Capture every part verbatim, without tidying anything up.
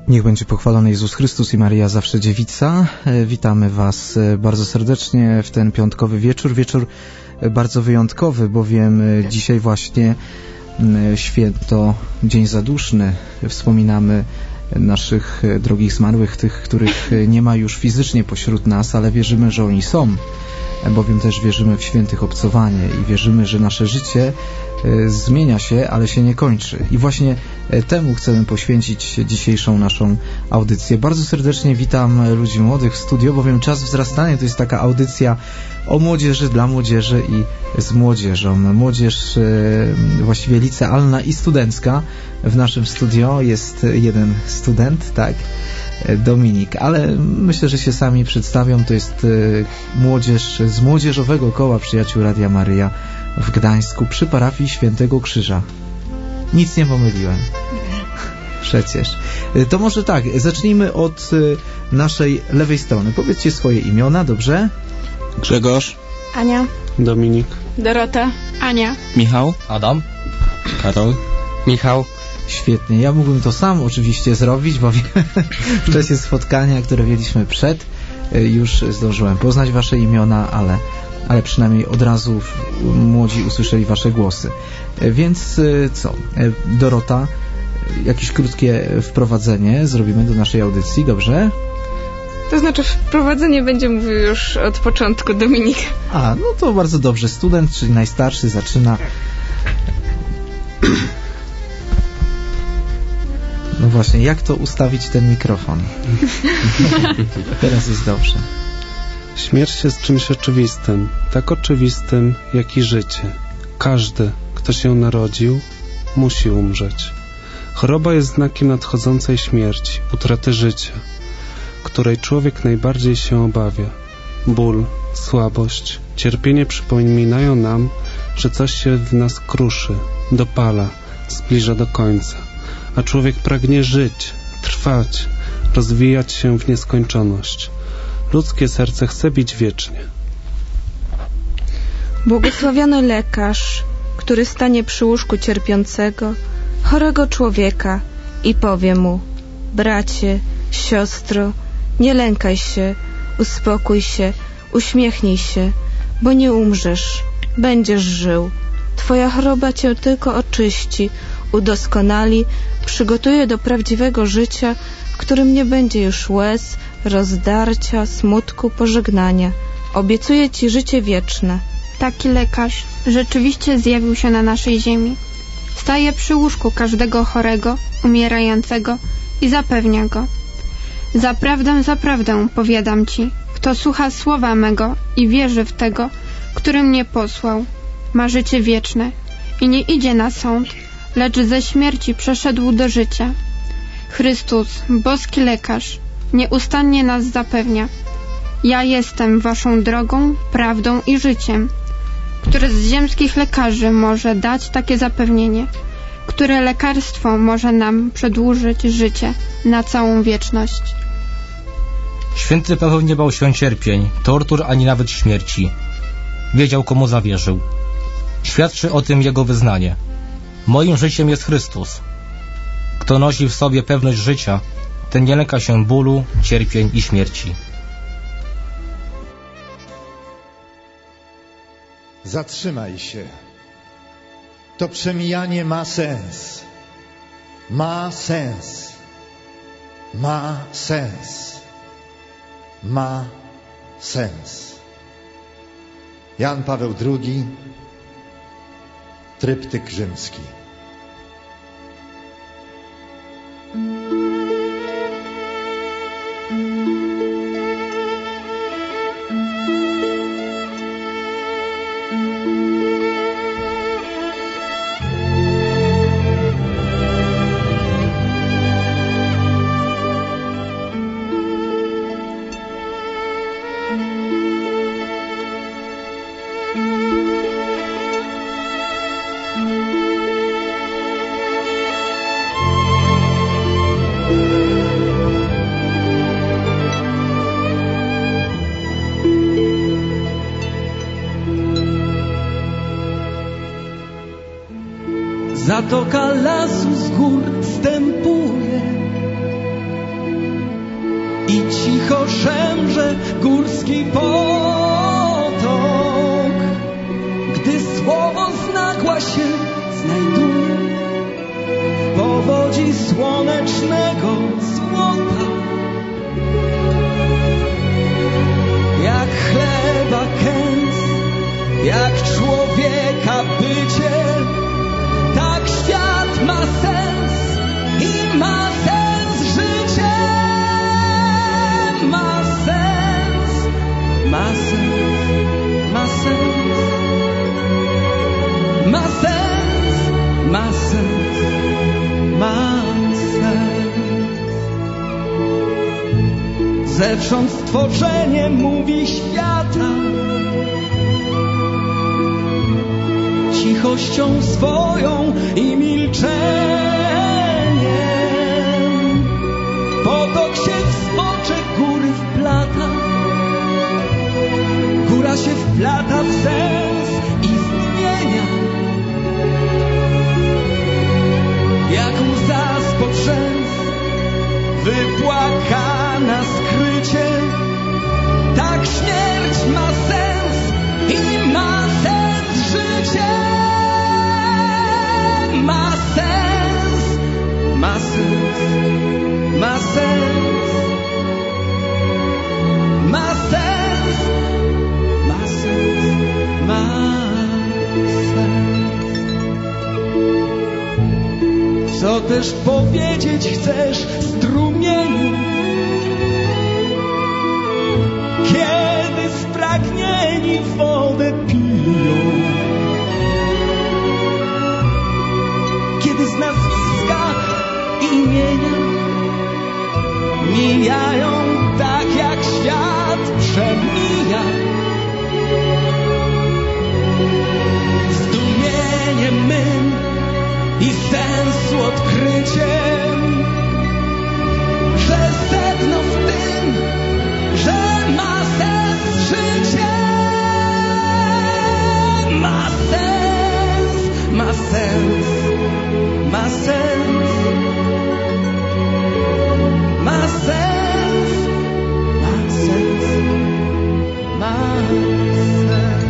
Niech będzie pochwalony Jezus Chrystus i Maryja zawsze dziewica. Witamy Was bardzo serdecznie w ten piątkowy wieczór. Wieczór bardzo wyjątkowy, bowiem dzisiaj właśnie święto Dzień Zaduszny. Wspominamy naszych drogich zmarłych, tych, których nie ma już fizycznie pośród nas, ale wierzymy, że oni są, bowiem też wierzymy w świętych obcowanie i wierzymy, że nasze życie zmienia się, ale się nie kończy. I właśnie temu chcemy poświęcić dzisiejszą naszą audycję. Bardzo serdecznie witam ludzi młodych w studio, bowiem Czas Wzrastania to jest taka audycja o młodzieży, dla młodzieży i z młodzieżą. Młodzież właściwie licealna i studencka. W naszym studio jest jeden student, tak, Dominik, ale myślę, że się sami przedstawią. To jest młodzież z Młodzieżowego Koła Przyjaciół Radia Maryja w Gdańsku przy parafii Świętego Krzyża. Nic nie pomyliłem. Przecież. To może tak, zacznijmy od naszej lewej strony. Powiedzcie swoje imiona, dobrze? Grzegorz, Ania, Dominik, Dorota, Ania, Michał, Adam, Karol, Michał. Świetnie. Ja mógłbym to sam oczywiście zrobić, bo w czasie spotkania, które mieliśmy przed, już zdążyłem poznać wasze imiona, ale, ale przynajmniej od razu młodzi usłyszeli wasze głosy. Więc co? Dorota, jakieś krótkie wprowadzenie zrobimy do naszej audycji, dobrze? to znaczy wprowadzenie będzie mówił już od początku Dominik. A, no to bardzo dobrze. Student, czyli najstarszy, zaczyna. No właśnie, jak to ustawić ten mikrofon? Teraz jest dobrze. Śmierć jest czymś oczywistym, tak oczywistym jak i życie. Każdy, kto się narodził, musi umrzeć. Choroba jest znakiem nadchodzącej śmierci, utraty życia, której człowiek najbardziej się obawia. Ból, słabość, cierpienie przypominają nam, że coś się w nas kruszy, dopala, zbliża do końca, a człowiek pragnie żyć, trwać, rozwijać się w nieskończoność. Ludzkie serce chce bić wiecznie. Błogosławiony lekarz, który stanie przy łóżku cierpiącego, chorego człowieka i powie mu: bracie, siostro, nie lękaj się, uspokój się, uśmiechnij się, bo nie umrzesz, będziesz żył. Twoja choroba cię tylko oczyści, udoskonali, przygotuje do prawdziwego życia, w którym nie będzie już łez, rozdarcia, smutku, pożegnania. Obiecuje ci życie wieczne. Taki lekarz rzeczywiście zjawił się na naszej ziemi. Staje przy łóżku każdego chorego, umierającego i zapewnia go: zaprawdę, zaprawdę powiadam ci, kto słucha słowa mego i wierzy w tego, który mnie posłał, ma życie wieczne i nie idzie na sąd, lecz ze śmierci przeszedł do życia. Chrystus, boski lekarz, nieustannie nas zapewnia: ja jestem waszą drogą, prawdą i życiem. Który z ziemskich lekarzy może dać takie zapewnienie? Które lekarstwo może nam przedłużyć życie na całą wieczność? Święty Paweł nie bał się cierpień, tortur ani nawet śmierci. Wiedział, komu zawierzył. Świadczy o tym jego wyznanie: moim życiem jest Chrystus. Kto nosi w sobie pewność życia, ten nie lęka się bólu, cierpień i śmierci. Zatrzymaj się. To przemijanie ma sens. Ma sens. Ma sens. Ma sens. Jan Paweł drugi, Tryptyk rzymski. Zatoka lasu z gór wstępuje, i cicho szemrze górski potok. Gdy słowo znagła się znajduje w powodzi słonecznego złota, jak chleba kęs, jak człowieka bycie, tak świat ma sens i ma sens życie. Ma sens, ma sens, ma sens, ma sens, ma sens, ma sens. Zewsząd stworzenie mówi świata, cichością swoją i milczeniem. Potok się w smocze góry wplata, góra się wplata w sens istnienia. Jak łza spod rzęs, wypłakana skrycie, tak śmierć ma sens i ma sens życie. Ma sens, ma sens, ma sens, ma sens, ma sens, ma sens. Co też powiedzieć chcesz, strumieniu, kiedy spragnieni wodę piją? Kiedy z nazwiska i imienia mijają tak jak świat przemija. Zdumieniem mym i sensu odkryciem, że sedno w tym, że ma sens życie. Ma sens, ma sens, ma sens, ma sens, ma sens, ma sens.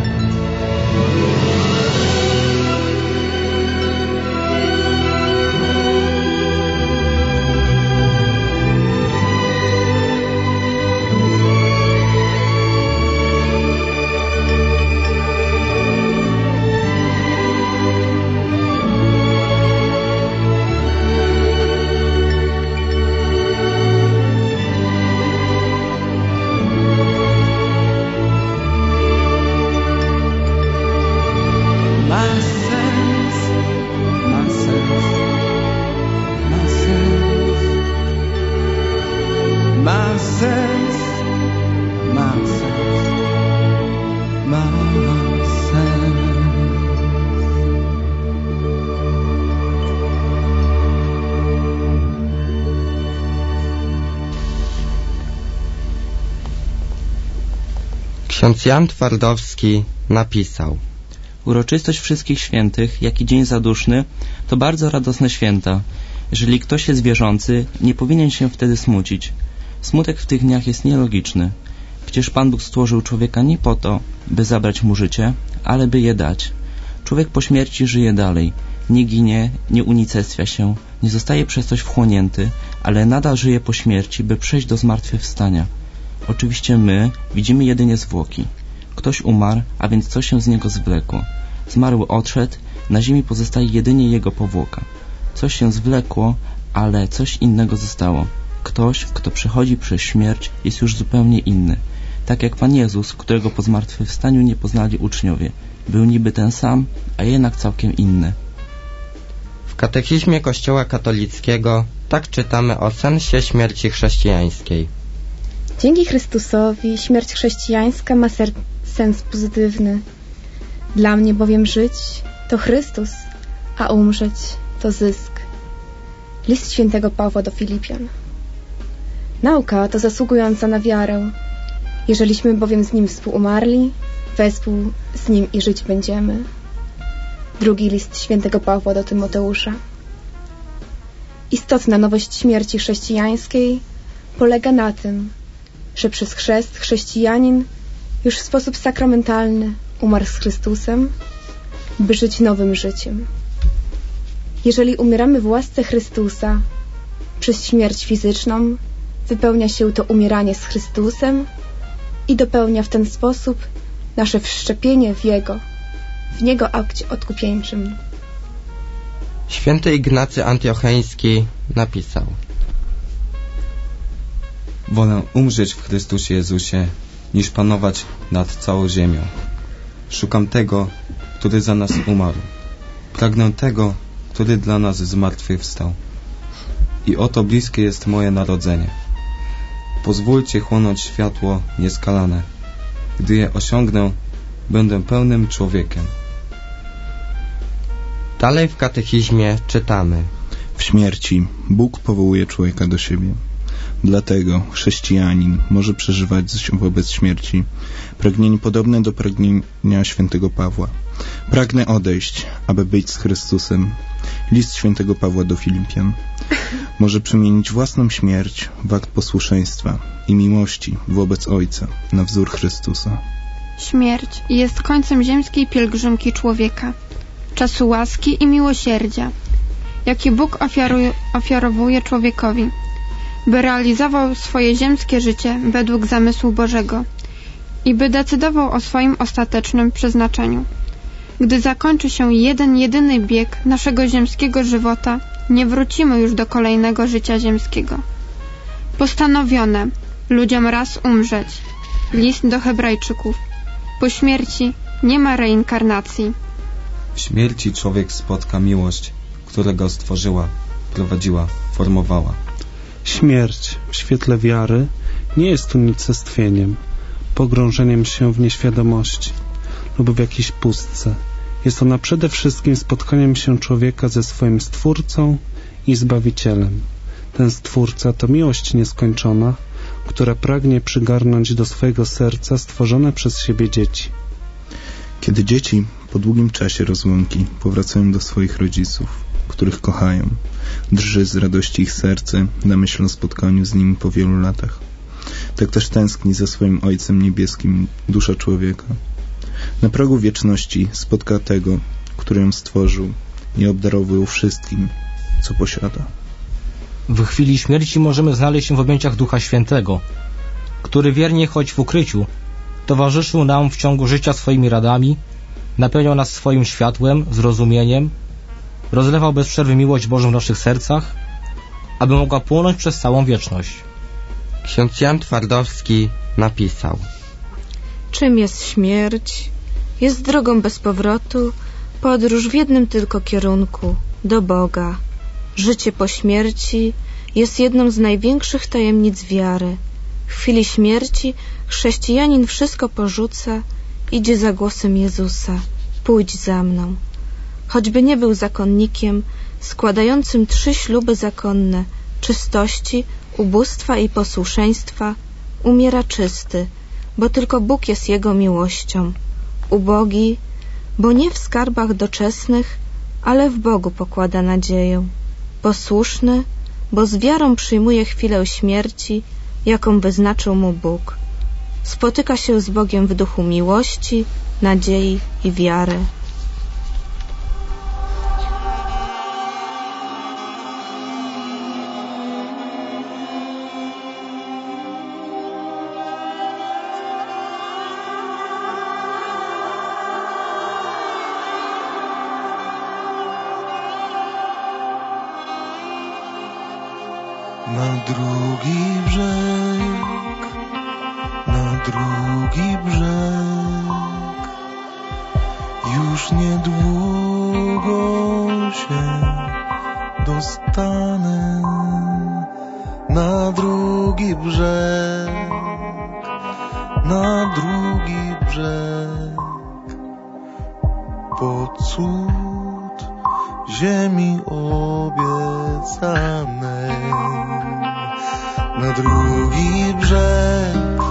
Ksiądz Jan Twardowski napisał: Uroczystość Wszystkich Świętych, jak i Dzień Zaduszny, to bardzo radosne święta. Jeżeli ktoś jest wierzący, nie powinien się wtedy smucić. Smutek w tych dniach jest nielogiczny. Przecież Pan Bóg stworzył człowieka nie po to, by zabrać mu życie, ale by je dać. Człowiek po śmierci żyje dalej. Nie ginie, nie unicestwia się, nie zostaje przez coś wchłonięty, ale nadal żyje po śmierci, by przejść do zmartwychwstania. Oczywiście my widzimy jedynie zwłoki. Ktoś umarł, a więc coś się z niego zwlekło. Zmarły odszedł, na ziemi pozostaje jedynie jego powłoka. Coś się zwlekło, ale coś innego zostało. Ktoś, kto przechodzi przez śmierć, jest już zupełnie inny. Tak jak Pan Jezus, którego po zmartwychwstaniu nie poznali uczniowie. Był niby ten sam, a jednak całkiem inny. W katechizmie Kościoła katolickiego tak czytamy o sensie śmierci chrześcijańskiej. Dzięki Chrystusowi śmierć chrześcijańska ma ser- sens pozytywny. Dla mnie bowiem żyć to Chrystus, a umrzeć to zysk. List świętego Pawła do Filipian. Nauka to zasługująca na wiarę. Jeżeliśmy bowiem z Nim współumarli, wespół z Nim i żyć będziemy. Drugi list świętego Pawła do Tymoteusza. Istotna nowość śmierci chrześcijańskiej polega na tym, że przez chrzest chrześcijanin już w sposób sakramentalny umarł z Chrystusem, by żyć nowym życiem. Jeżeli umieramy w łasce Chrystusa, przez śmierć fizyczną wypełnia się to umieranie z Chrystusem i dopełnia w ten sposób nasze wszczepienie w Jego, w Niego akcie odkupieńczym. Święty Ignacy Antiocheński napisał: wolę umrzeć w Chrystusie Jezusie, niż panować nad całą ziemią. Szukam tego, który za nas umarł. Pragnę tego, który dla nas zmartwychwstał. I oto bliskie jest moje narodzenie. Pozwólcie chłonąć światło nieskalane. Gdy je osiągnę, będę pełnym człowiekiem. Dalej w katechizmie czytamy: w śmierci Bóg powołuje człowieka do siebie. Dlatego chrześcijanin może przeżywać wobec śmierci pragnienie podobne do pragnienia świętego Pawła. Pragnę odejść, aby być z Chrystusem. List świętego Pawła do Filipian. Może przemienić własną śmierć w akt posłuszeństwa i miłości wobec Ojca na wzór Chrystusa. Śmierć jest końcem ziemskiej pielgrzymki człowieka, czasu łaski i miłosierdzia, jaki Bóg ofiaruje, ofiarowuje człowiekowi, by realizował swoje ziemskie życie według zamysłu Bożego i by decydował o swoim ostatecznym przeznaczeniu. Gdy zakończy się jeden jedyny bieg naszego ziemskiego żywota, nie wrócimy już do kolejnego życia ziemskiego. Postanowione ludziom raz umrzeć. List do Hebrajczyków. Po śmierci nie ma reinkarnacji. W śmierci człowiek spotka miłość, która go stworzyła, prowadziła, formowała. Śmierć w świetle wiary nie jest unicestwieniem, pogrążeniem się w nieświadomości lub w jakiejś pustce. Jest ona przede wszystkim spotkaniem się człowieka ze swoim Stwórcą i Zbawicielem. Ten Stwórca to miłość nieskończona, która pragnie przygarnąć do swojego serca stworzone przez siebie dzieci. Kiedy dzieci po długim czasie rozłąki powracają do swoich rodziców, których kochają, drży z radości ich serce na myśl o spotkaniu z nimi po wielu latach. Tak też tęskni za swoim Ojcem Niebieskim dusza człowieka. Na progu wieczności spotka tego, który ją stworzył i obdarował wszystkim, co posiada. W chwili śmierci możemy znaleźć się w objęciach Ducha Świętego, który wiernie, choć w ukryciu, towarzyszył nam w ciągu życia swoimi radami, napełniał nas swoim światłem, zrozumieniem, rozlewał bez przerwy miłość Bożą w naszych sercach, aby mogła płynąć przez całą wieczność. Ksiądz Jan Twardowski napisał: czym jest śmierć? Jest drogą bez powrotu, podróż w jednym tylko kierunku, do Boga. Życie po śmierci jest jedną z największych tajemnic wiary. W chwili śmierci chrześcijanin wszystko porzuca, idzie za głosem Jezusa. Pójdź za mną. Choćby nie był zakonnikiem, składającym trzy śluby zakonne, czystości, ubóstwa i posłuszeństwa, umiera czysty, bo tylko Bóg jest jego miłością. Ubogi, bo nie w skarbach doczesnych, ale w Bogu pokłada nadzieję. Posłuszny, bo z wiarą przyjmuje chwilę śmierci, jaką wyznaczył mu Bóg. Spotyka się z Bogiem w duchu miłości, nadziei i wiary. Na drugi brzeg, na drugi brzeg, już niedługo się dostanę. Na drugi brzeg, na drugi brzeg, po cud ziemi obiecanej. Na drugi brzeg,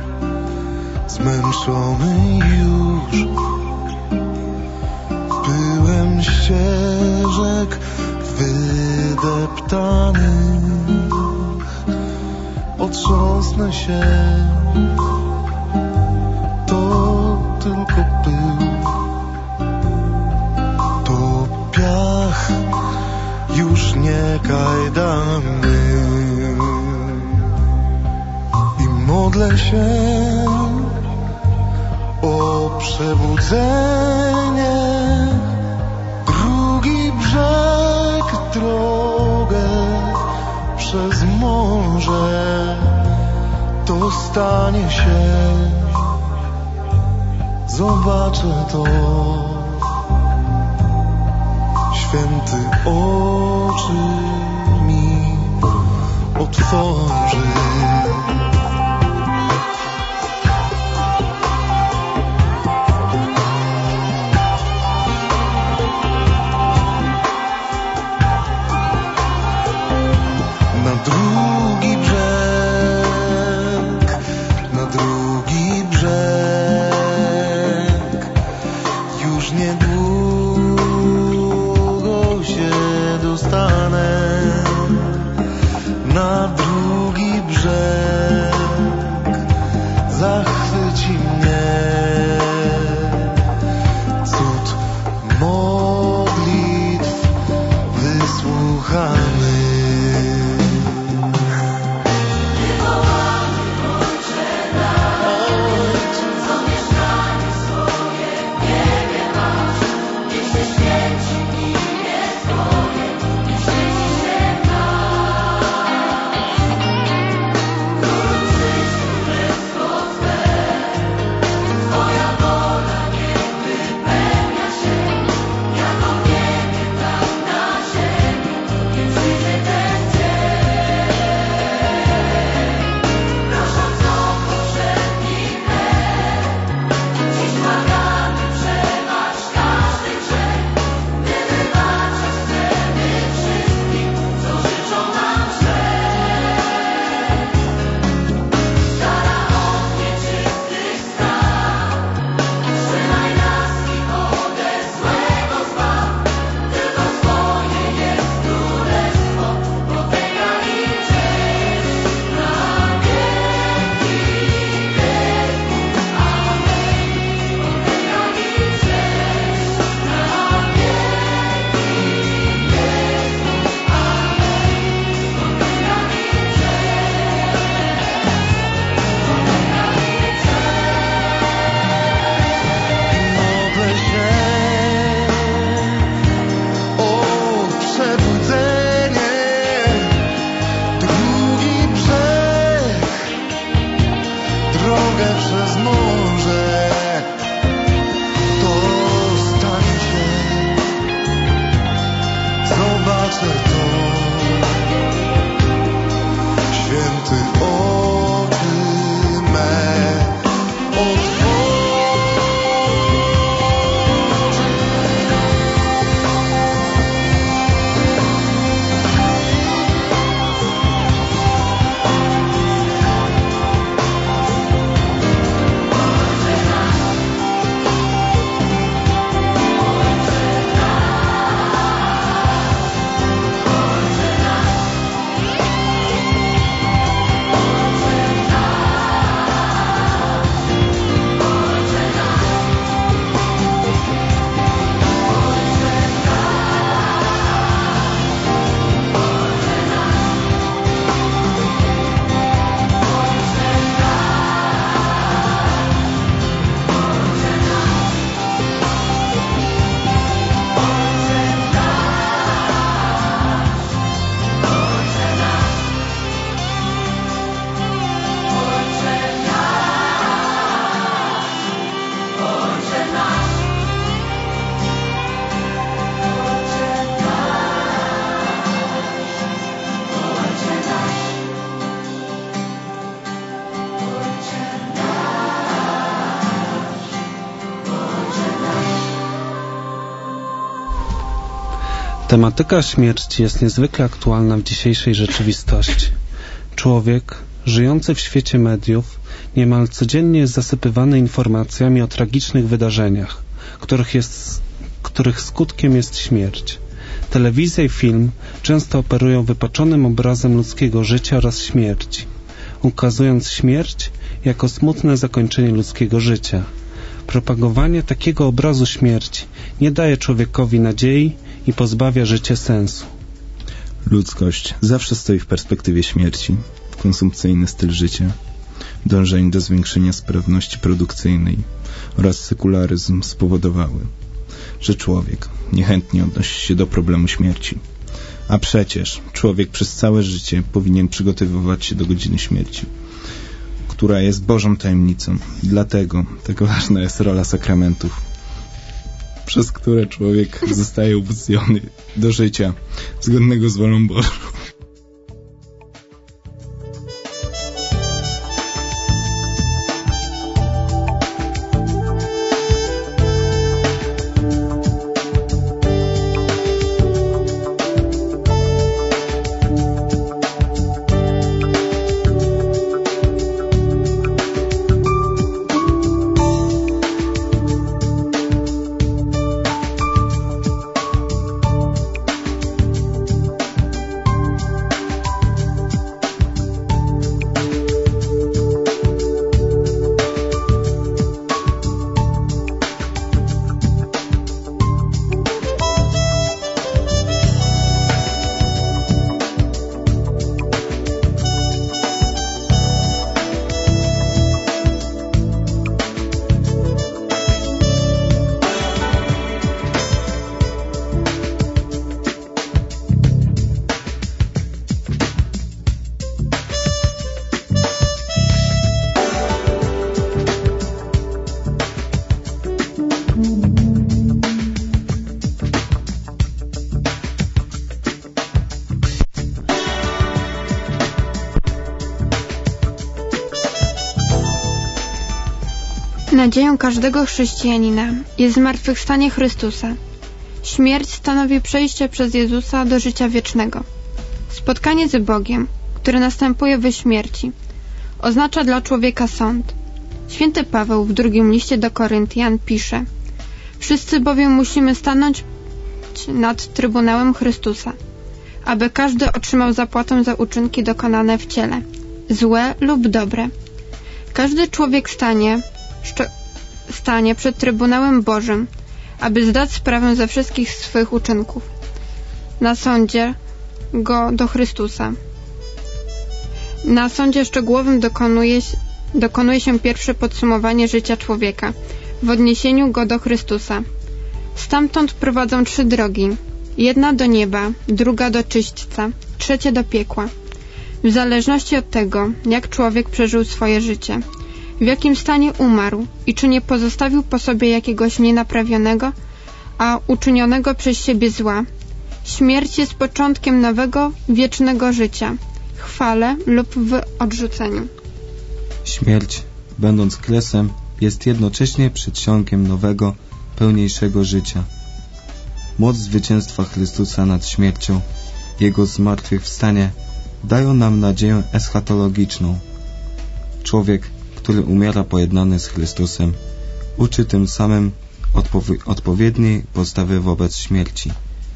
zmęczony już pyłem ścieżek wydeptanych, wstrząsnę się, to tylko pył, to piach, już nie kajdany. I modlę się o przebudzenie, drugi brzeg, drogę przez morze, to stanie się, zobaczę to. Święty oczy mi otworzy. Na drugi brzeg, na drugi brzeg, już niedługo się dostanę. Na drugi brzeg zachwyci mnie cud modlitw wysłuchany. Tematyka śmierci jest niezwykle aktualna w dzisiejszej rzeczywistości. Człowiek, żyjący w świecie mediów, niemal codziennie jest zasypywany informacjami o tragicznych wydarzeniach, których, jest, których skutkiem jest śmierć. Telewizja i film często operują wypaczonym obrazem ludzkiego życia oraz śmierci. ukazując śmierć jako smutne zakończenie ludzkiego życia. Propagowanie takiego obrazu śmierci nie daje człowiekowi nadziei i pozbawia życia sensu. Ludzkość zawsze stoi w perspektywie śmierci. Konsumpcyjny styl życia, dążenie do zwiększenia sprawności produkcyjnej oraz sekularyzm spowodowały, że człowiek niechętnie odnosi się do problemu śmierci. A przecież człowiek przez całe życie powinien przygotowywać się do godziny śmierci, która jest Bożą tajemnicą. Dlatego tak ważna jest rola sakramentów, przez które człowiek zostaje uwzględniony do życia zgodnego z wolą Bożą. Nadzieją każdego chrześcijanina jest zmartwychwstanie Chrystusa. Śmierć stanowi przejście przez Jezusa do życia wiecznego. Spotkanie z Bogiem, które następuje we śmierci, oznacza dla człowieka sąd. Święty Paweł w drugim liście do Koryntian pisze: wszyscy bowiem musimy stanąć nad Trybunałem Chrystusa, aby każdy otrzymał zapłatę za uczynki dokonane w ciele, złe lub dobre. Każdy człowiek stanie, stanie przed Trybunałem Bożym, aby zdać sprawę ze wszystkich swych uczynków. Na sądzie go do Chrystusa. Na sądzie szczegółowym dokonuje, dokonuje się pierwsze podsumowanie życia człowieka w odniesieniu go do Chrystusa. Stamtąd prowadzą trzy drogi. Jedna do nieba, druga do czyśćca, trzecia do piekła. W zależności od tego, jak człowiek przeżył swoje życie, w jakim stanie umarł i czy nie pozostawił po sobie jakiegoś nienaprawionego, a uczynionego przez siebie zła, śmierć jest początkiem nowego, wiecznego życia, w chwale lub w odrzuceniu. Śmierć, będąc kresem, jest jednocześnie przedsionkiem nowego, pełniejszego życia. Moc zwycięstwa Chrystusa nad śmiercią, Jego zmartwychwstanie dają nam nadzieję eschatologiczną. Człowiek, który umiera pojednany z Chrystusem, uczy tym samym odpowi- odpowiedniej postawy wobec śmierci.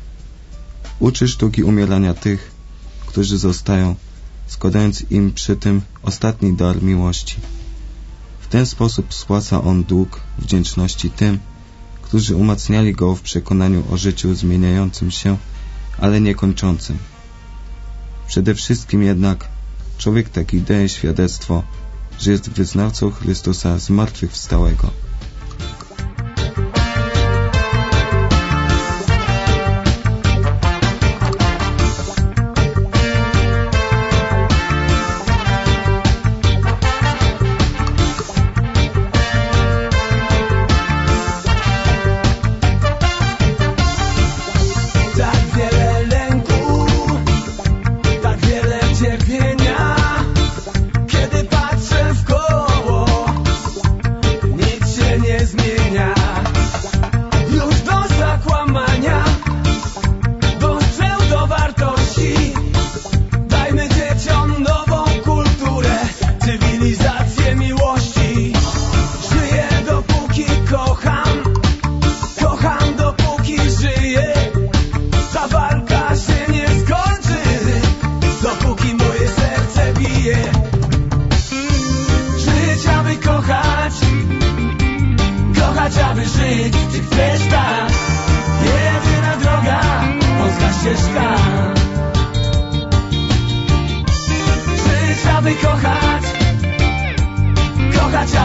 Uczy sztuki umierania tych, którzy zostają, składając im przy tym ostatni dar miłości. W ten sposób spłaca on dług wdzięczności tym, którzy umacniali go w przekonaniu o życiu zmieniającym się, ale niekończącym. Przede wszystkim jednak człowiek taki daje świadectwo, że jest wyznawcą Chrystusa zmartwychwstałego. Kiedy patrzę w koło, nic się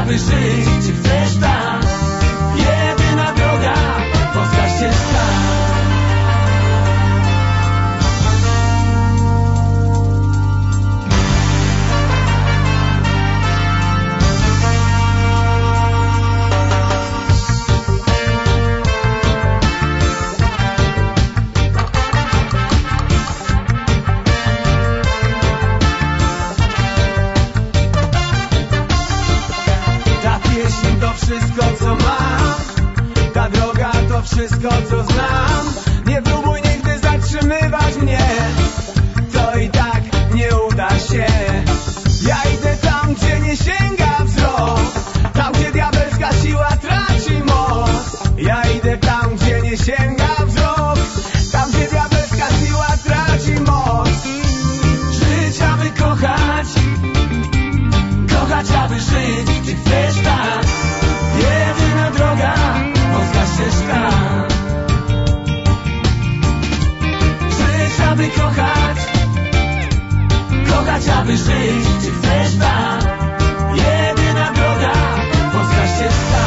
aby żyć, czy chcesz tak? Jedyna droga, wąska ścieżka. Wszystko co mam, ta droga to wszystko co znam. Nie próbuj nigdy zatrzymywać mnie, to i tak nie uda się. Ja idę tam, gdzie nie sięga wzrok, tam gdzie diabelska siła traci moc. Ja idę tam, gdzie nie sięga wzrok, tam gdzie diabelska siła traci moc. Żyć, aby kochać, kochać, aby żyć, czy chcesz tak? Jedyna droga, wąska ścieżka. Żyć, aby kochać, kochać, aby żyć, czy chcesz tak? Jedyna droga, wąska ścieżka.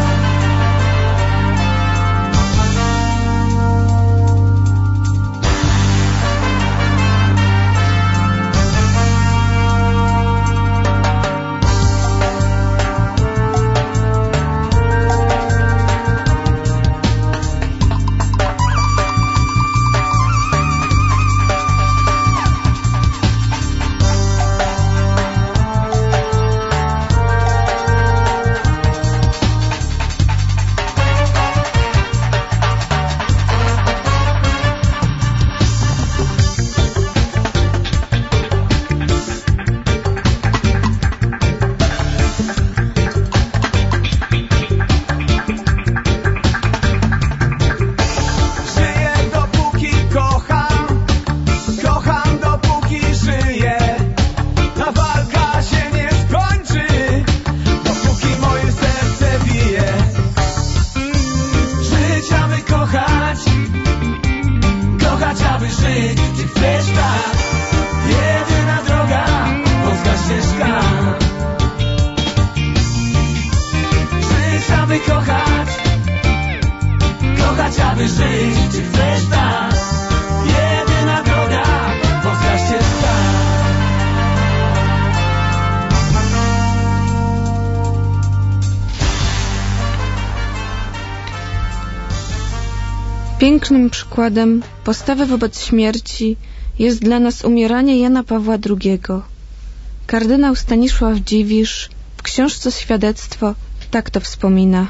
Pięknym przykładem postawy wobec śmierci jest dla nas umieranie Jana Pawła drugiego. Kardynał Stanisław Dziwisz w książce Świadectwo tak to wspomina.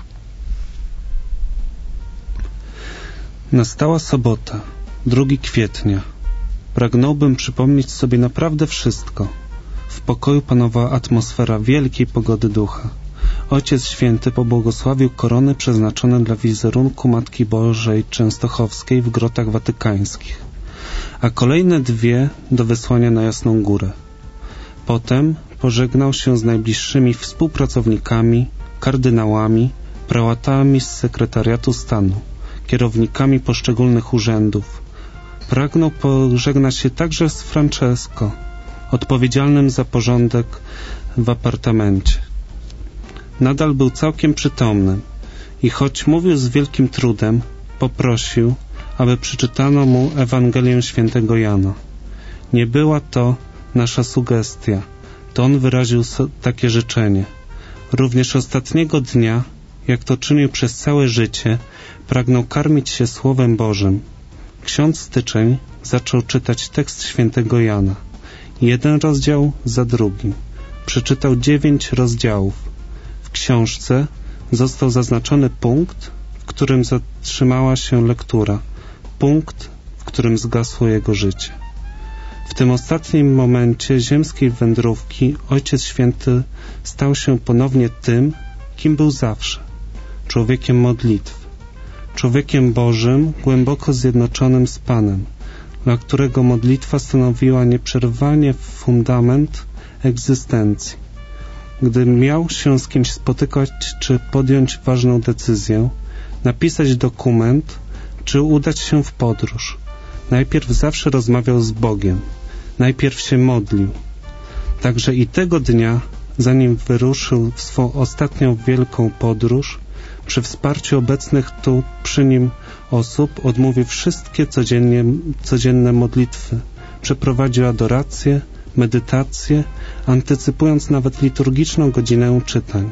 Nastała sobota, drugiego kwietnia. Pragnąłbym przypomnieć sobie naprawdę wszystko. W pokoju panowała atmosfera wielkiej pogody ducha. Ojciec Święty pobłogosławił korony przeznaczone dla wizerunku Matki Bożej Częstochowskiej w Grotach Watykańskich, a kolejne dwie do wysłania na Jasną Górę. Potem pożegnał się z najbliższymi współpracownikami, kardynałami, prałatami z sekretariatu stanu, kierownikami poszczególnych urzędów. Pragnął pożegnać się także z Francesco, odpowiedzialnym za porządek w apartamencie. Nadal był całkiem przytomny i choć mówił z wielkim trudem, poprosił, aby przeczytano mu Ewangelię Świętego Jana. Nie była to nasza sugestia, to on wyraził so takie życzenie. Również ostatniego dnia, jak to czynił przez całe życie, pragnął karmić się Słowem Bożym. Ksiądz Styczeń zaczął czytać tekst Świętego Jana. Jeden rozdział za drugim. Przeczytał dziewięć rozdziałów. W książce został zaznaczony punkt, w którym zatrzymała się lektura. Punkt, w którym zgasło jego życie. W tym ostatnim momencie ziemskiej wędrówki Ojciec Święty stał się ponownie tym, kim był zawsze. Człowiekiem modlitwy. Człowiekiem Bożym, głęboko zjednoczonym z Panem, dla którego modlitwa stanowiła nieprzerwanie fundament egzystencji. Gdy miał się z kimś spotykać czy podjąć ważną decyzję, napisać dokument czy udać się w podróż, najpierw zawsze rozmawiał z Bogiem, najpierw się modlił. Także i tego dnia zanim wyruszył w swą ostatnią wielką podróż, przy wsparciu obecnych tu przy nim osób odmówił wszystkie codziennie, codzienne modlitwy. Przeprowadził adorację, medytację, antycypując nawet liturgiczną godzinę czytań.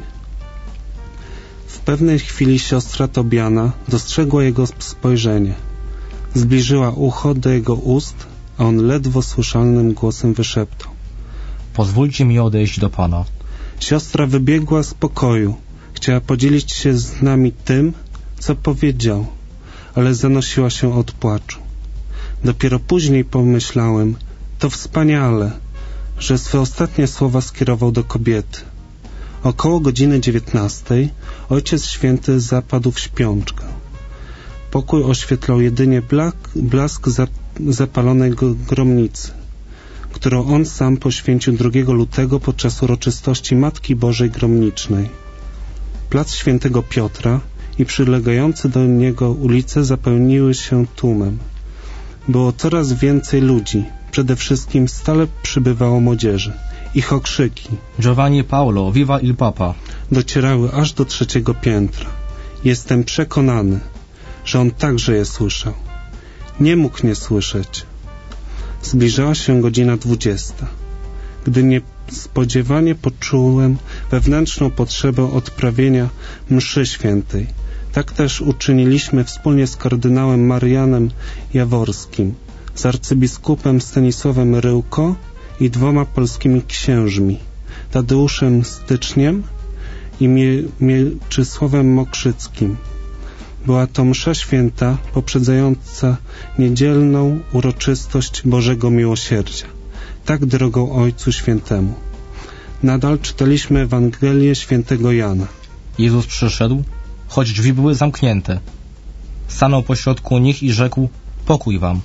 W pewnej chwili siostra Tobiana dostrzegła jego spojrzenie. Zbliżyła ucho do jego ust, a on ledwo słyszalnym głosem wyszeptał: Pozwólcie mi odejść do Pana. Siostra wybiegła z pokoju. Chciała podzielić się z nami tym, co powiedział, ale zanosiła się od płaczu. Dopiero później pomyślałem: to wspaniale, że swe ostatnie słowa skierował do kobiety. Około godziny dziewiętnastej Ojciec Święty zapadł w śpiączkę. Pokój oświetlał jedynie blask, blask zapalonej gromnicy, którą on sam poświęcił drugiego lutego podczas uroczystości Matki Bożej Gromnicznej. Plac Świętego Piotra i przylegające do niego ulice zapełniły się tłumem. Było coraz więcej ludzi, przede wszystkim stale przybywało młodzieży. Ich okrzyki Giovanni Paolo, viva il Papa docierały aż do trzeciego piętra. Jestem przekonany, że on także je słyszał. Nie mógł nie słyszeć. Zbliżała się godzina dwudziesta. Gdy niespodziewanie poczułem wewnętrzną potrzebę odprawienia mszy świętej. Tak też uczyniliśmy wspólnie z kardynałem Marianem Jaworskim, z arcybiskupem Stanisławem Ryłko i dwoma polskimi księżmi, Tadeuszem Styczniem i Mie- Mieczysławem Mokrzyckim. Była to msza święta poprzedzająca niedzielną uroczystość Bożego Miłosierdzia, tak drogą Ojcu Świętemu. Nadal czytaliśmy Ewangelię świętego Jana. Jezus przyszedł, choć drzwi były zamknięte. Stanął pośrodku nich i rzekł: pokój wam.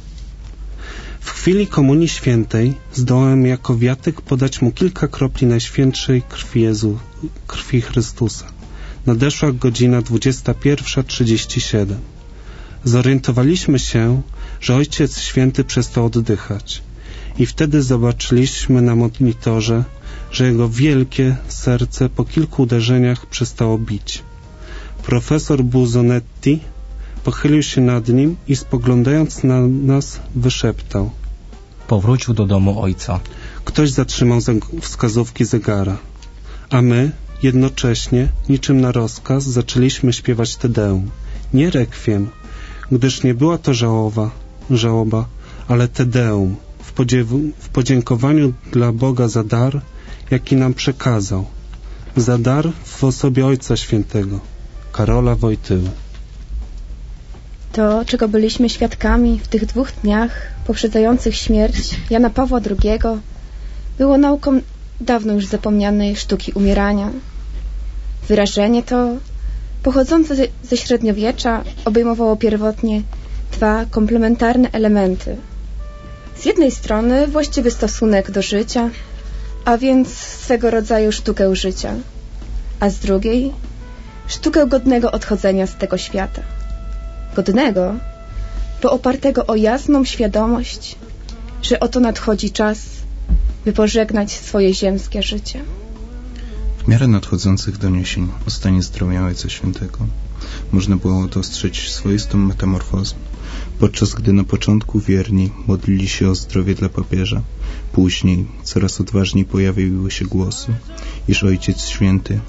W chwili Komunii Świętej zdołałem jako wiatyk podać mu kilka kropli Najświętszej krwi Jezu, krwi Chrystusa. Nadeszła godzina dwudziesta pierwsza trzydzieści siedem. Zorientowaliśmy się, że Ojciec Święty przestał oddychać i wtedy zobaczyliśmy na monitorze, że jego wielkie serce po kilku uderzeniach przestało bić. Profesor Buzonetti pochylił się nad nim i spoglądając na nas wyszeptał: powrócił do domu ojca. Ktoś zatrzymał wskazówki zegara, a my jednocześnie, niczym na rozkaz, zaczęliśmy śpiewać Te Deum. Nie rekwiem, gdyż nie była to żałoba, żałoba ale Te Deum, w, podziew- w podziękowaniu dla Boga za dar, jaki nam przekazał, za dar w osobie Ojca Świętego, Karola Wojtyły. To, czego byliśmy świadkami w tych dwóch dniach poprzedzających śmierć Jana Pawła drugiego, było nauką dawno już zapomnianej sztuki umierania. Wyrażenie to, pochodzące ze, ze średniowiecza, obejmowało pierwotnie dwa komplementarne elementy. Z jednej strony właściwy stosunek do życia, a więc swego rodzaju sztukę życia, a z drugiej sztukę godnego odchodzenia z tego świata. Godnego, bo opartego o jasną świadomość, że oto nadchodzi czas, by pożegnać swoje ziemskie życie. W miarę nadchodzących doniesień o stanie zdrowia Ojca Świętego można było dostrzec swoistą metamorfozę, podczas gdy na początku wierni modlili się o zdrowie dla papieża, później coraz odważniej pojawiły się głosy, iż Ojciec Święty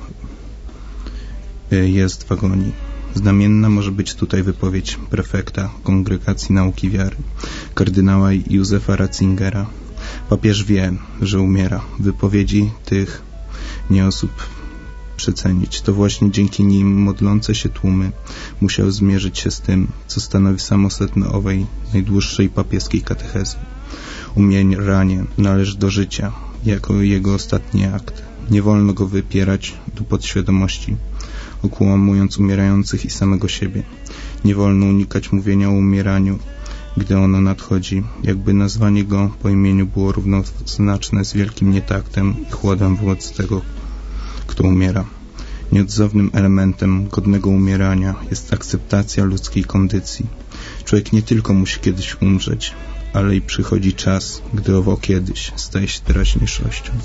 jest w agonii. Znamienna może być tutaj wypowiedź prefekta Kongregacji Nauki Wiary, kardynała Józefa Ratzingera. Papież wie, że umiera. Wypowiedzi tych nie osób przecenić. To właśnie dzięki nim modlące się tłumy musiały zmierzyć się z tym, co stanowi samo sedno owej najdłuższej papieskiej katechezy. Umieranie należy do życia, jako jego ostatni akt. Nie wolno go wypierać do podświadomości, okłamując umierających i samego siebie. Nie wolno unikać mówienia o umieraniu, gdy ono nadchodzi, jakby nazwanie go po imieniu było równoznaczne z wielkim nietaktem i chłodem wobec tego, kto umiera. Nieodzownym elementem godnego umierania jest akceptacja ludzkiej kondycji. Człowiek nie tylko musi kiedyś umrzeć, ale i przychodzi czas, gdy owo kiedyś staje się teraźniejszością.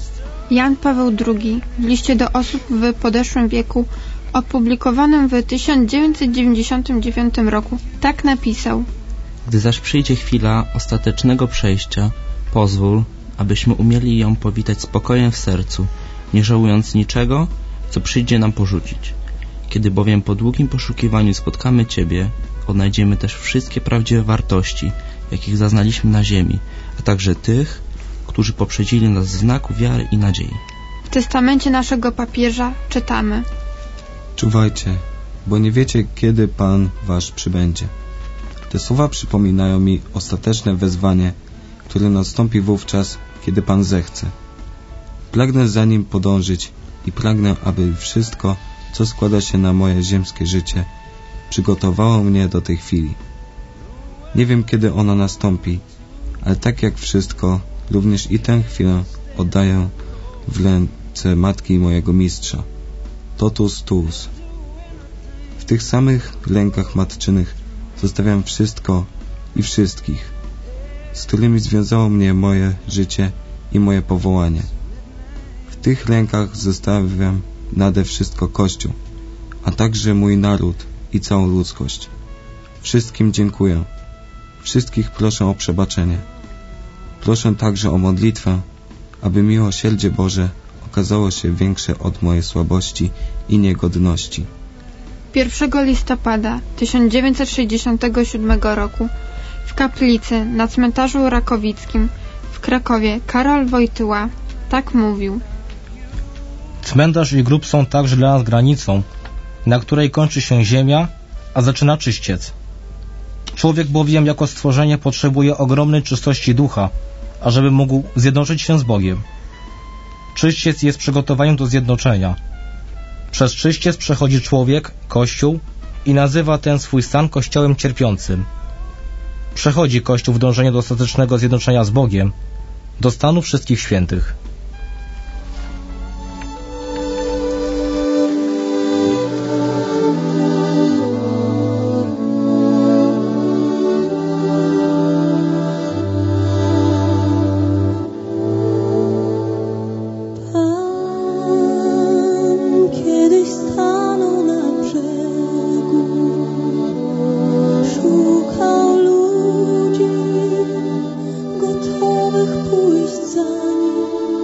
Jan Paweł drugi w liście do osób w podeszłym wieku opublikowanym w tysiąc dziewięćset dziewięćdziesiątym dziewiątym roku tak napisał: Gdy zaś przyjdzie chwila ostatecznego przejścia, pozwól, abyśmy umieli ją powitać spokojem w sercu, nie żałując niczego, co przyjdzie nam porzucić. Kiedy bowiem po długim poszukiwaniu spotkamy Ciebie, odnajdziemy też wszystkie prawdziwe wartości, jakich zaznaliśmy na ziemi, a także tych, którzy poprzedzili nas w znaku wiary i nadziei. W testamencie naszego papieża czytamy: Czuwajcie, bo nie wiecie, kiedy Pan wasz przybędzie. Te słowa przypominają mi ostateczne wezwanie, które nastąpi wówczas, kiedy Pan zechce. Pragnę za Nim podążyć i pragnę, aby wszystko, co składa się na moje ziemskie życie, przygotowało mnie do tej chwili. Nie wiem, kiedy ona nastąpi, ale tak jak wszystko, również i tę chwilę oddaję w ręce matki mojego mistrza, totus tuus. W tych samych rękach matczynych zostawiam wszystko i wszystkich, z którymi związało mnie moje życie i moje powołanie. W tych rękach zostawiam nade wszystko Kościół, a także mój naród i całą ludzkość. Wszystkim dziękuję. Wszystkich proszę o przebaczenie. Proszę także o modlitwę, aby miłosierdzie Boże okazało się większe od mojej słabości i niegodności. pierwszego listopada tysiąc dziewięćset sześćdziesiątego siódmego roku w kaplicy na cmentarzu Rakowickim w Krakowie Karol Wojtyła tak mówił: Cmentarz i grób są także dla nas granicą, na której kończy się ziemia, a zaczyna czyściec. Człowiek bowiem jako stworzenie potrzebuje ogromnej czystości ducha, ażeby mógł zjednoczyć się z Bogiem. Czyściec jest przygotowaniem do zjednoczenia. Przez czyściec przechodzi człowiek, Kościół, i nazywa ten swój stan Kościołem cierpiącym. Przechodzi Kościół w dążeniu do ostatecznego zjednoczenia z Bogiem, do stanu wszystkich świętych. Pójść za nim.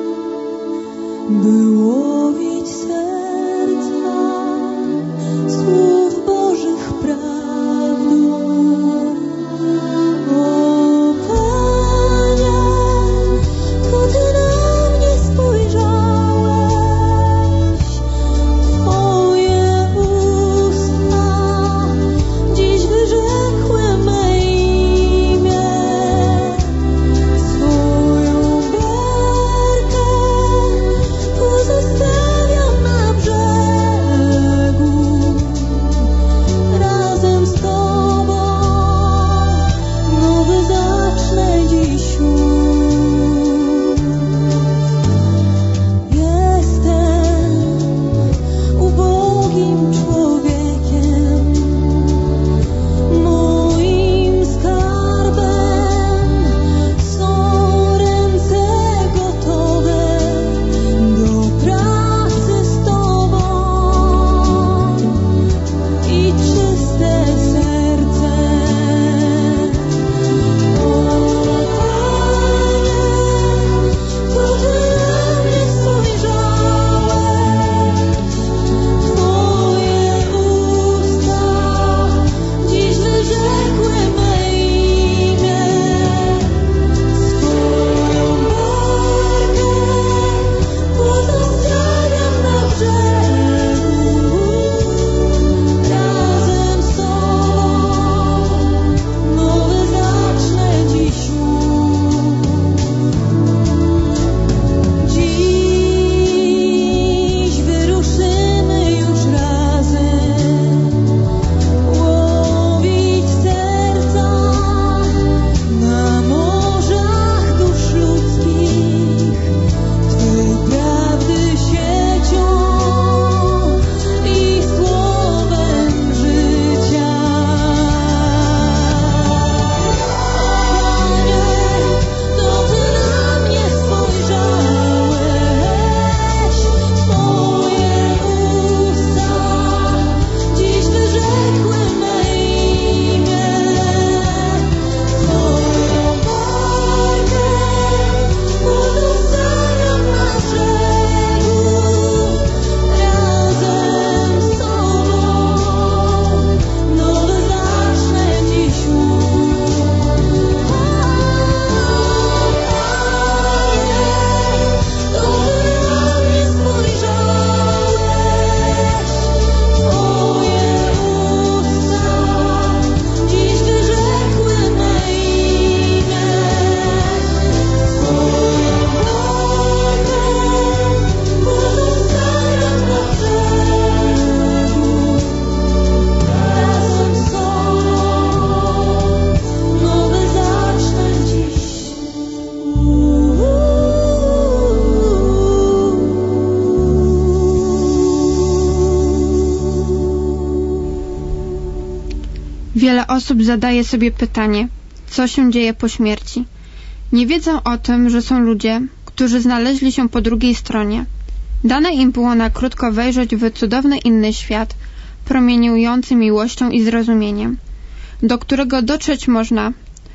Wiele osób zadaje sobie pytanie, co się dzieje po śmierci. Nie wiedzą o tym, że są ludzie, którzy znaleźli się po drugiej stronie. Dane im było na krótko wejrzeć w cudowny inny świat, promieniujący miłością i zrozumieniem, do którego dotrzeć można,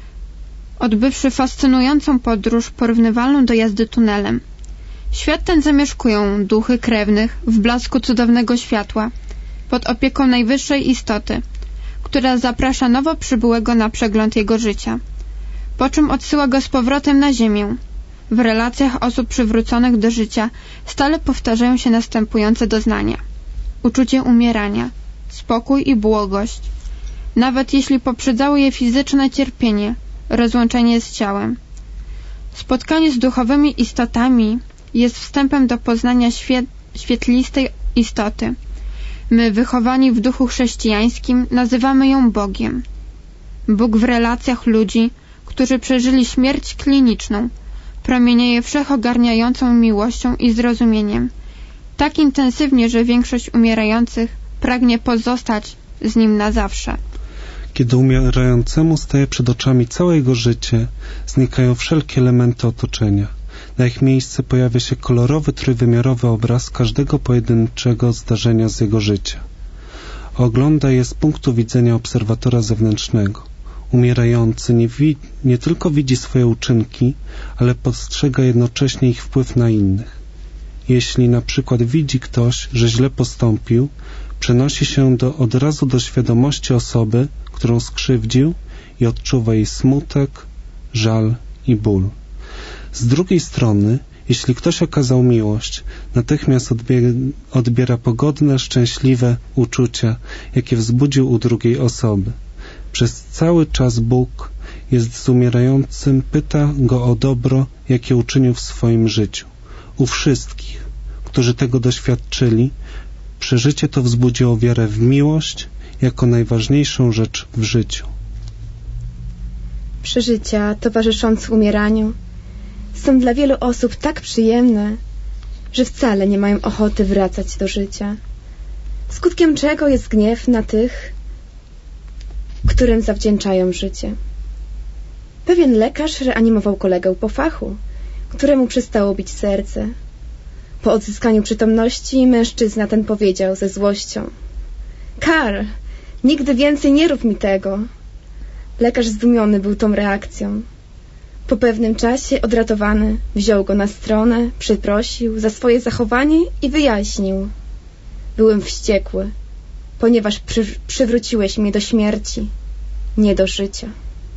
odbywszy fascynującą podróż porównywalną do jazdy tunelem. Świat ten zamieszkują duchy krewnych w blasku cudownego światła, pod opieką najwyższej istoty, która zaprasza nowo przybyłego na przegląd jego życia, po czym odsyła go z powrotem na ziemię. W relacjach osób przywróconych do życia stale powtarzają się następujące doznania: uczucie umierania, spokój i błogość, nawet jeśli poprzedzało je fizyczne cierpienie, rozłączenie z ciałem. Spotkanie z duchowymi istotami jest wstępem do poznania świe- świetlistej istoty. My, wychowani w duchu chrześcijańskim, nazywamy ją Bogiem. Bóg w relacjach ludzi, którzy przeżyli śmierć kliniczną, promienieje wszechogarniającą miłością i zrozumieniem, tak intensywnie, że większość umierających pragnie pozostać z nim na zawsze. Kiedy umierającemu staje przed oczami całe jego życie, znikają wszelkie elementy otoczenia. Na ich miejsce pojawia się kolorowy, trójwymiarowy obraz każdego pojedynczego zdarzenia z jego życia. Ogląda je z punktu widzenia obserwatora zewnętrznego. Umierający nie, wi- nie tylko widzi swoje uczynki, ale postrzega jednocześnie ich wpływ na innych. Jeśli na przykład widzi ktoś, że źle postąpił, przenosi się do, od razu do świadomości osoby, którą skrzywdził i odczuwa jej smutek, żal i ból. Z drugiej strony, jeśli ktoś okazał miłość, natychmiast odbie- odbiera pogodne, szczęśliwe uczucia, jakie wzbudził u drugiej osoby. Przez cały czas Bóg jest z umierającym, pyta go o dobro, jakie uczynił w swoim życiu. U wszystkich, którzy tego doświadczyli, przeżycie to wzbudziło wiarę w miłość jako najważniejszą rzecz w życiu. Przeżycia towarzyszące umieraniu są dla wielu osób tak przyjemne, że wcale nie mają ochoty wracać do życia, skutkiem czego jest gniew na tych, którym zawdzięczają życie. Pewien lekarz reanimował kolegę po fachu, któremu przestało bić serce. Po odzyskaniu przytomności mężczyzna ten powiedział ze złością: Karl, nigdy więcej nie rób mi tego. Lekarz zdumiony był tą reakcją. Po pewnym czasie odratowany wziął go na stronę, przeprosił za swoje zachowanie i wyjaśnił: byłem wściekły, ponieważ przy, przywróciłeś mnie do śmierci, nie do życia.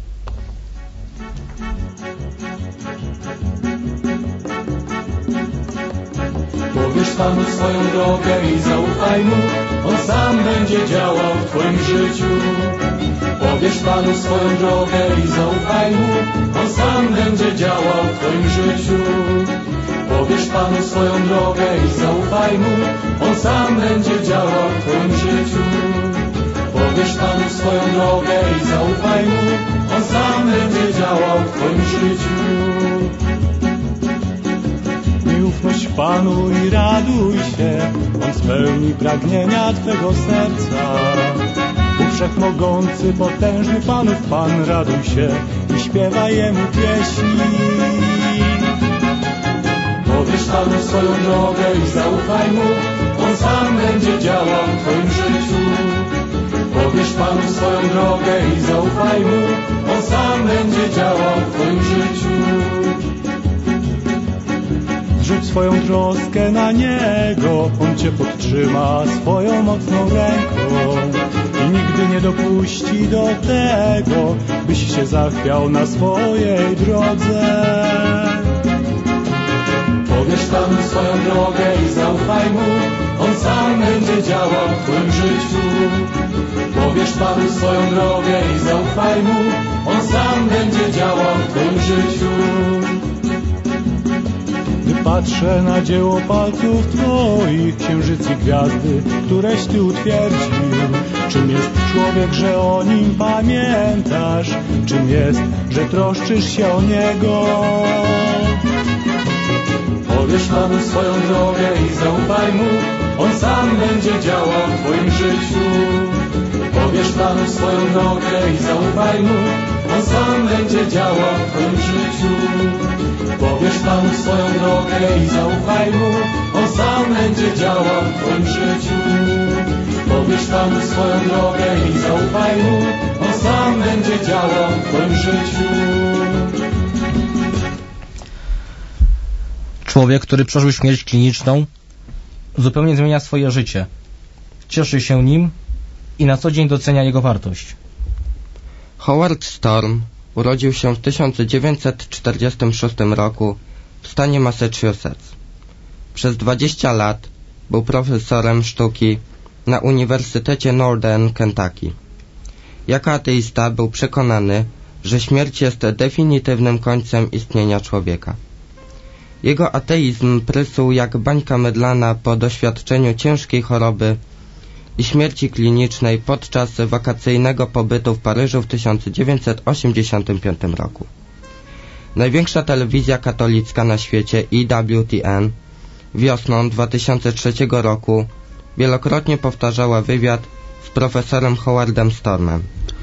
Powierz Panu swoją drogę i zaufaj Mu, On sam będzie działał w Twoim życiu. Powierz Panu swoją drogę i zaufaj Mu, On sam będzie działał w Twoim życiu. Powierz Panu swoją drogę i zaufaj Mu, On sam będzie działał w Twoim życiu. Powierz Panu swoją drogę i zaufaj Mu, On sam będzie działał w Twoim życiu. Miej ufność Panu i raduj się, On spełni pragnienia Twego serca. Bóg Wszechmogący, potężny Panów Pan, raduj się i śpiewaj Jemu pieśni. Powierz Panu swoją drogę i zaufaj Mu, On sam będzie działał w Twoim życiu. Powierz Panu swoją drogę i zaufaj Mu, On sam będzie działał w Twoim życiu. Zrzuć swoją troskę na Niego, On Cię podtrzyma swoją mocną ręką i nigdy nie dopuści do tego, byś się zachwiał na swojej drodze. Powierz Panu swoją drogę i zaufaj Mu, On sam będzie działał w Twoim życiu. Powierz Panu swoją drogę i zaufaj Mu, On sam będzie działał w Twoim życiu. Gdy patrzę na dzieło palców Twoich, księżyc i gwiazdy, któreś Ty utwierdził, czym jest człowiek, że o nim pamiętasz? Czym jest, że troszczysz się o niego? Powierz Panu swoją drogę i zaufaj Mu, On sam będzie działał w Twoim życiu. Powierz Panu swoją drogę i zaufaj Mu, On sam będzie działał w Twoim życiu. Powierz Panu swoją drogę i zaufaj Mu, On sam będzie działał w Twoim życiu. Powierz Panu swoją drogę i zaufaj Mu, On sam będzie działał w Twoim życiu. Człowiek, który przeżył śmierć kliniczną, zupełnie zmienia swoje życie. Cieszy się nim i na co dzień docenia jego wartość. Howard Storm urodził się w tysiąc dziewięćset czterdziestym szóstym roku w stanie Massachusetts. Przez dwadzieścia lat był profesorem sztuki na Uniwersytecie Northern Kentucky. Jako ateista był przekonany, że śmierć jest definitywnym końcem istnienia człowieka. Jego ateizm prysł jak bańka mydlana po doświadczeniu ciężkiej choroby i śmierci klinicznej podczas wakacyjnego pobytu w Paryżu w tysiąc dziewięćset osiemdziesiątym piątym roku. Największa telewizja katolicka na świecie E W T N wiosną dwa tysiące trzeciego roku wielokrotnie powtarzała wywiad z profesorem Howardem Stormem.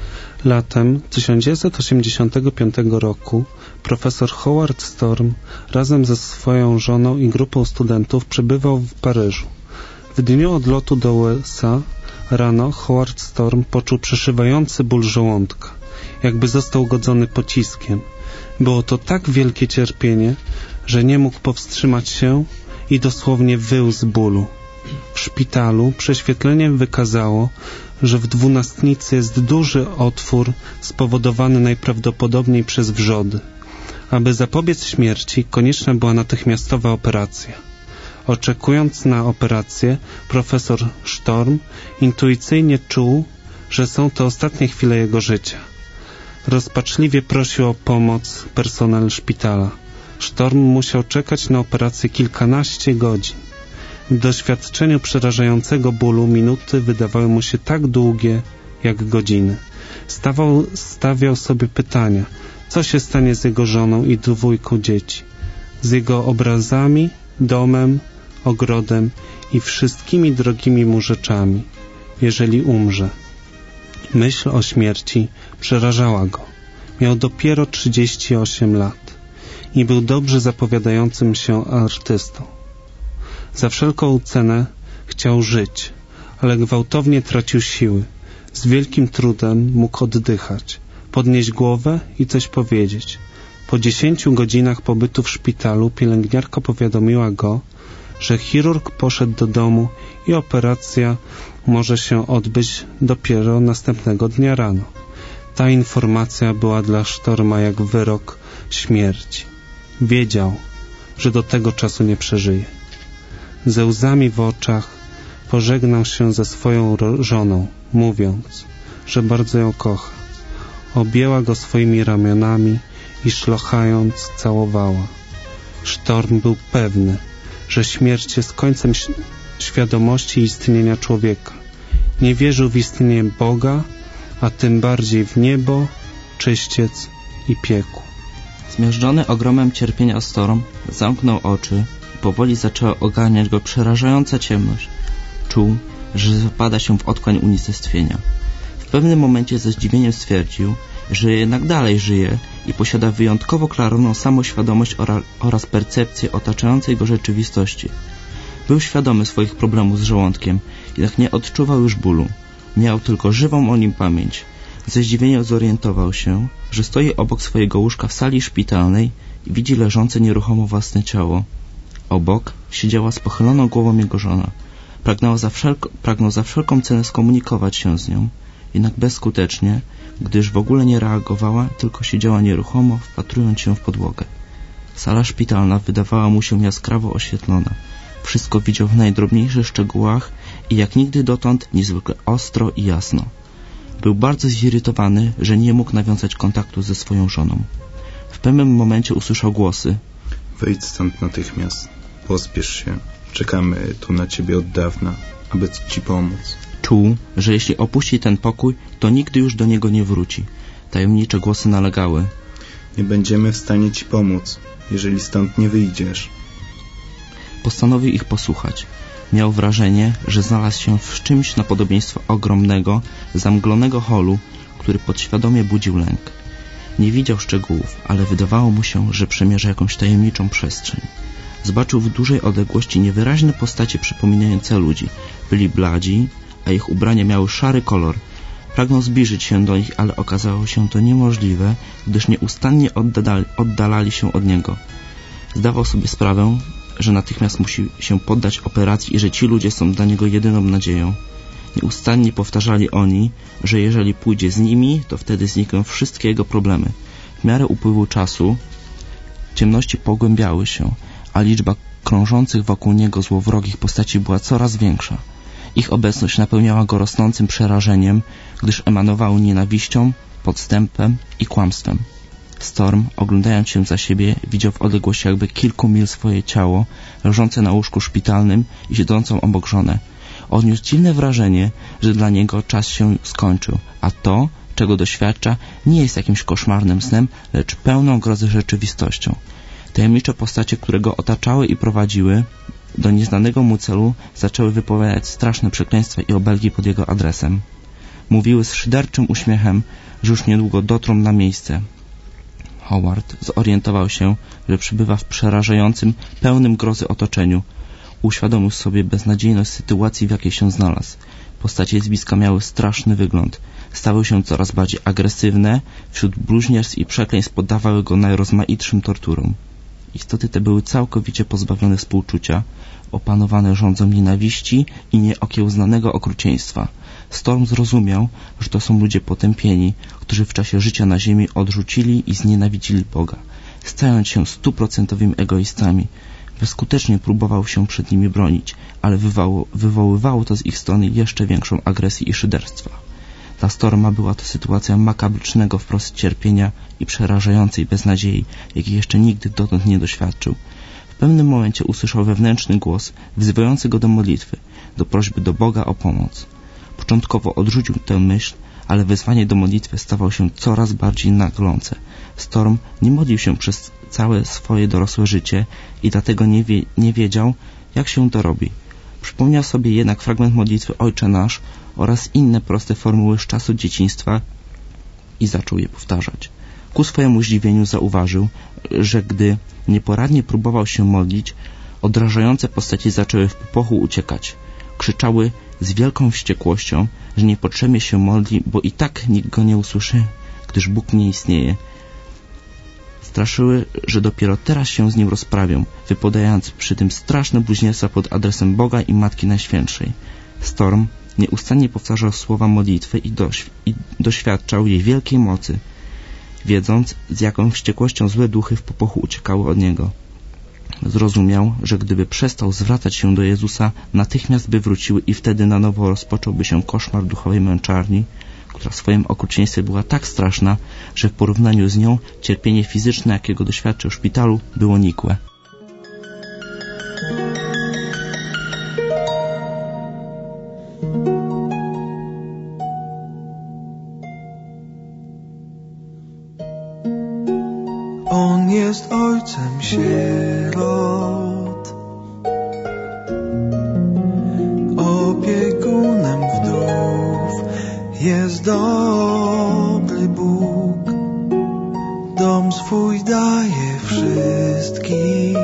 Latem tysiąc dziewięćset osiemdziesiątego piątego roku profesor Howard Storm razem ze swoją żoną i grupą studentów przebywał w Paryżu. W dniu odlotu do U S A rano Howard Storm poczuł przeszywający ból żołądka, jakby został godzony pociskiem. Było to tak wielkie cierpienie, że nie mógł powstrzymać się i dosłownie wył z bólu. W szpitalu prześwietlenie wykazało, że w dwunastnicy jest duży otwór spowodowany najprawdopodobniej przez wrzody. Aby zapobiec śmierci, konieczna była natychmiastowa operacja. Oczekując na operację, profesor Storm intuicyjnie czuł, że są to ostatnie chwile jego życia. Rozpaczliwie prosił o pomoc personel szpitala. Storm musiał czekać na operację kilkanaście godzin. W doświadczeniu przerażającego bólu minuty wydawały mu się tak długie, jak godziny. Stawał, stawiał sobie pytania, co się stanie z jego żoną i dwójką dzieci, z jego obrazami, domem, ogrodem i wszystkimi drogimi mu rzeczami, jeżeli umrze. Myśl o śmierci przerażała go. Miał dopiero trzydzieści osiem lat i był dobrze zapowiadającym się artystą. Za wszelką cenę chciał żyć, ale gwałtownie tracił siły. Z wielkim trudem mógł oddychać, podnieść głowę i coś powiedzieć. Po dziesięciu godzinach pobytu w szpitalu pielęgniarka powiadomiła go, że chirurg poszedł do domu i operacja może się odbyć dopiero następnego dnia rano. Ta informacja była dla Storma jak wyrok śmierci. Wiedział, że do tego czasu nie przeżyje. Ze łzami w oczach pożegnał się ze swoją żoną, mówiąc, że bardzo ją kocha. Objęła go swoimi ramionami i szlochając całowała. Storm był pewny, że śmierć jest końcem świadomości istnienia człowieka. Nie wierzył w istnienie Boga, a tym bardziej w niebo, czyściec i piekło. Zmiażdżony ogromem cierpienia Storm zamknął oczy i powoli zaczęła ogarniać go przerażająca ciemność. Czuł, że zapada się w otchłań unicestwienia. W pewnym momencie ze zdziwieniem stwierdził, że jednak dalej żyje i posiada wyjątkowo klarowną samoświadomość oraz percepcję otaczającej go rzeczywistości. Był świadomy swoich problemów z żołądkiem, jednak nie odczuwał już bólu. Miał tylko żywą o nim pamięć. Ze zdziwieniem zorientował się, że stoi obok swojego łóżka w sali szpitalnej i widzi leżące nieruchomo własne ciało. Obok siedziała z pochyloną głową jego żona. Pragnął za, wszelko, pragnął za wszelką cenę skomunikować się z nią, jednak bezskutecznie, gdyż w ogóle nie reagowała, tylko siedziała nieruchomo, wpatrując się w podłogę. Sala szpitalna wydawała mu się jaskrawo oświetlona. Wszystko widział w najdrobniejszych szczegółach i jak nigdy dotąd niezwykle ostro i jasno. Był bardzo zirytowany, że nie mógł nawiązać kontaktu ze swoją żoną. W pewnym momencie usłyszał głosy. Wyjdź stąd natychmiast. Pospiesz się. Czekamy tu na ciebie od dawna, aby ci pomóc. Czuł, że jeśli opuści ten pokój, to nigdy już do niego nie wróci. Tajemnicze głosy nalegały. Nie będziemy w stanie ci pomóc, jeżeli stąd nie wyjdziesz. Postanowił ich posłuchać. Miał wrażenie, że znalazł się w czymś na podobieństwo ogromnego, zamglonego holu, który podświadomie budził lęk. Nie widział szczegółów, ale wydawało mu się, że przemierza jakąś tajemniczą przestrzeń. Zobaczył w dużej odległości niewyraźne postacie przypominające ludzi. Byli bladzi, a ich ubrania miały szary kolor. Pragnął zbliżyć się do nich, ale okazało się to niemożliwe, gdyż nieustannie oddali, oddalali się od niego. Zdawał sobie sprawę, że natychmiast musi się poddać operacji i że ci ludzie są dla niego jedyną nadzieją. Nieustannie powtarzali oni, że jeżeli pójdzie z nimi, to wtedy znikną wszystkie jego problemy. W miarę upływu czasu ciemności pogłębiały się, a liczba krążących wokół niego złowrogich postaci była coraz większa. Ich obecność napełniała go rosnącym przerażeniem, gdyż emanowały nienawiścią, podstępem i kłamstwem. Storm, oglądając się za siebie, widział w odległości jakby kilku mil swoje ciało, leżące na łóżku szpitalnym i siedzącą obok żonę. Odniósł dziwne wrażenie, że dla niego czas się skończył, a to, czego doświadcza, nie jest jakimś koszmarnym snem, lecz pełną grozy rzeczywistością. Tajemnicze postacie, które go otaczały i prowadziły do nieznanego mu celu, zaczęły wypowiadać straszne przekleństwa i obelgi pod jego adresem. Mówiły z szyderczym uśmiechem, że już niedługo dotrą na miejsce. Howard zorientował się, że przybywa w przerażającym, pełnym grozy otoczeniu. Uświadomił sobie beznadziejność sytuacji, w jakiej się znalazł. Postacie z bliska miały straszny wygląd. Stały się coraz bardziej agresywne, wśród bluźnierstw i przekleństw poddawały go najrozmaitszym torturom. Istoty te były całkowicie pozbawione współczucia, opanowane rządzą nienawiści i nieokiełznanego okrucieństwa. Storm zrozumiał, że to są ludzie potępieni, którzy w czasie życia na ziemi odrzucili i znienawidzili Boga, stając się stuprocentowymi egoistami. Bezskutecznie próbował się przed nimi bronić, ale wywołało, wywoływało to z ich strony jeszcze większą agresję i szyderstwa. Dla Storma była to sytuacja makabrycznego wprost cierpienia i przerażającej beznadziei, jakiej jeszcze nigdy dotąd nie doświadczył. W pewnym momencie usłyszał wewnętrzny głos wzywający go do modlitwy, do prośby do Boga o pomoc. Początkowo odrzucił tę myśl, ale wezwanie do modlitwy stawało się coraz bardziej naglące. Storm nie modlił się przez całe swoje dorosłe życie i dlatego nie, wie, nie wiedział, jak się to robi. Przypomniał sobie jednak fragment modlitwy Ojcze Nasz oraz inne proste formuły z czasu dzieciństwa i zaczął je powtarzać. Ku swojemu zdziwieniu zauważył, że gdy nieporadnie próbował się modlić, odrażające postaci zaczęły w popłochu uciekać. Krzyczały z wielką wściekłością, że niepotrzebnie się modli, bo i tak nikt go nie usłyszy, gdyż Bóg nie istnieje. Straszyły, że dopiero teraz się z nim rozprawią, wypowiadając przy tym straszne bluźnierstwa pod adresem Boga i Matki Najświętszej. Storm nieustannie powtarzał słowa modlitwy i, doświ- i doświadczał jej wielkiej mocy, wiedząc, z jaką wściekłością złe duchy w popłochu uciekały od niego. Zrozumiał, że gdyby przestał zwracać się do Jezusa, natychmiast by wróciły i wtedy na nowo rozpocząłby się koszmar duchowej męczarni, która w swoim okrucieństwie była tak straszna, że w porównaniu z nią cierpienie fizyczne, jakiego doświadczył w szpitalu, było nikłe. On jest ojcem sierot, opiekunem wdów, jest dobry Bóg. Dom swój daje wszystkim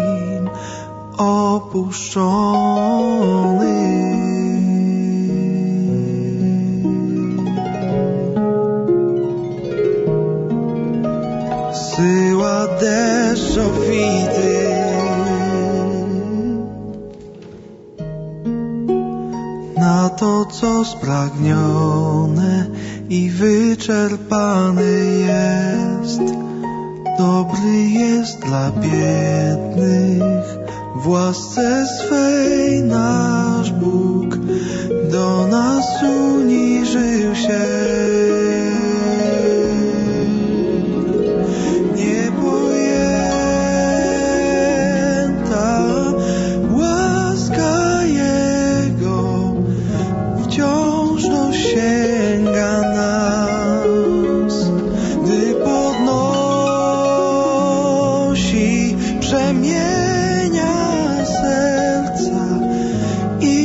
opuszczony. Syła deszcz obfity, na to, co spragnione i wyczerpane jest. Dobry jest dla biednych, w łasce swej nasz Bóg do nas uniżył się. I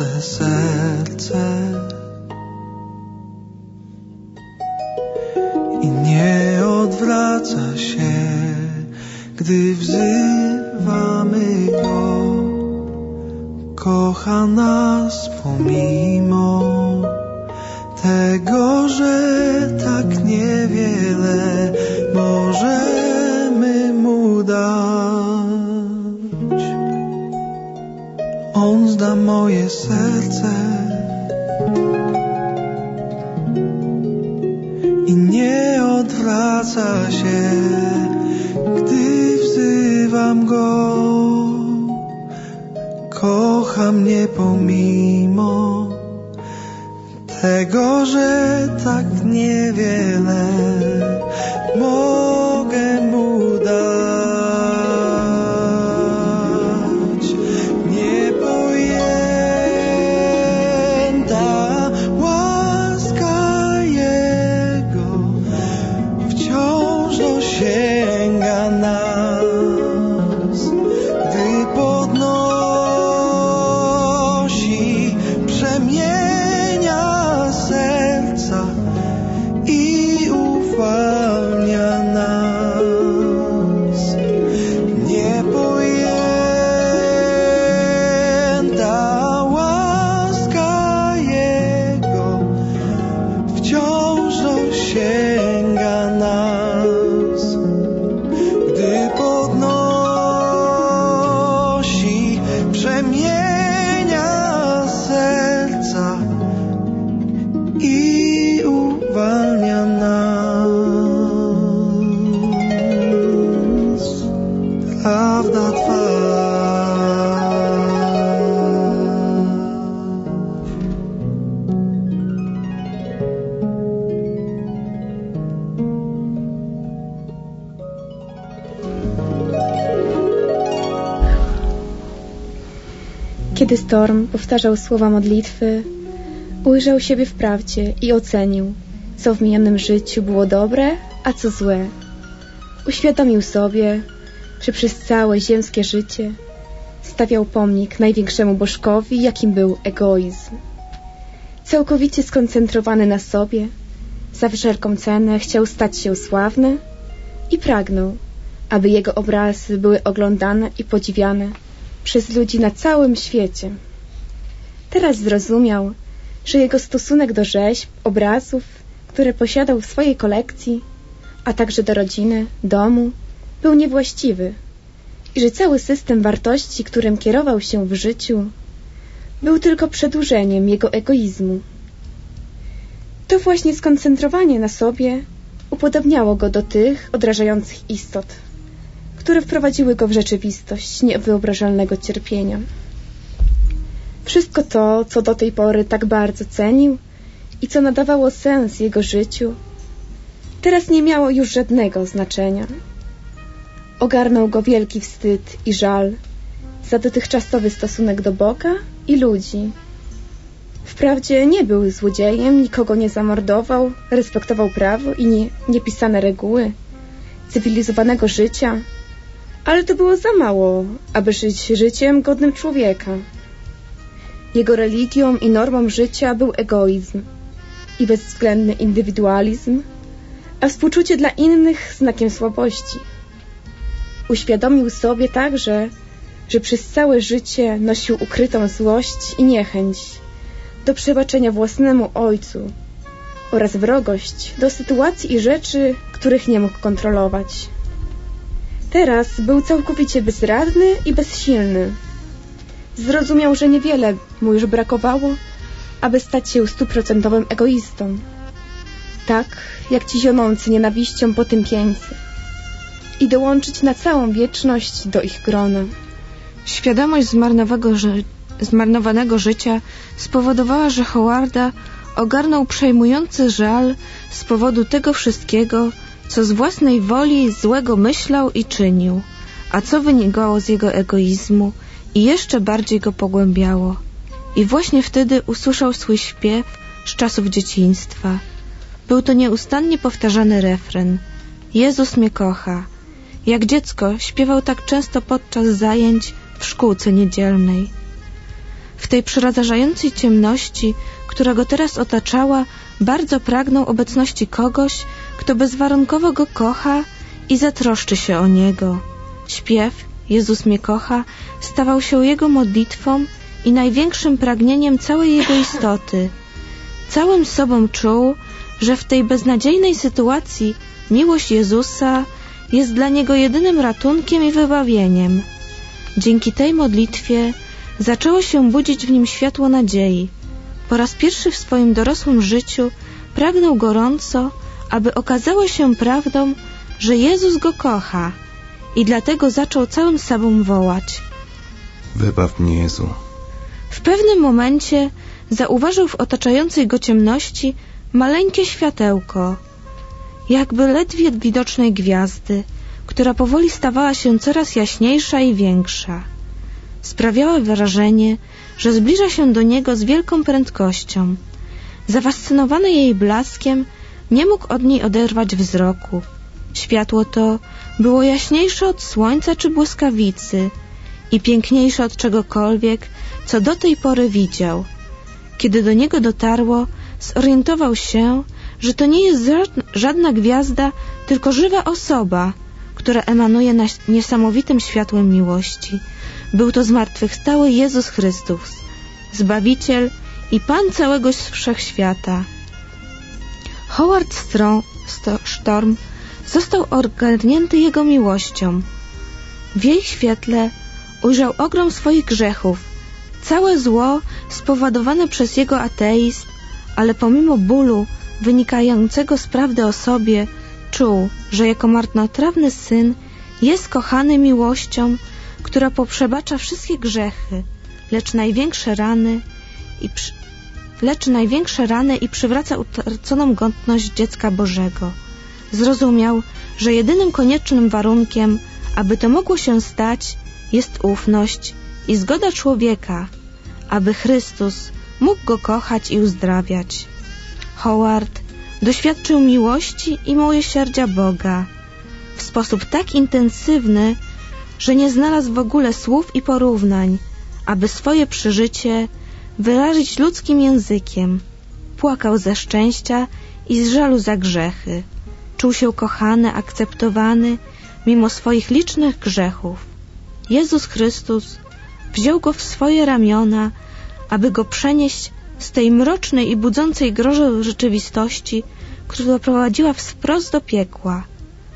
swe serce i nie odwraca się, gdy wzywamy Go. Kocha nas pomimo tego, że tak niewiele możemy Mu dać. On zda moje serce i nie odwraca się, gdy wzywam Go. Kocha mnie pomimo tego, że tak niewiele mogę Mu dać. Niepojęta łaska Jego wciąż dosięga nas, gdy podnosi, przemienia serca i uwalnia nas. Niepojęta łaska Jego wciąż dosięga nas, gdy podnosi, przemienia serca i uwalnia nas. Prawda Twa. Kiedy Storm powtarzał słowa modlitwy, ujrzał siebie w prawdzie i ocenił, co w minionym życiu było dobre, a co złe. Uświadomił sobie, że przez całe ziemskie życie stawiał pomnik największemu bożkowi, jakim był egoizm. Całkowicie skoncentrowany na sobie, za wszelką cenę chciał stać się sławny i pragnął, aby jego obrazy były oglądane i podziwiane przez ludzi na całym świecie. Teraz zrozumiał, że jego stosunek do rzeźb, obrazów, które posiadał w swojej kolekcji, a także do rodziny, domu, był niewłaściwy i że cały system wartości, którym kierował się w życiu, był tylko przedłużeniem jego egoizmu. To właśnie skoncentrowanie na sobie upodobniało go do tych odrażających istot, które wprowadziły go w rzeczywistość niewyobrażalnego cierpienia. Wszystko to, co do tej pory tak bardzo cenił i co nadawało sens jego życiu, teraz nie miało już żadnego znaczenia. Ogarnął go wielki wstyd i żal za dotychczasowy stosunek do Boga i ludzi. Wprawdzie nie był złodziejem, nikogo nie zamordował, respektował prawo i nie, niepisane reguły cywilizowanego życia, ale to było za mało, aby żyć życiem godnym człowieka. Jego religią i normą życia był egoizm i bezwzględny indywidualizm, a współczucie dla innych znakiem słabości. Uświadomił sobie także, że przez całe życie nosił ukrytą złość i niechęć do przebaczenia własnemu ojcu oraz wrogość do sytuacji i rzeczy, których nie mógł kontrolować. Teraz był całkowicie bezradny i bezsilny. Zrozumiał, że niewiele mu już brakowało, aby stać się stuprocentowym egoistą. Tak jak ci zionący nienawiścią potępieńcy i dołączyć na całą wieczność do ich grona. Świadomość ży- zmarnowanego życia spowodowała, że Howarda ogarnął przejmujący żal z powodu tego wszystkiego, co z własnej woli złego myślał i czynił, a co wynikało z jego egoizmu i jeszcze bardziej go pogłębiało. I właśnie wtedy usłyszał swój śpiew z czasów dzieciństwa. Był to nieustannie powtarzany refren: Jezus mnie kocha. Jak dziecko śpiewał tak często podczas zajęć w szkółce niedzielnej. W tej przerażającej ciemności, która go teraz otaczała, bardzo pragnął obecności kogoś, kto bezwarunkowo go kocha i zatroszczy się o niego. Śpiew Jezus mnie kocha stawał się jego modlitwą i największym pragnieniem całej jego istoty. Całym sobą czuł, że w tej beznadziejnej sytuacji miłość Jezusa jest dla niego jedynym ratunkiem i wybawieniem. Dzięki tej modlitwie zaczęło się budzić w nim światło nadziei. Po raz pierwszy w swoim dorosłym życiu pragnął gorąco, aby okazało się prawdą, że Jezus go kocha, i dlatego zaczął całym sobą wołać: wybaw mnie, Jezu. W pewnym momencie zauważył w otaczającej go ciemności maleńkie światełko, jakby ledwie widocznej gwiazdy, która powoli stawała się coraz jaśniejsza i większa. Sprawiała wrażenie, że zbliża się do niego z wielką prędkością. Zafascynowany jej blaskiem, nie mógł od niej oderwać wzroku. Światło to było jaśniejsze od słońca czy błyskawicy i piękniejsze od czegokolwiek, co do tej pory widział. Kiedy do niego dotarło, zorientował się, że to nie jest żadna gwiazda, tylko żywa osoba, która emanuje niesamowitym światłem miłości. Był to zmartwychwstały Jezus Chrystus, Zbawiciel i Pan całego wszechświata. Howard Storm został ogarnięty Jego miłością. W jej świetle ujrzał ogrom swoich grzechów, całe zło spowodowane przez jego ateizm, ale pomimo bólu wynikającego z prawdy o sobie, czuł, że jako marnotrawny syn jest kochany miłością, która poprzebacza wszystkie grzechy, lecz największe rany i przy... lecz największe rany i przywraca utraconą godność dziecka Bożego. Zrozumiał, że jedynym koniecznym warunkiem, aby to mogło się stać, jest ufność i zgoda człowieka, aby Chrystus mógł go kochać i uzdrawiać. Howard doświadczył miłości i miłosierdzia Boga w sposób tak intensywny, że nie znalazł w ogóle słów i porównań, aby swoje przeżycie wyrazić ludzkim językiem. Płakał ze szczęścia i z żalu za grzechy. Czuł się kochany, akceptowany, mimo swoich licznych grzechów. Jezus Chrystus wziął go w swoje ramiona, aby go przenieść z tej mrocznej i budzącej grozę rzeczywistości, która prowadziła wprost do piekła.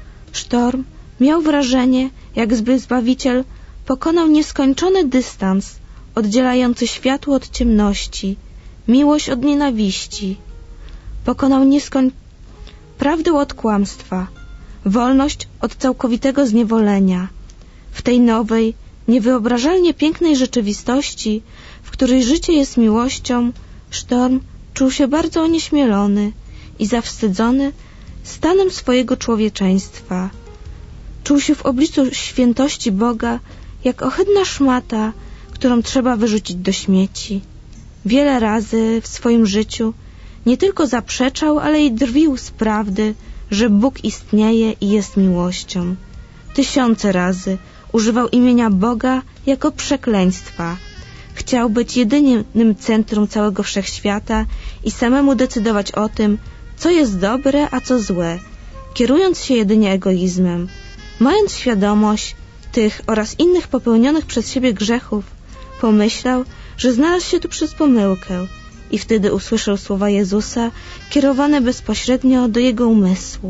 Storm miał wrażenie, jakby Zbawiciel pokonał nieskończony dystans oddzielający światło od ciemności, miłość od nienawiści. Pokonał nieskoń... prawdę od kłamstwa, wolność od całkowitego zniewolenia. W tej nowej, niewyobrażalnie pięknej rzeczywistości, w której życie jest miłością, Storm czuł się bardzo onieśmielony i zawstydzony stanem swojego człowieczeństwa. Czuł się w obliczu świętości Boga jak ohydna szmata, którą trzeba wyrzucić do śmieci. Wiele razy w swoim życiu nie tylko zaprzeczał, ale i drwił z prawdy, że Bóg istnieje i jest miłością. Tysiące razy używał imienia Boga jako przekleństwa. Chciał być jedynym centrum całego wszechświata i samemu decydować o tym, co jest dobre, a co złe, kierując się jedynie egoizmem. Mając świadomość tych oraz innych popełnionych przez siebie grzechów, pomyślał, że znalazł się tu przez pomyłkę i wtedy usłyszał słowa Jezusa kierowane bezpośrednio do jego umysłu.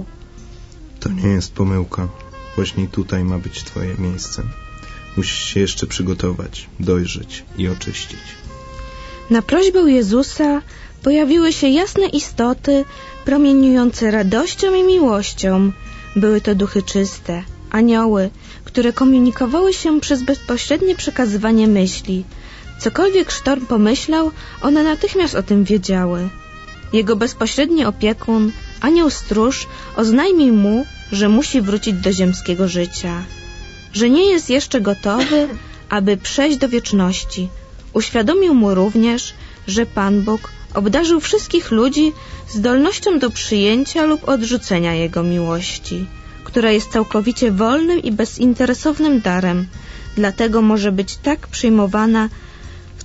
To nie jest pomyłka. Właśnie tutaj ma być twoje miejsce. Musisz się jeszcze przygotować, dojrzeć i oczyścić. Na prośbę Jezusa pojawiły się jasne istoty promieniujące radością i miłością. Były to duchy czyste, anioły, które komunikowały się przez bezpośrednie przekazywanie myśli. Cokolwiek Storm pomyślał, one natychmiast o tym wiedziały. Jego bezpośredni opiekun, anioł stróż, oznajmił mu, że musi wrócić do ziemskiego życia, że nie jest jeszcze gotowy, aby przejść do wieczności. Uświadomił mu również, że Pan Bóg obdarzył wszystkich ludzi zdolnością do przyjęcia lub odrzucenia Jego miłości, która jest całkowicie wolnym i bezinteresownym darem, dlatego może być tak przyjmowana w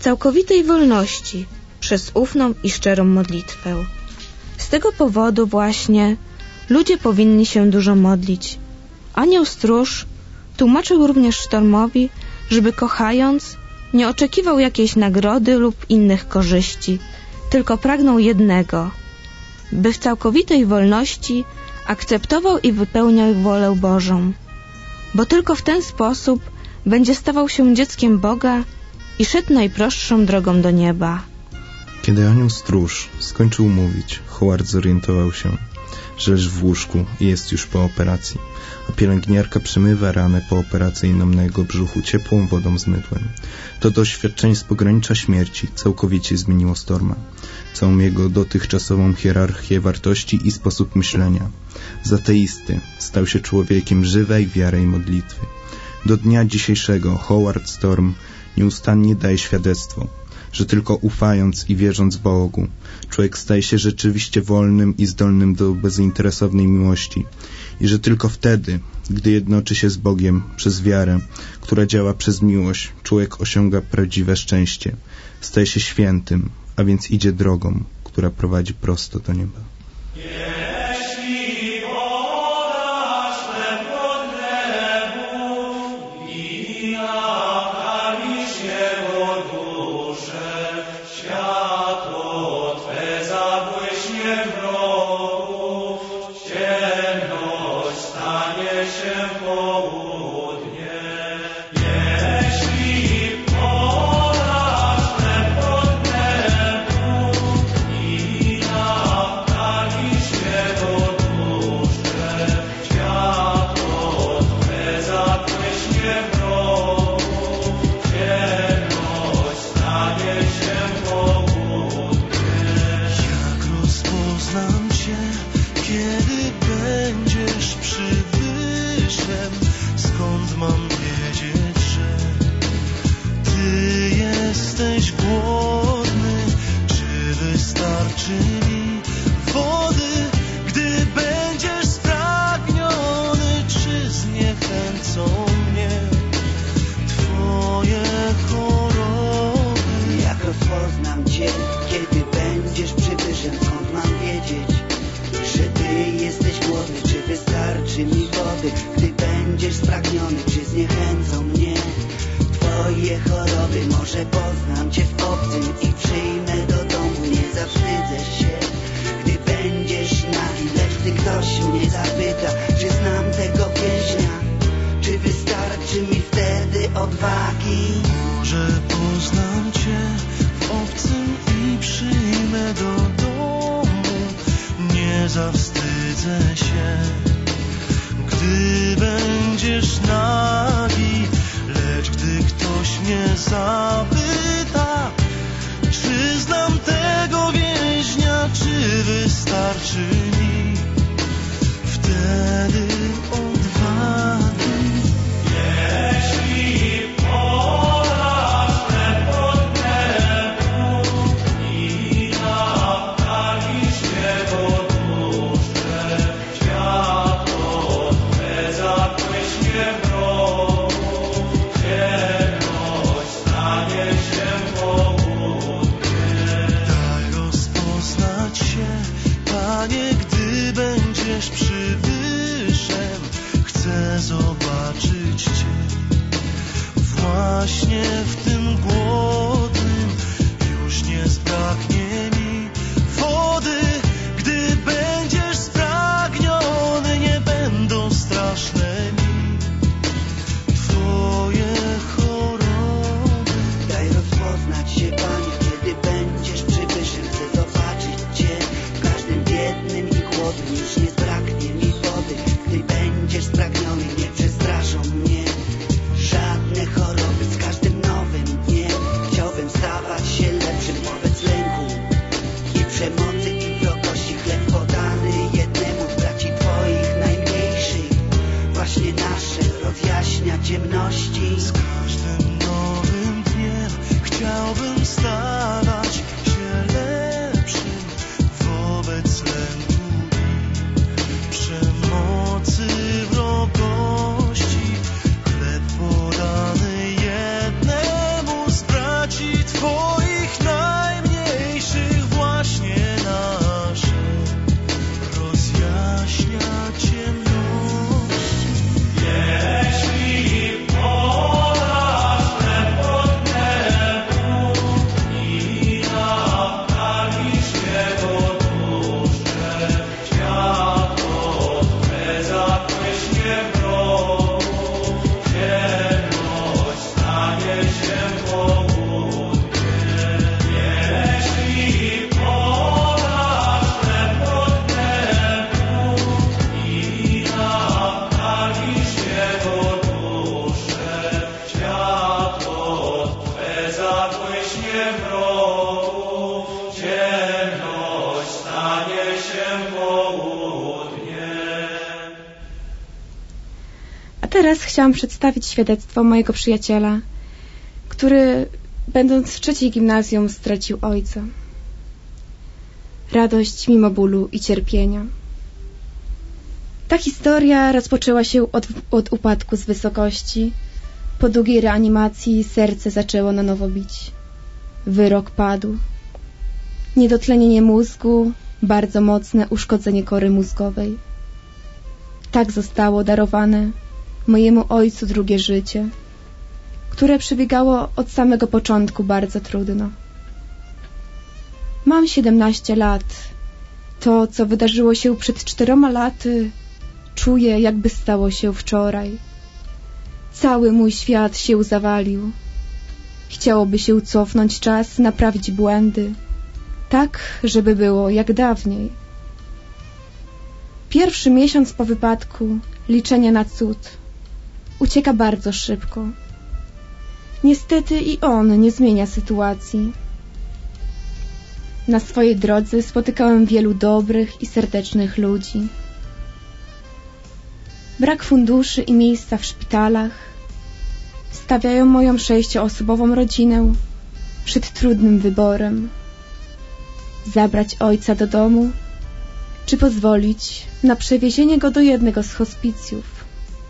całkowitej wolności przez ufną i szczerą modlitwę. Z tego powodu właśnie ludzie powinni się dużo modlić. Anioł stróż tłumaczył również Sztormowi, żeby kochając nie oczekiwał jakiejś nagrody lub innych korzyści, tylko pragnął jednego, by w całkowitej wolności akceptował i wypełniał wolę Bożą, bo tylko w ten sposób będzie stawał się dzieckiem Boga i szedł najprostszą drogą do nieba. Kiedy anioł stróż skończył mówić, Howard zorientował się, że leży w łóżku i jest już po operacji, a pielęgniarka przemywa ranę pooperacyjną na jego brzuchu ciepłą wodą z mydłem. To doświadczenie z pogranicza śmierci całkowicie zmieniło Storma, całą jego dotychczasową hierarchię wartości i sposób myślenia. Z ateisty stał się człowiekiem żywej wiary i modlitwy. Do dnia dzisiejszego Howard Storm nieustannie daje świadectwo, że tylko ufając i wierząc Bogu, człowiek staje się rzeczywiście wolnym i zdolnym do bezinteresownej miłości i że tylko wtedy, gdy jednoczy się z Bogiem przez wiarę, która działa przez miłość, człowiek osiąga prawdziwe szczęście, staje się świętym, a więc idzie drogą, która prowadzi prosto do nieba. Twoje Teraz chciałam przedstawić świadectwo mojego przyjaciela, który, będąc w trzeciej gimnazjum, stracił ojca. Radość mimo bólu i cierpienia. Ta historia rozpoczęła się od, od upadku z wysokości. Po długiej reanimacji serce zaczęło na nowo bić. Wyrok padł. Niedotlenienie mózgu, bardzo mocne uszkodzenie kory mózgowej. Tak zostało darowane mojemu ojcu drugie życie, które przebiegało od samego początku bardzo trudno. Mam siedemnaście lat. To, co wydarzyło się przed czteroma laty, czuję, jakby stało się wczoraj. Cały mój świat się zawalił. Chciałoby się cofnąć czas, naprawić błędy, tak, żeby było jak dawniej. Pierwszy miesiąc po wypadku, liczenie na cud, ucieka bardzo szybko. Niestety i on nie zmienia sytuacji. Na swojej drodze spotykałem wielu dobrych i serdecznych ludzi. Brak funduszy i miejsca w szpitalach stawiają moją sześcioosobową rodzinę przed trudnym wyborem. Zabrać ojca do domu, czy pozwolić na przewiezienie go do jednego z hospicjów.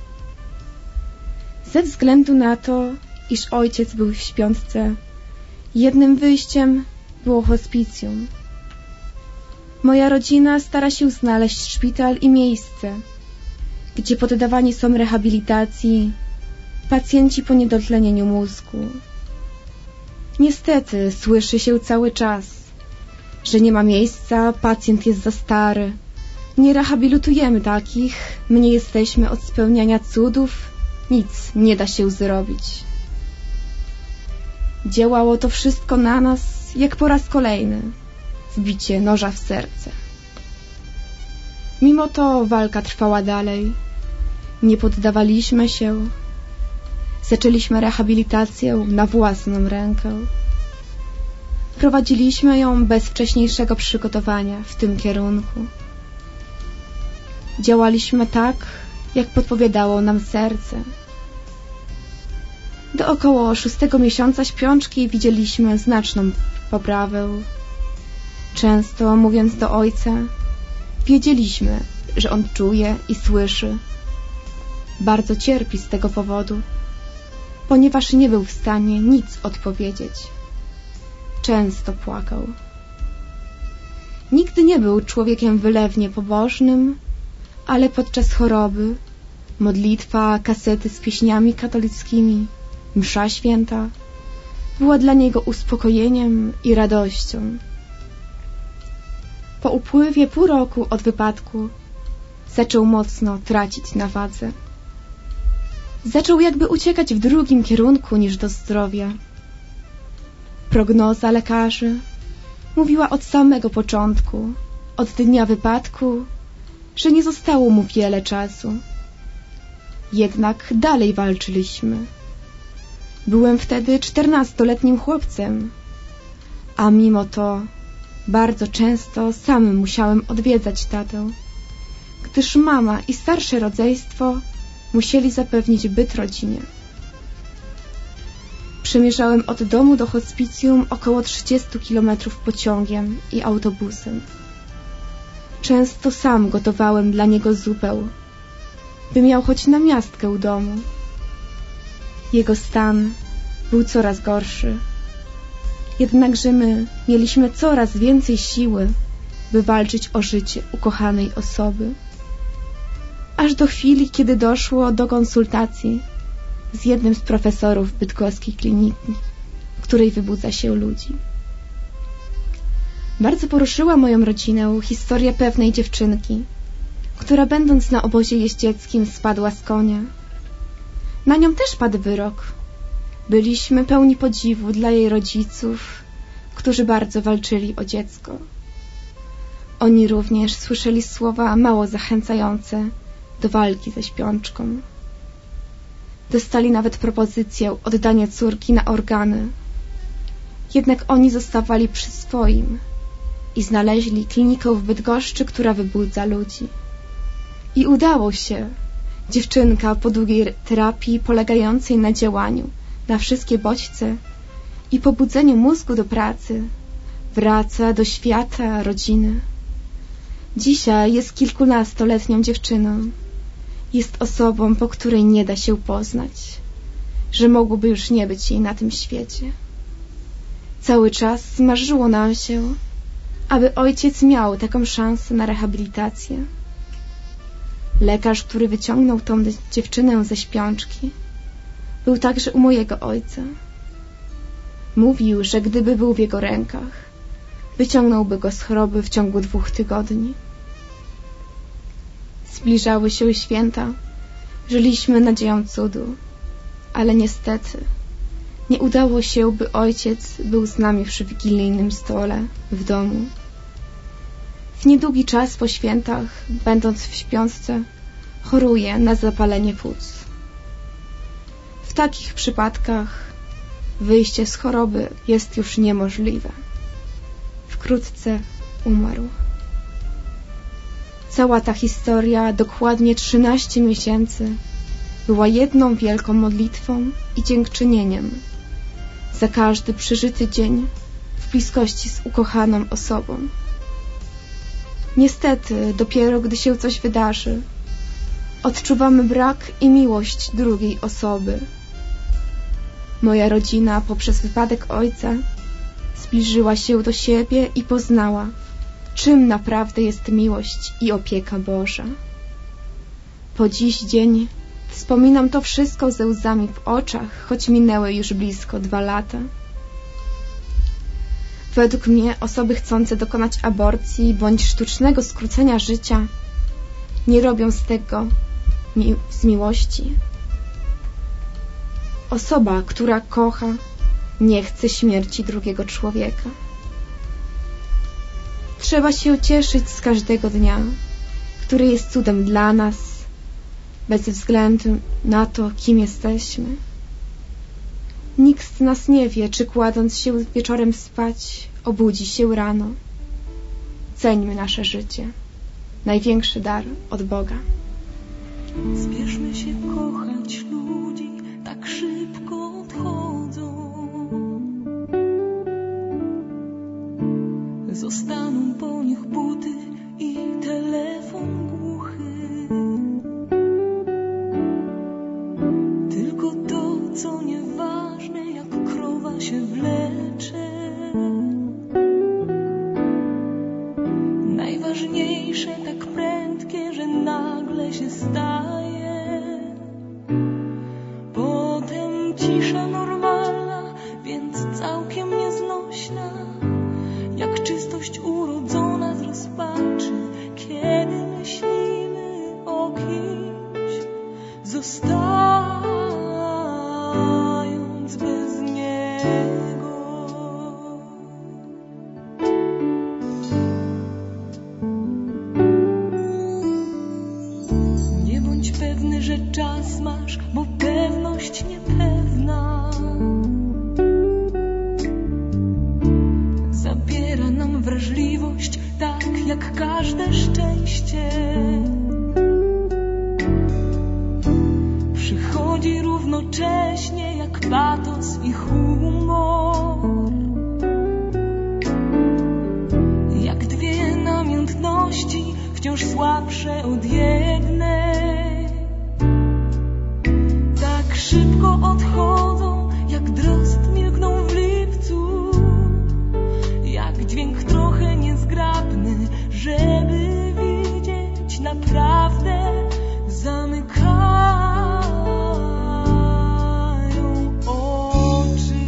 Ze względu na to, iż ojciec był w śpiączce, jednym wyjściem było hospicjum. Moja rodzina stara się znaleźć szpital i miejsce, gdzie poddawani są rehabilitacji pacjenci po niedotlenieniu mózgu. Niestety słyszy się cały czas, że nie ma miejsca, pacjent jest za stary. Nie rehabilitujemy takich, my nie jesteśmy od spełniania cudów, nic nie da się zrobić. Działało to wszystko na nas, jak po raz kolejny, wbicie noża w serce. Mimo to walka trwała dalej. Nie poddawaliśmy się. Zaczęliśmy rehabilitację na własną rękę. Prowadziliśmy ją bez wcześniejszego przygotowania w tym kierunku. Działaliśmy tak, jak podpowiadało nam serce. Do około szóstego miesiąca śpiączki widzieliśmy znaczną poprawę. Często, mówiąc do ojca, wiedzieliśmy, że on czuje i słyszy. Bardzo cierpi z tego powodu, ponieważ nie był w stanie nic odpowiedzieć. Często płakał. Nigdy nie był człowiekiem wylewnie pobożnym, ale podczas choroby modlitwa, kasety z pieśniami katolickimi, msza święta była dla niego uspokojeniem i radością. Po upływie pół roku od wypadku zaczął mocno tracić na wadze. Zaczął jakby uciekać w drugim kierunku niż do zdrowia. Prognoza lekarzy mówiła od samego początku, od dnia wypadku, że nie zostało mu wiele czasu. Jednak dalej walczyliśmy. Byłem wtedy czternastoletnim chłopcem, a mimo to bardzo często sam musiałem odwiedzać tatę, gdyż mama i starsze rodzeństwo musieli zapewnić byt rodzinie. Przemierzałem od domu do hospicjum około trzydzieści kilometrów pociągiem i autobusem. Często sam gotowałem dla niego zupę, by miał choć namiastkę u domu. Jego stan był coraz gorszy. Jednakże my mieliśmy coraz więcej siły, by walczyć o życie ukochanej osoby. Aż do chwili, kiedy doszło do konsultacji z jednym z profesorów bydgoskiej kliniki, w której wybudza się ludzi. Bardzo poruszyła moją rodzinę historia pewnej dziewczynki, która będąc na obozie jeździeckim spadła z konia. Na nią też padł wyrok. Byliśmy pełni podziwu dla jej rodziców, którzy bardzo walczyli o dziecko. Oni również słyszeli słowa mało zachęcające do walki ze śpiączką. Dostali nawet propozycję oddania córki na organy. Jednak oni zostawali przy swoim i znaleźli klinikę w Bydgoszczy, która wybudza ludzi. I udało się. Dziewczynka po długiej terapii polegającej na działaniu na wszystkie bodźce i pobudzeniu mózgu do pracy wraca do świata rodziny. Dzisiaj jest kilkunastoletnią dziewczyną. Jest osobą, po której nie da się poznać, że mogłoby już nie być jej na tym świecie. Cały czas marzyło nam się, aby ojciec miał taką szansę na rehabilitację. Lekarz, który wyciągnął tą dziewczynę ze śpiączki, był także u mojego ojca. Mówił, że gdyby był w jego rękach, wyciągnąłby go z choroby w ciągu dwóch tygodni. Zbliżały się święta, żyliśmy nadzieją cudu, ale niestety nie udało się, by ojciec był z nami przy wigilijnym stole w domu. W niedługi czas po świętach, będąc w śpiączce, choruje na zapalenie płuc. W takich przypadkach wyjście z choroby jest już niemożliwe. Wkrótce umarł. Cała ta historia, dokładnie trzynaście miesięcy, była jedną wielką modlitwą i dziękczynieniem za każdy przeżyty dzień w bliskości z ukochaną osobą. Niestety, dopiero gdy się coś wydarzy, odczuwamy brak i miłość drugiej osoby. Moja rodzina poprzez wypadek ojca zbliżyła się do siebie i poznała, czym naprawdę jest miłość i opieka Boża. Po dziś dzień wspominam to wszystko ze łzami w oczach, choć minęły już blisko dwa lata. Według mnie osoby chcące dokonać aborcji bądź sztucznego skrócenia życia nie robią z tego mi- z miłości. Osoba, która kocha, nie chce śmierci drugiego człowieka. Trzeba się cieszyć z każdego dnia, który jest cudem dla nas, bez względu na to, kim jesteśmy. Nikt z nas nie wie, czy kładąc się wieczorem spać, obudzi się rano. Ceńmy nasze życie. Największy dar od Boga. Spieszmy się kochać ludzi, tak szybko odchodzą. Zostaną po nich buty i telefon głuchy. Tylko to, co nieważne, jak krowa się wlecze. Najważniejsze, tak prędkie, że nagle się staje. Potem cisza normalna, więc całkiem nieznośna, jak czystość urodzona z rozpaczy, kiedy myślimy o kimś, zostając bez niego. Nie bądź pewny, że czas masz, bo pewność niepewna zabiera nam wrażliwość, tak jak każde szczęście. Przychodzi równocześnie jak patos i humor, jak dwie namiętności, wciąż słabsze od jednej. Tak szybko odchodzą, jak drozd milkną w lipcu, jak dźwięk trochę niezgrabny, żeby widzieć naprawdę, zamykają oczy.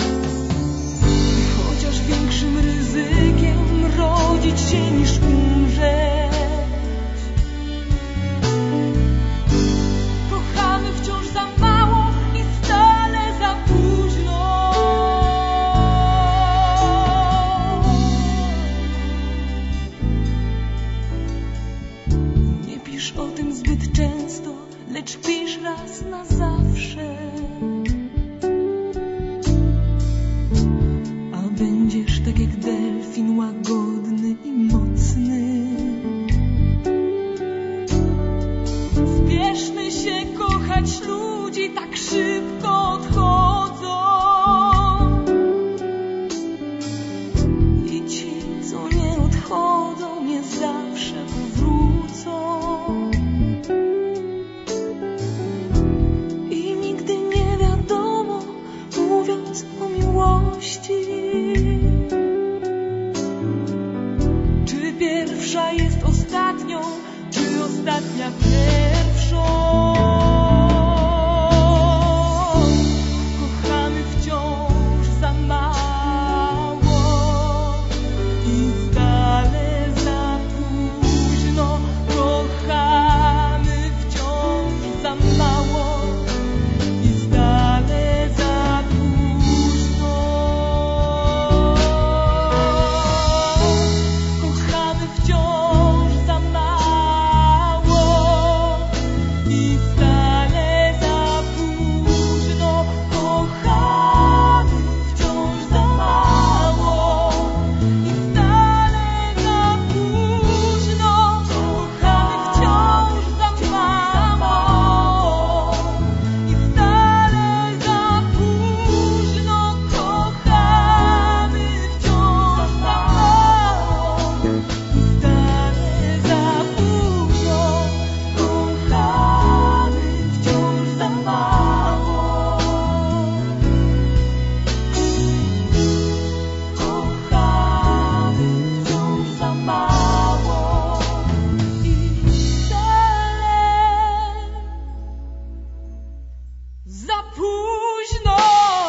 Chociaż większym ryzykiem rodzić się niż umrzeć, myślisz o tym zbyt często, lecz śpisz raz na zawsze. A będziesz tak jak delfin, łagodny i mocny. Spieszmy się kochać ludzi, tak szybko odchodzą. I ci, co nie odchodzą, nie zawsze powrócą. I nigdy nie wiadomo, mówiąc o miłości, czy pierwsza jest ostatnią, czy ostatnia pierwszą. Kochamy wciąż za mało i wcale za późno. Kochamy wciąż za mało i wcale za późno. Kochamy wciąż za mało i wcale za późno. Kochamy wciąż za mało i wcale za późno. Kochamy wciąż za mało i wcale za późno. Kochamy wciąż za mało i wcale za późno. Kochamy wciąż za mało. Kochamy wciąż za mało i wcale za późno.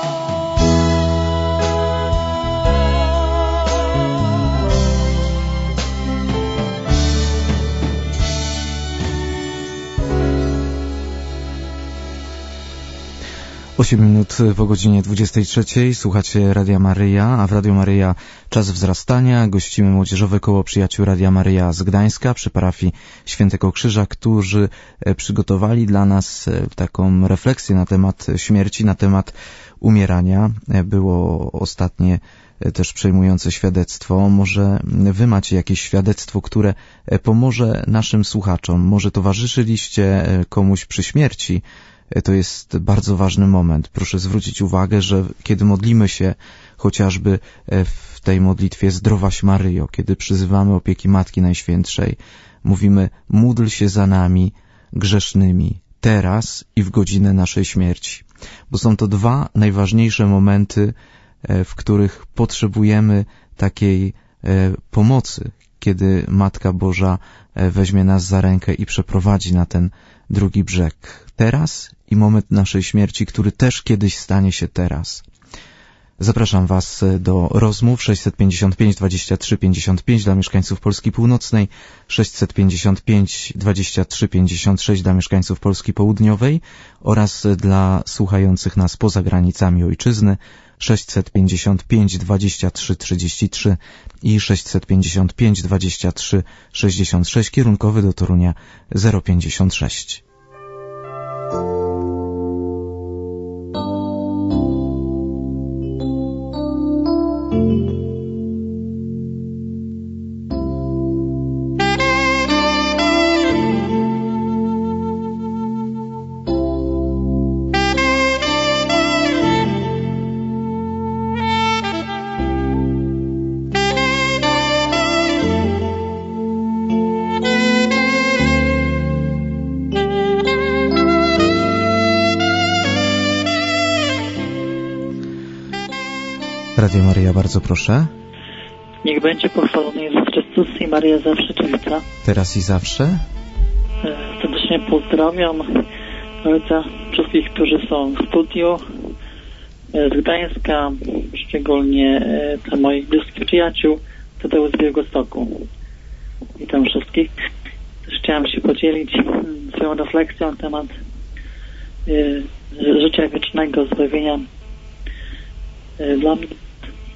osiem minut po godzinie dwudziestej trzeciej. Słuchacie Radia Maryja, a w Radio Maryja czas wzrastania. Gościmy Młodzieżowe Koło Przyjaciół Radia Maryja z Gdańska przy parafii Świętego Krzyża, którzy e, przygotowali dla nas e, taką refleksję na temat śmierci, na temat umierania. E, było ostatnie e, też przejmujące świadectwo. Może wy macie jakieś świadectwo, które e, pomoże naszym słuchaczom. Może towarzyszyliście e, komuś przy śmierci. To jest bardzo ważny moment. Proszę zwrócić uwagę, że kiedy modlimy się chociażby w tej modlitwie Zdrowaś Maryjo, kiedy przyzywamy opieki Matki Najświętszej, mówimy módl się za nami grzesznymi, teraz i w godzinę naszej śmierci. Bo są to dwa najważniejsze momenty, w których potrzebujemy takiej pomocy, kiedy Matka Boża weźmie nas za rękę i przeprowadzi na ten drugi brzeg. Teraz i moment naszej śmierci, który też kiedyś stanie się teraz. Zapraszam Was do rozmów sześćset pięćdziesiąt pięć dwadzieścia trzy pięćdziesiąt pięć dla mieszkańców Polski Północnej, sześćset pięćdziesiąt pięć dwadzieścia trzy pięćdziesiąt sześć dla mieszkańców Polski Południowej oraz dla słuchających nas poza granicami ojczyzny sześćset pięćdziesiąt pięć dwadzieścia trzy trzydzieści trzy i sześćset pięćdziesiąt pięć dwadzieścia trzy sześćdziesiąt sześć, kierunkowy do Torunia zero pięćdziesiąt sześć. Radio Maryja, bardzo proszę. Niech będzie pochwalony Jezus Chrystus i Maryja zawsze Dziewica. Teraz i zawsze. Serdecznie pozdrawiam ojca, wszystkich, którzy są w studiu z Gdańska, szczególnie dla moich bliskich przyjaciół, Tadeusz z Białegostoku. Witam wszystkich. Też chciałem się podzielić swoją refleksją na temat życia wiecznego, zbawienia. Dla mnie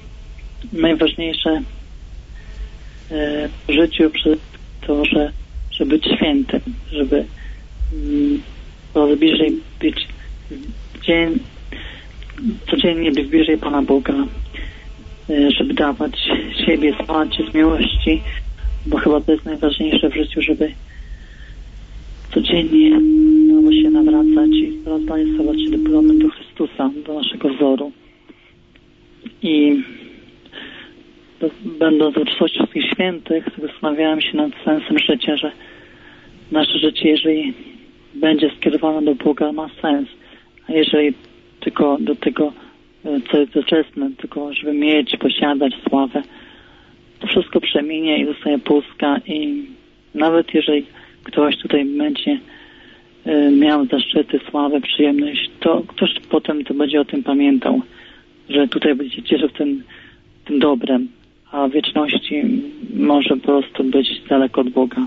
najważniejsze w życiu to, że żeby być świętym, żeby mm, coraz bliżej być dzień, codziennie być bliżej Pana Boga, żeby dawać siebie wsparcie z miłości, bo chyba to jest najważniejsze w życiu, żeby codziennie nowo się nawracać i coraz dalej stawać się podobnym do Chrystusa, do naszego wzoru. I będąc w uczciwości wszystkich świętych, zastanawiałem się nad sensem życia, że nasze życie, jeżeli będzie skierowane do Boga, ma sens, a jeżeli tylko do tego, co jest doczesne, tylko żeby mieć, posiadać sławę, to wszystko przeminie i zostaje pustka i nawet jeżeli ktoś tutaj będzie y, miał zaszczyty, sławę, przyjemność, to ktoś potem to będzie o tym pamiętał, że tutaj będzie się cieszył tym, tym dobrem, a w wieczności może po prostu być daleko od Boga.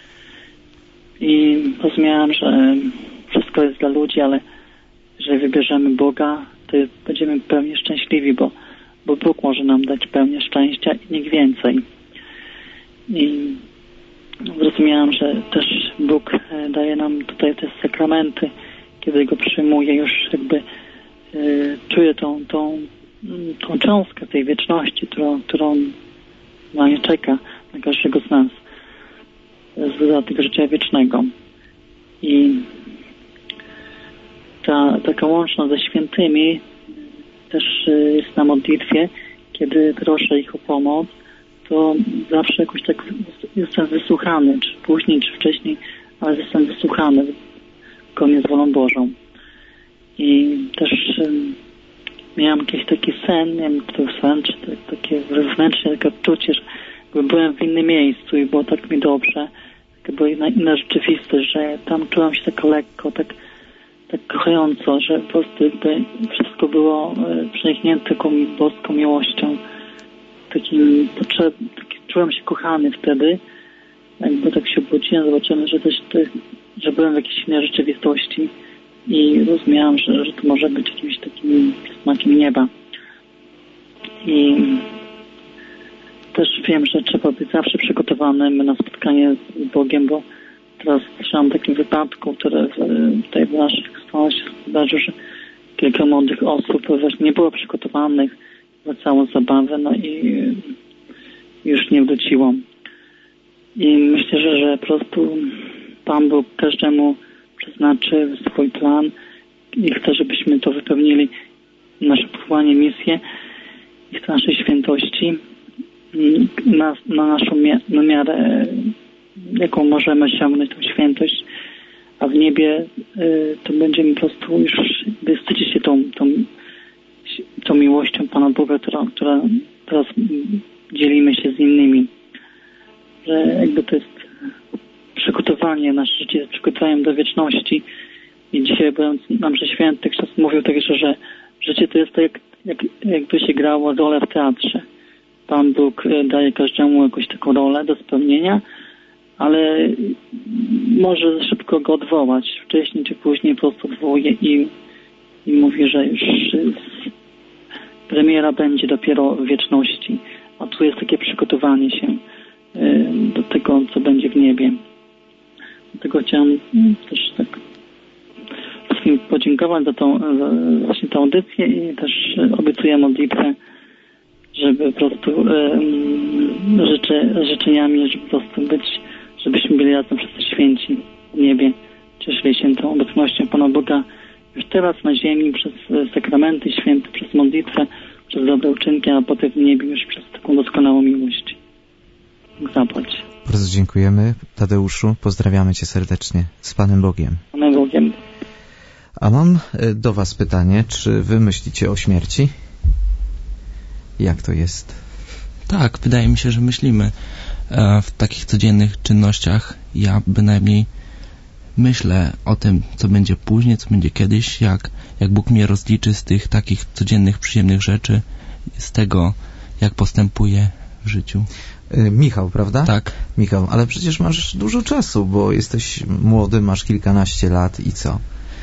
I rozumiałem, że wszystko jest dla ludzi, ale jeżeli wybierzemy Boga, to będziemy pełni szczęśliwi, bo, bo Bóg może nam dać pełnię szczęścia i nikt więcej. I zrozumiałem, że też Bóg daje nam tutaj te sakramenty, kiedy Go przyjmuję, już jakby y, czuję tą, tą, tą cząstkę tej wieczności, którą, którą na mnie czeka, na każdego z nas, z tego życia wiecznego. I ta taka łączność ze świętymi też jest na modlitwie, kiedy proszę ich o pomoc, to zawsze jakoś tak jestem wysłuchany, czy później, czy wcześniej, ale jestem wysłuchany zgodnie z wolą Bożą. I też um, miałem jakiś taki sen, nie wiem, to sen, czy to, takie wewnętrzne takie odczucie, że jakby byłem w innym miejscu i było tak mi dobrze, jakby inna, inna rzeczywistość, że tam czułam się tak lekko, tak tak kochająco, że po prostu jakby wszystko było e, przeniknięte taką boską miłością. Takim potrzeb, taki, czułem się kochany wtedy. Jakby tak się obudziłem, zobaczyłem, że też te, że byłem w jakiejś innej rzeczywistości i rozumiałem, że, że to może być jakimś takim smakiem nieba. I też wiem, że trzeba być zawsze przygotowanym na spotkanie z Bogiem, bo teraz słyszałam o takim wypadku, który tutaj w naszych stronach się zdarzył, że kilka młodych osób właśnie nie było przygotowanych na całą zabawę, no i już nie wróciło. I myślę, że, że po prostu Pan Bóg każdemu przeznaczy swój plan i chce, żebyśmy to wypełnili, nasze powołanie, misję i w naszej świętości na, na naszą na miarę, jaką możemy osiągnąć tą świętość, a w niebie y, to będziemy po prostu już wstydzić się tą, tą, tą miłością Pana Boga, która, która teraz dzielimy się z innymi. Że jakby to jest przygotowanie, nasze życie jest przygotowaniem do wieczności. I dzisiaj, będąc na mszy świętych, ksiądz mówił także, że życie to jest tak, jak, jak, jakby się grało rolę w teatrze. Pan Bóg daje każdemu jakąś taką rolę do spełnienia, ale może szybko go odwołać. Wcześniej czy później po prostu odwołuje i, i mówi, że już premiera będzie dopiero w wieczności. A tu jest takie przygotowanie się do tego, co będzie w niebie. Dlatego chciałem też tak wszystkim podziękować za tą za właśnie tę audycję i też obiecuję modlitwę, żeby po prostu um, życzę, życzeniami, żeby po prostu być, żebyśmy byli razem wszyscy święci w niebie, cieszyli się tą obecnością Pana Boga już teraz na ziemi przez sakramenty święte, przez modlitwę, przez dobre uczynki, a potem w niebie już przez taką doskonałą miłość. Zapłać. Bardzo dziękujemy, Tadeuszu. Pozdrawiamy Cię serdecznie. Z Panem Bogiem. Panem Bogiem. A mam do Was pytanie, czy Wy myślicie o śmierci? Jak to jest? Tak, wydaje mi się, że myślimy e, w takich codziennych czynnościach. Ja bynajmniej myślę o tym, co będzie później, co będzie kiedyś, jak, jak Bóg mnie rozliczy z tych takich codziennych, przyjemnych rzeczy, z tego, jak postępuję w życiu. Michał, prawda? Tak. Michał, ale przecież masz dużo czasu, bo jesteś młody, masz kilkanaście lat i co?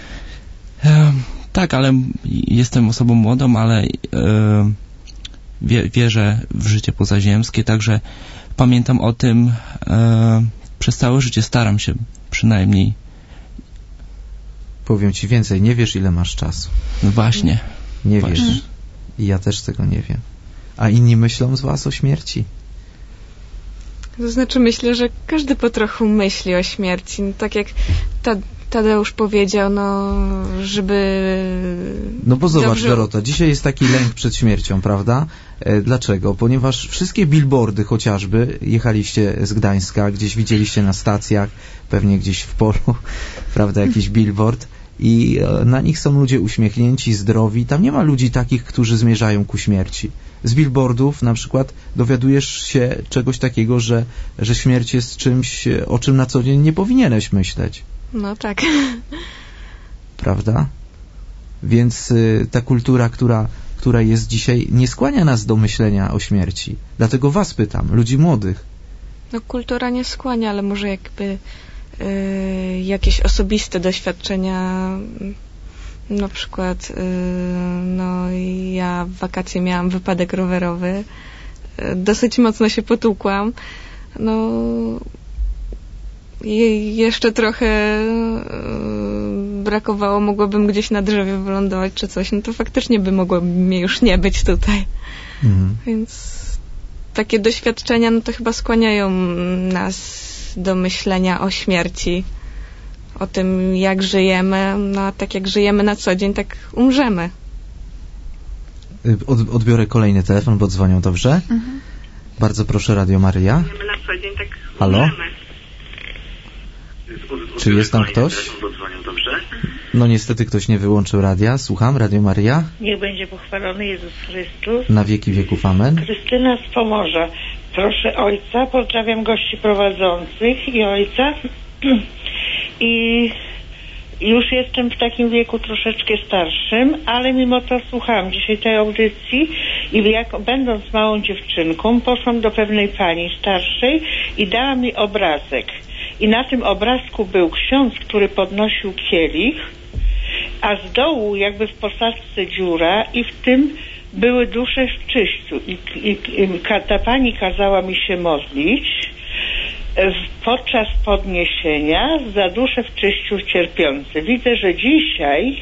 E, tak, ale jestem osobą młodą, ale e, wie, wierzę w życie pozaziemskie, także pamiętam o tym, e, przez całe życie staram się przynajmniej. Powiem ci więcej, nie wiesz, ile masz czasu. No właśnie. Nie właśnie. wiesz. I ja też tego nie wiem. A inni myślą z was o śmierci? To znaczy myślę, że każdy po trochu myśli o śmierci. No, tak jak ta, Tadeusz powiedział, no żeby... No bo zobacz, dobrze... Dorota, dzisiaj jest taki lęk przed śmiercią, prawda? E, dlaczego? Ponieważ wszystkie billboardy chociażby, jechaliście z Gdańska, gdzieś widzieliście na stacjach, pewnie gdzieś w polu, prawda, jakiś billboard i e, na nich są ludzie uśmiechnięci, zdrowi. Tam nie ma ludzi takich, którzy zmierzają ku śmierci. Z billboardów na przykład dowiadujesz się czegoś takiego, że, że śmierć jest czymś, o czym na co dzień nie powinieneś myśleć. No tak. Prawda? Więc y, ta kultura, która, która jest dzisiaj, nie skłania nas do myślenia o śmierci. Dlatego was pytam, ludzi młodych. No kultura nie skłania, ale może jakby y, jakieś osobiste doświadczenia. Na przykład y, no ja w wakacje miałam wypadek rowerowy. Y, dosyć mocno się potłukłam. No i jeszcze trochę y, brakowało, mogłabym gdzieś na drzewie wylądować czy coś, no to faktycznie by mogło mnie już nie być tutaj. Mhm. Więc takie doświadczenia, no to chyba skłaniają nas do myślenia o śmierci, o tym, jak żyjemy, no a tak jak żyjemy na co dzień, tak umrzemy. Od, odbiorę kolejny telefon, bo dzwonią, dobrze? Mhm. Bardzo proszę, Radio Maryja. Żyjemy na co dzień, tak Halo? umrzemy. Czy jest tam ktoś? No niestety ktoś nie wyłączył radia. Słucham, Radio Maryja. Niech będzie pochwalony Jezus Chrystus. Na wieki wieków, amen. Krystyna z Pomorza. Proszę ojca, pozdrawiam gości prowadzących i ojca. I już jestem w takim wieku troszeczkę starszym, ale mimo to słucham dzisiaj tej audycji i jak będąc małą dziewczynką poszłam do pewnej pani starszej i dała mi obrazek. I na tym obrazku był ksiądz, który podnosił kielich, a z dołu jakby w posadzce dziura i w tym były dusze w czyściu. I, i, i ta pani kazała mi się modlić podczas podniesienia za duszę w czyściu cierpiące. Widzę, że dzisiaj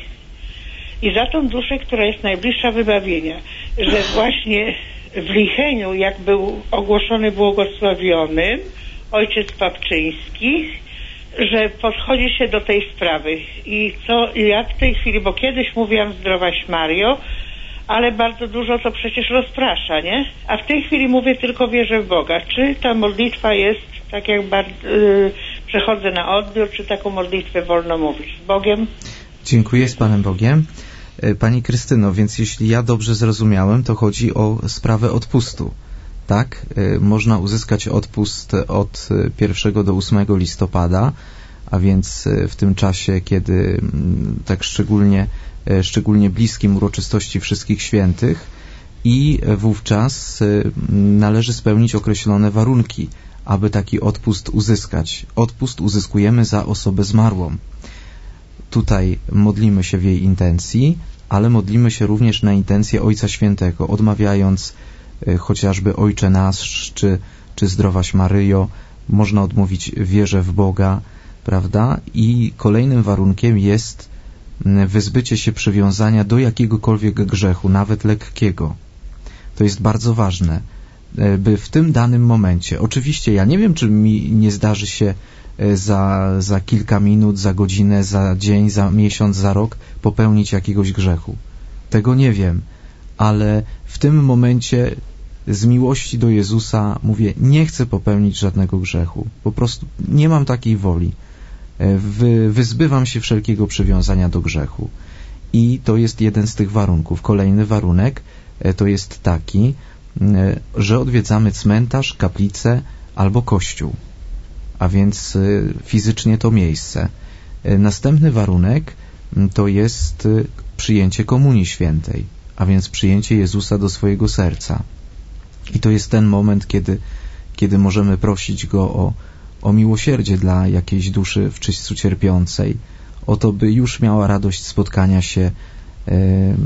i za tą duszę, która jest najbliższa wybawienia, że właśnie w Licheniu, jak był ogłoszony błogosławionym ojciec Papczyński, że podchodzi się do tej sprawy. I co ja w tej chwili, bo kiedyś mówiłam zdrowaś Mario, ale bardzo dużo to przecież rozprasza, nie? A w tej chwili mówię tylko wierzę w Boga. Czy ta modlitwa jest, tak jak bardzo, yy, przechodzę na odbiór, czy taką modlitwę wolno mówić? Z Bogiem? Dziękuję, z Panem Bogiem. Pani Krystyno, więc jeśli ja dobrze zrozumiałem, to chodzi o sprawę odpustu. Tak? Można uzyskać odpust od pierwszego do ósmego listopada, a więc w tym czasie, kiedy tak szczególnie, szczególnie bliskim uroczystości Wszystkich Świętych i wówczas należy spełnić określone warunki, aby taki odpust uzyskać. Odpust uzyskujemy za osobę zmarłą. Tutaj modlimy się w jej intencji, ale modlimy się również na intencję Ojca Świętego, odmawiając chociażby Ojcze Nasz, czy, czy Zdrowaś Maryjo. Można odmówić wierze w Boga, prawda? I kolejnym warunkiem jest wyzbycie się przywiązania do jakiegokolwiek grzechu, nawet lekkiego. To jest bardzo ważne, by w tym danym momencie, oczywiście ja nie wiem, czy mi nie zdarzy się za, za kilka minut, za godzinę, za dzień, za miesiąc, za rok popełnić jakiegoś grzechu. Tego nie wiem, ale w tym momencie z miłości do Jezusa mówię, nie chcę popełnić żadnego grzechu. Po prostu nie mam takiej woli. Wy, wyzbywam się wszelkiego przywiązania do grzechu. I to jest jeden z tych warunków. Kolejny warunek to jest taki, że odwiedzamy cmentarz, kaplicę albo kościół, a więc fizycznie to miejsce. Następny warunek to jest przyjęcie Komunii Świętej, a więc przyjęcie Jezusa do swojego serca. I to jest ten moment, kiedy, kiedy możemy prosić Go o, o miłosierdzie dla jakiejś duszy w czyśćcu cierpiącej, o to, by już miała radość spotkania się e,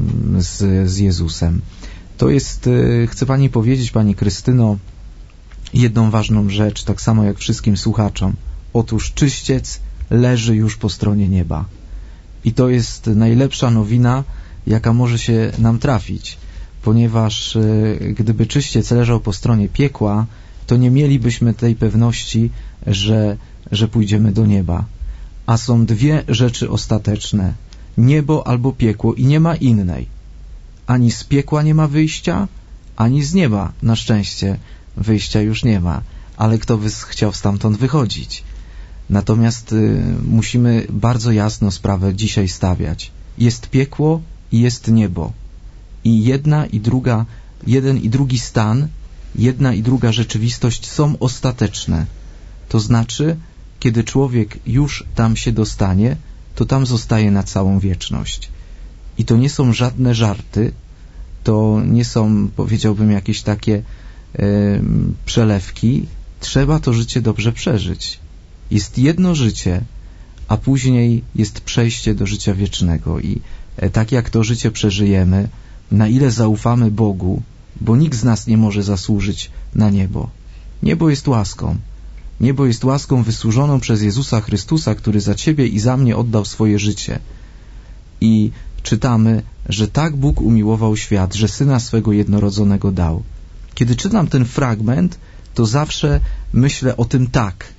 z, z Jezusem. To jest, e, chcę Pani powiedzieć, Pani Krystyno, jedną ważną rzecz, tak samo jak wszystkim słuchaczom. Otóż czyściec leży już po stronie nieba. I to jest najlepsza nowina, jaka może się nam trafić, ponieważ e, gdyby czyściec leżał po stronie piekła, to nie mielibyśmy tej pewności, że, że pójdziemy do nieba. A są dwie rzeczy ostateczne. Niebo albo piekło i nie ma innej. Ani z piekła nie ma wyjścia, ani z nieba, na szczęście, wyjścia już nie ma. Ale kto by chciał stamtąd wychodzić? Natomiast y, musimy bardzo jasno sprawę dzisiaj stawiać. Jest piekło i jest niebo. I jedna i druga, jeden i drugi stan, jedna i druga rzeczywistość są ostateczne. To znaczy, kiedy człowiek już tam się dostanie, to tam zostaje na całą wieczność. I to nie są żadne żarty, to nie są, powiedziałbym, jakieś takie e, przelewki. Trzeba to życie dobrze przeżyć. Jest jedno życie, a później jest przejście do życia wiecznego. I e, tak jak to życie przeżyjemy, na ile zaufamy Bogu, bo nikt z nas nie może zasłużyć na niebo. Niebo jest łaską. Niebo jest łaską wysłużoną przez Jezusa Chrystusa, który za ciebie i za mnie oddał swoje życie. I czytamy, że tak Bóg umiłował świat, że Syna swego jednorodzonego dał. Kiedy czytam ten fragment, to zawsze myślę o tym tak.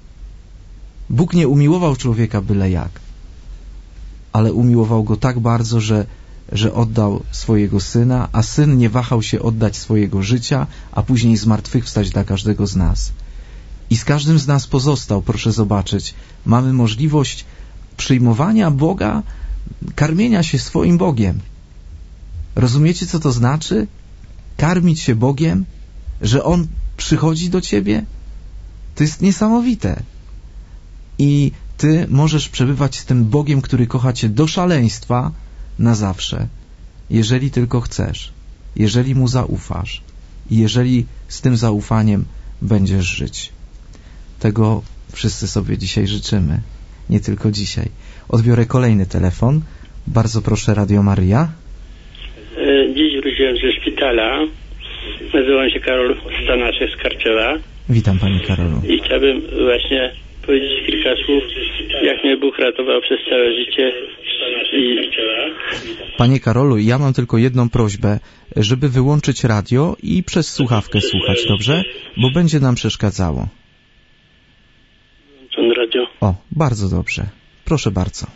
Bóg nie umiłował człowieka byle jak, ale umiłował go tak bardzo, że, że oddał swojego Syna, a Syn nie wahał się oddać swojego życia, a później zmartwychwstać dla każdego z nas. I z każdym z nas pozostał, proszę zobaczyć, mamy możliwość przyjmowania Boga, karmienia się swoim Bogiem. Rozumiecie, co to znaczy? Karmić się Bogiem, że On przychodzi do ciebie? To jest niesamowite. I ty możesz przebywać z tym Bogiem, który kocha cię do szaleństwa na zawsze, jeżeli tylko chcesz, jeżeli Mu zaufasz i jeżeli z tym zaufaniem będziesz żyć. Tego wszyscy sobie dzisiaj życzymy. Nie tylko dzisiaj. Odbiorę kolejny telefon. Bardzo proszę, Radio Maryja. Dziś wróciłem ze szpitala. Nazywam się Karol Stanaczek z Karczewa. Witam, Panie Karolu. I chciałbym właśnie powiedzieć kilka słów, jak mnie Bóg ratował przez całe życie. I... Panie Karolu, ja mam tylko jedną prośbę, żeby wyłączyć radio i przez słuchawkę słuchać, dobrze? Bo będzie nam przeszkadzało. Radio. O, bardzo dobrze. Proszę bardzo.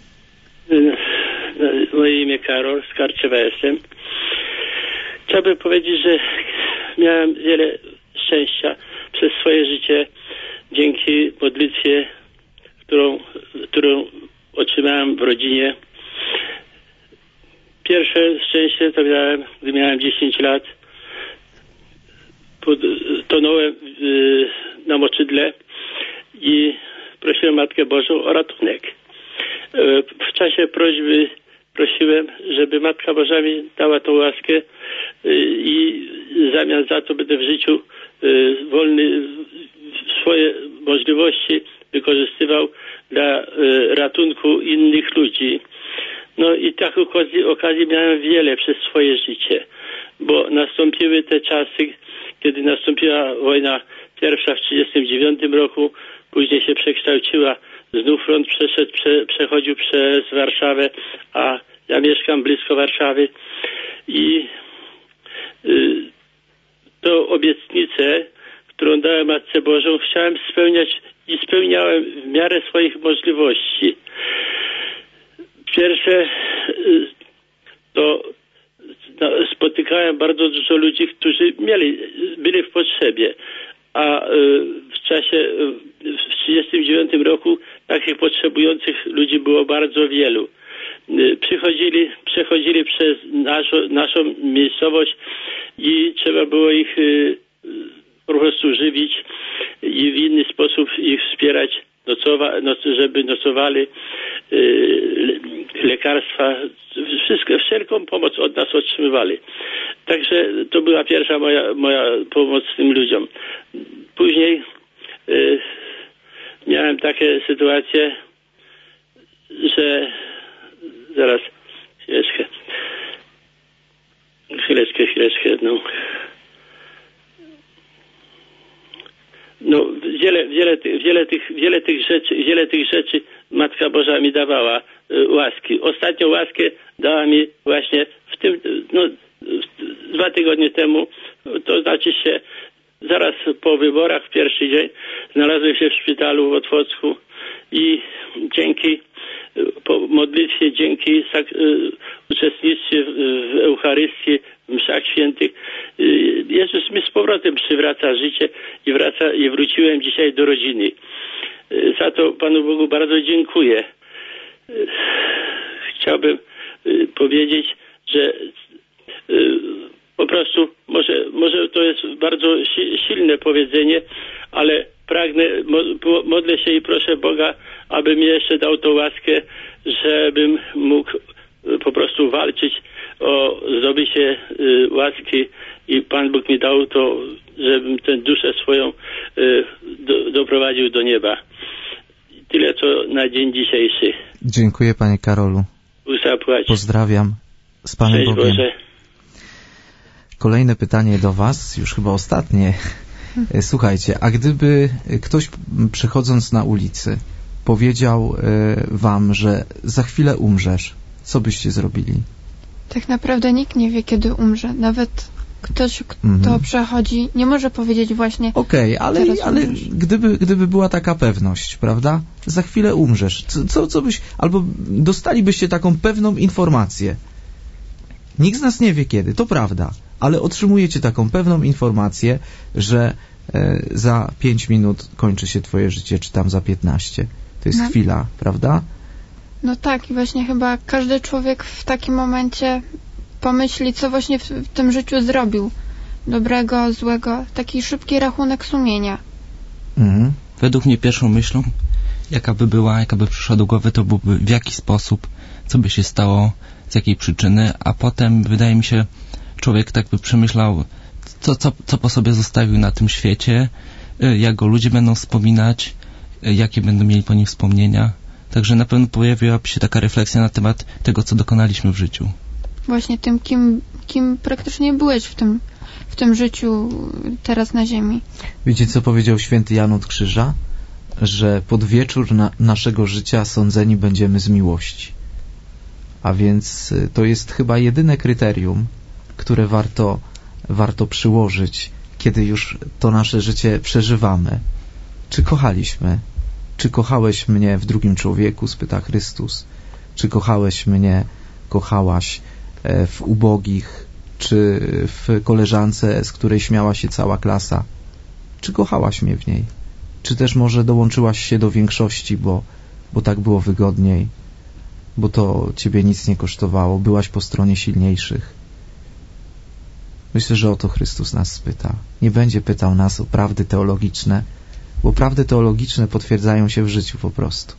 Moje imię Karol, z Karczewa jestem. Chciałbym powiedzieć, że miałem wiele szczęścia przez swoje życie dzięki modlitwie, którą, którą otrzymałem w rodzinie. Pierwsze szczęście to miałem, gdy miałem dziesięć lat. Pod, tonąłem y, na moczydle i prosiłem Matkę Bożą o ratunek. W czasie prośby prosiłem, żeby Matka Boża mi dała tą łaskę i w zamian za to będę w życiu wolny swoje możliwości wykorzystywał dla ratunku innych ludzi. No i tak okazji, okazji miałem wiele przez swoje życie, bo nastąpiły te czasy, kiedy nastąpiła wojna pierwsza w trzydziestym dziewiątym roku, później się przekształciła, znów front przeszedł, prze, przechodził przez Warszawę, a ja mieszkam blisko Warszawy i y, tą obietnicę, którą dałem Matce Bożą, chciałem spełniać i spełniałem w miarę swoich możliwości. Pierwsze y, to no, spotykałem bardzo dużo ludzi, którzy mieli, byli w potrzebie, a y, w czasie y, w trzydziestym dziewiątym roku takich potrzebujących ludzi było bardzo wielu. Y, przychodzili, przechodzili przez naszą, naszą miejscowość i trzeba było ich y, po prostu żywić i w inny sposób ich wspierać, nocowa, noc, żeby nocowali, y, lekarstwa, wszystko, wszelką pomoc od nas otrzymywali. Także to była pierwsza moja, moja pomoc tym ludziom. Później y, miałem takie sytuacje, że zaraz chwileczkę, chwileczkę, chwileczkę, no. no wiele, wiele, wiele, tych, wiele tych rzeczy, wiele tych rzeczy Matka Boża mi dawała łaski. Ostatnią łaskę dała mi właśnie w tym, no dwa tygodnie temu, to znaczy się zaraz po wyborach, w pierwszy dzień znalazłem się w szpitalu w Otwocku i dzięki po modlitwie, dzięki uczestnictwie w Eucharystii, w mszach świętych, Jezus mi z powrotem przywraca życie i wraca i wróciłem dzisiaj do rodziny. Za to Panu Bogu bardzo dziękuję. Chciałbym powiedzieć, że po prostu, może, może to jest bardzo silne powiedzenie, ale pragnę, modlę się i proszę Boga, aby mi jeszcze dał tą łaskę, żebym mógł po prostu walczyć o zdobycie łaski i Pan Bóg mi dał to, żebym tę duszę swoją do, doprowadził do nieba. Tyle co na dzień dzisiejszy. Dziękuję Panie Karolu. Zapłać. Pozdrawiam. Z Panem Cześć Bogiem. Boże. Kolejne pytanie do Was, już chyba ostatnie. Słuchajcie, a gdyby ktoś przechodząc na ulicy powiedział Wam, że za chwilę umrzesz, co byście zrobili? Tak naprawdę nikt nie wie, kiedy umrze. Nawet ktoś, kto mhm. przechodzi, nie może powiedzieć właśnie... Okej, okay, ale, ale gdyby, gdyby była taka pewność, prawda? Za chwilę umrzesz. Co, co, co byś... Albo dostalibyście taką pewną informację. Nikt z nas nie wie kiedy, to prawda. Ale otrzymujecie taką pewną informację, że e, za pięć minut kończy się twoje życie, czy tam za piętnaście. To jest no. chwila, prawda? No tak, i właśnie chyba każdy człowiek w takim momencie pomyśli, co właśnie w, w tym życiu zrobił. Dobrego, złego. Taki szybki rachunek sumienia. Mhm. Według mnie pierwszą myślą, jaka by była, jaka by przyszła do głowy, to byłby w jaki sposób, co by się stało, z jakiej przyczyny, a potem wydaje mi się, człowiek tak by przemyślał, co, co, co po sobie zostawił na tym świecie, jak go ludzie będą wspominać, jakie będą mieli po nim wspomnienia. Także na pewno pojawiłaby się taka refleksja na temat tego, co dokonaliśmy w życiu. Właśnie tym, kim, kim praktycznie byłeś w tym, w tym życiu teraz na ziemi. Wiecie, co powiedział święty Jan od Krzyża? Że pod wieczór na, naszego życia sądzeni będziemy z miłości. A więc to jest chyba jedyne kryterium, które warto, warto przyłożyć, kiedy już to nasze życie przeżywamy. Czy kochaliśmy? Czy kochałeś mnie w drugim człowieku? Spyta Chrystus. Czy kochałeś mnie, kochałaś w ubogich, czy w koleżance, z której śmiała się cała klasa? Czy kochałaś mnie w niej? Czy też może dołączyłaś się do większości, bo, bo tak było wygodniej, bo to ciebie nic nie kosztowało, byłaś po stronie silniejszych? Myślę, że o to Chrystus nas spyta. Nie będzie pytał nas o prawdy teologiczne, bo prawdy teologiczne potwierdzają się w życiu po prostu.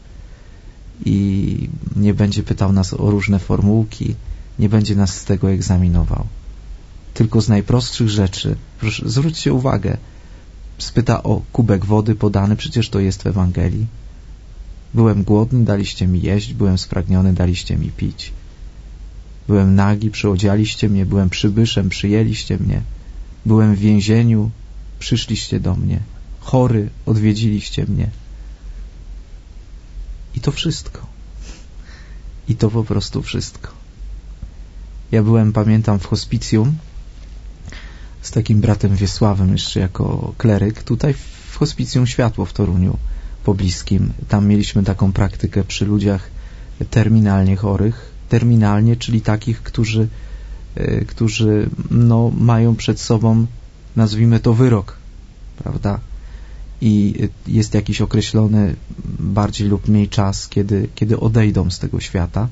I nie będzie pytał nas o różne formułki, nie będzie nas z tego egzaminował. Tylko z najprostszych rzeczy, proszę, zwróćcie uwagę, spyta o kubek wody podany, przecież to jest w Ewangelii. Byłem głodny, daliście mi jeść, byłem spragniony, daliście mi pić. Byłem nagi, przyodzialiście mnie, byłem przybyszem, przyjęliście mnie. Byłem w więzieniu, przyszliście do mnie. Chory, odwiedziliście mnie. I to wszystko. I to po prostu wszystko. Ja byłem, pamiętam, w hospicjum z takim bratem Wiesławem jeszcze jako kleryk, tutaj w hospicjum Światło w Toruniu pobliskim. Tam mieliśmy taką praktykę przy ludziach terminalnie chorych. Terminalnie, czyli takich, którzy, y, którzy no, mają przed sobą, nazwijmy to, wyrok, prawda? I jest jakiś określony bardziej lub mniej czas, kiedy, kiedy odejdą z tego świata.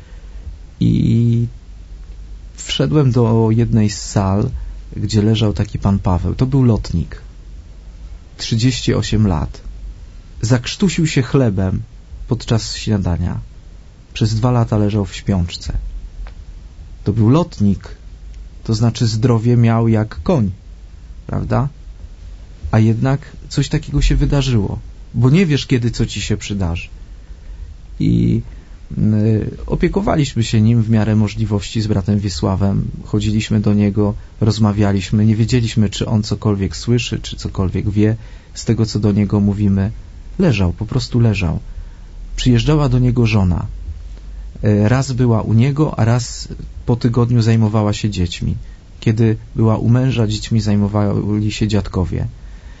I wszedłem do jednej z sal, gdzie leżał taki pan Paweł. To był lotnik. trzydzieści osiem lat. Zakrztusił się chlebem podczas śniadania. Przez dwa lata leżał w śpiączce. To był lotnik. To znaczy zdrowie miał jak koń. Prawda? A jednak coś takiego się wydarzyło. Bo nie wiesz, kiedy co ci się przydarzy. I Opiekowaliśmy się nim w miarę możliwości z bratem Wiesławem. Chodziliśmy do niego, rozmawialiśmy. Nie wiedzieliśmy, czy on cokolwiek słyszy, czy cokolwiek wie z tego, co do niego mówimy. Leżał, po prostu leżał. Przyjeżdżała do niego żona. Raz była u niego, a raz po tygodniu zajmowała się dziećmi. Kiedy była u męża, dziećmi zajmowali się dziadkowie.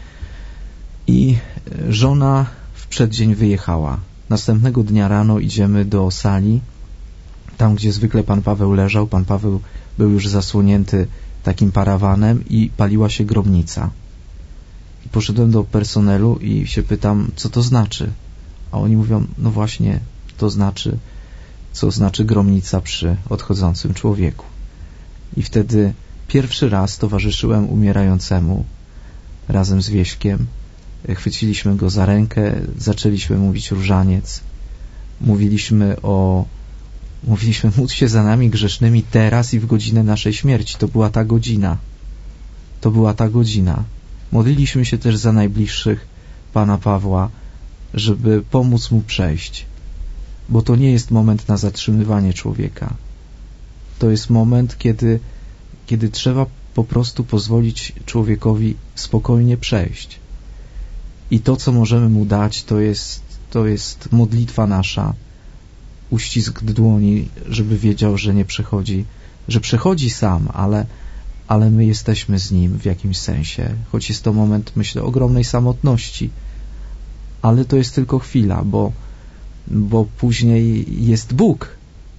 I żona w przeddzień wyjechała. Następnego dnia rano idziemy do sali, tam gdzie zwykle pan Paweł leżał. Pan Paweł był już zasłonięty takim parawanem i paliła się grobnica. I poszedłem do personelu i się pytam, co to znaczy? A oni mówią, no właśnie, to znaczy, co znaczy gromnica przy odchodzącym człowieku. I wtedy pierwszy raz towarzyszyłem umierającemu razem z Wieśkiem. Chwyciliśmy go za rękę, zaczęliśmy mówić różaniec. Mówiliśmy o... Mówiliśmy, módl się za nami grzesznymi teraz i w godzinę naszej śmierci. To była ta godzina. To była ta godzina. Modliliśmy się też za najbliższych pana Pawła, żeby pomóc mu przejść. Bo to nie jest moment na zatrzymywanie człowieka. To jest moment, kiedy, kiedy trzeba po prostu pozwolić człowiekowi spokojnie przejść. I to, co możemy mu dać, to jest, to jest modlitwa nasza, uścisk dłoni, żeby wiedział, że nie przechodzi, że przechodzi sam, ale, ale my jesteśmy z nim w jakimś sensie. Choć jest to moment, myślę, ogromnej samotności, ale to jest tylko chwila, bo, bo później jest Bóg.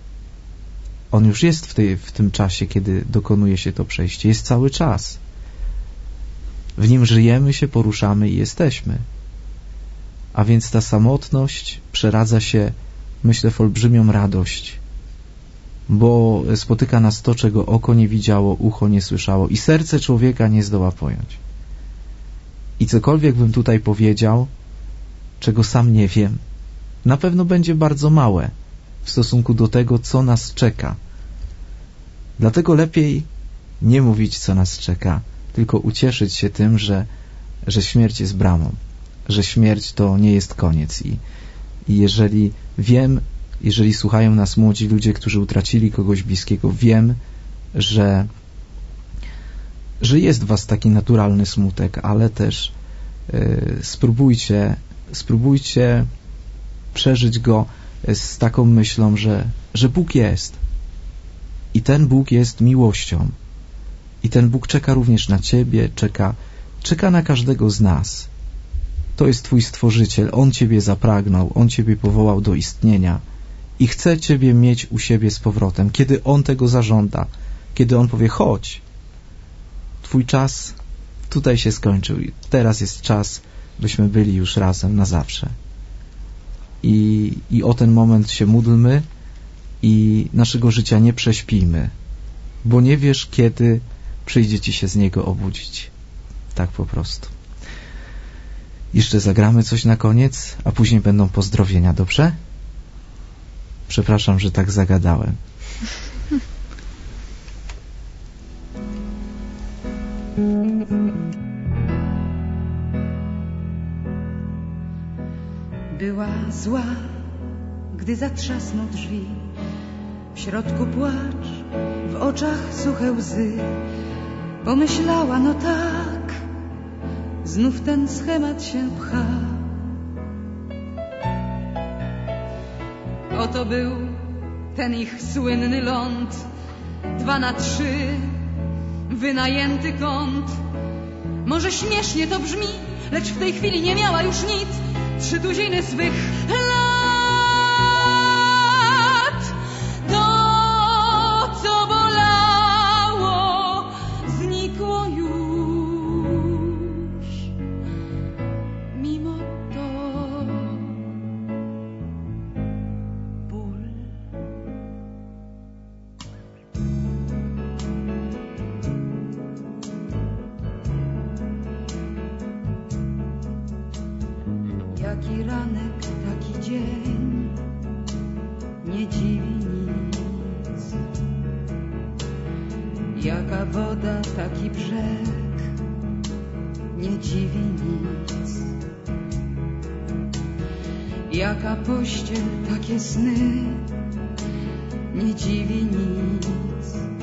On już jest w, tej, w tym czasie, kiedy dokonuje się to przejście. Jest cały czas. W nim żyjemy się, poruszamy i jesteśmy. A więc ta samotność przeradza się, myślę, w olbrzymią radość, bo spotyka nas to, czego oko nie widziało, ucho nie słyszało i serce człowieka nie zdoła pojąć. I cokolwiek bym tutaj powiedział, czego sam nie wiem, na pewno będzie bardzo małe w stosunku do tego, co nas czeka. Dlatego lepiej nie mówić, co nas czeka, tylko ucieszyć się tym, że, że śmierć jest bramą, że śmierć to nie jest koniec. I, i jeżeli wiem, jeżeli słuchają nas młodzi ludzie, którzy utracili kogoś bliskiego, wiem, że, że jest w was taki naturalny smutek, ale też y, spróbujcie, spróbujcie przeżyć go z taką myślą, że, że Bóg jest. I ten Bóg jest miłością. I ten Bóg czeka również na ciebie, czeka, czeka na każdego z nas. To jest twój Stworzyciel. On ciebie zapragnął, On ciebie powołał do istnienia i chce ciebie mieć u siebie z powrotem. Kiedy On tego zażąda, kiedy On powie, chodź, twój czas tutaj się skończył. Teraz jest czas, byśmy byli już razem na zawsze. I, i o ten moment się módlmy i naszego życia nie prześpijmy, bo nie wiesz, kiedy przyjdzie ci się z niego obudzić. Tak po prostu. Jeszcze zagramy coś na koniec, a później będą pozdrowienia, dobrze? Przepraszam, że tak zagadałem. Była zła, gdy zatrzasnął drzwi. W środku płacz, w oczach suche łzy. Pomyślała, no tak, znów ten schemat się pcha. Oto był ten ich słynny ląd, dwa na trzy, wynajęty kąt. Może śmiesznie to brzmi, lecz w tej chwili nie miała już nic. Trzy tuziny swych lat. To, co bolało, znikło już. Mimo to ból. Jaki ranek, taki dzień, nie dziwi nic. Jaka woda, taki brzeg, nie dziwi nic. Jaka pościel, takie sny, nie dziwi nic.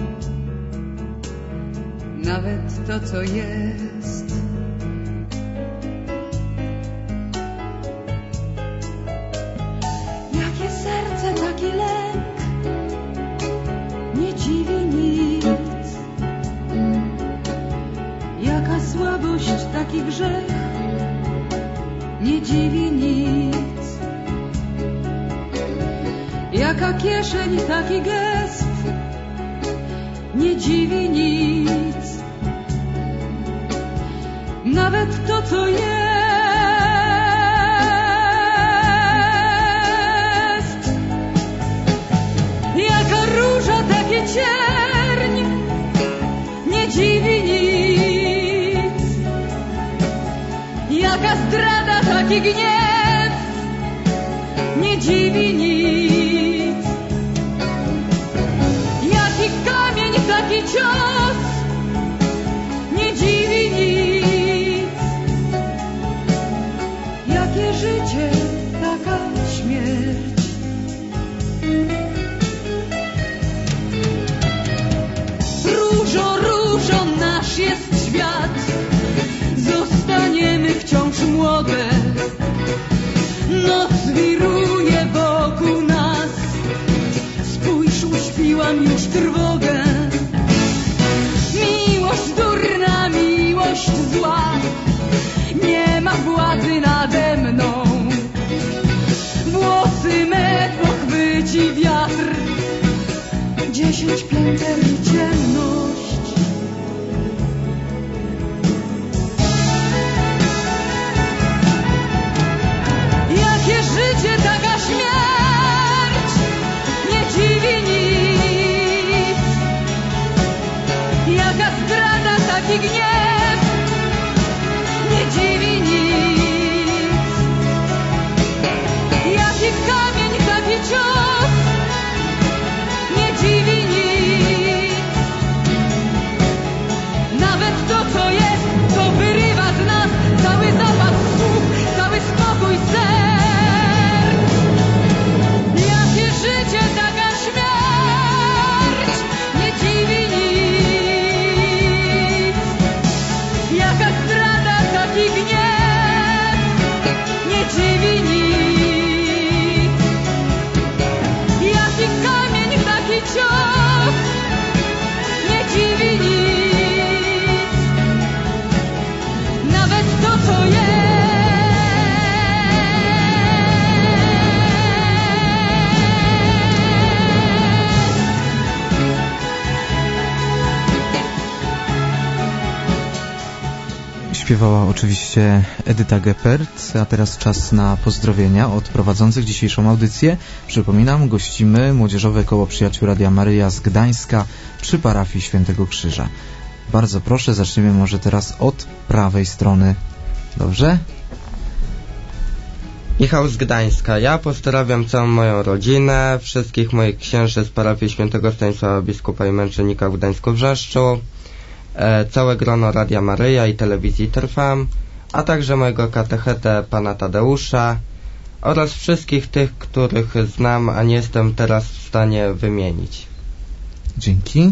Nawet to, co jest. Jakie serce, taki lęk, nie dziwi nic. Jaka słabość, taki grzech, nie dziwi nic. Jaka kieszeń, taki gest, nie dziwi nic. Nawet to, co jest. Jaka róża, taki cierń, nie dziwi nic. Jaka zdrada, taki gniew, nie dziwi nic. Jaki kamień, taki cios, nie dziwi nic. Jakie życie, taka śmierć. Różo, różo, nasz jest świat. Zostaniemy wciąż młode. Noc wiruje wokół nas. Spójrz, uśpiłam już trwogę. Miłość durna, miłość zła, nie ma władzy nade mną. Włosy me pochwyci wiatr, dziesięć pięter i ciemność. Jakie życie, taka śmierć, nie dziwi nic. Jaka zdrada, taki gniew, nie dziwi nic. Jaki kamień, taki cios, nie dziwi nic. Nawet to, co jest, to wyrywa z nas cały zapas słów, cały spokój serc. Jakie życie, taka śmierć, nie dziwi nic. Jaka zdrada, taki gniew, nie dziwi nic. Jaki kamień, taki cios, nie dziwi nic. Nawet to, co jest. Śpiewała oczywiście Edyta Geppert, a teraz czas na pozdrowienia od prowadzących dzisiejszą audycję. Przypominam, gościmy Młodzieżowe Koło Przyjaciół Radia Maryja z Gdańska przy parafii Świętego Krzyża. Bardzo proszę, zaczniemy może teraz od prawej strony. Dobrze? Michał z Gdańska. Ja pozdrawiam całą moją rodzinę, wszystkich moich księży z parafii Świętego Stanisława Biskupa i Męczennika w Gdańsku-Wrzeszczu, e, całe grono Radia Maryja i telewizji Trwam, a także mojego katechetę pana Tadeusza oraz wszystkich tych, których znam, a nie jestem teraz w stanie wymienić. Dzięki.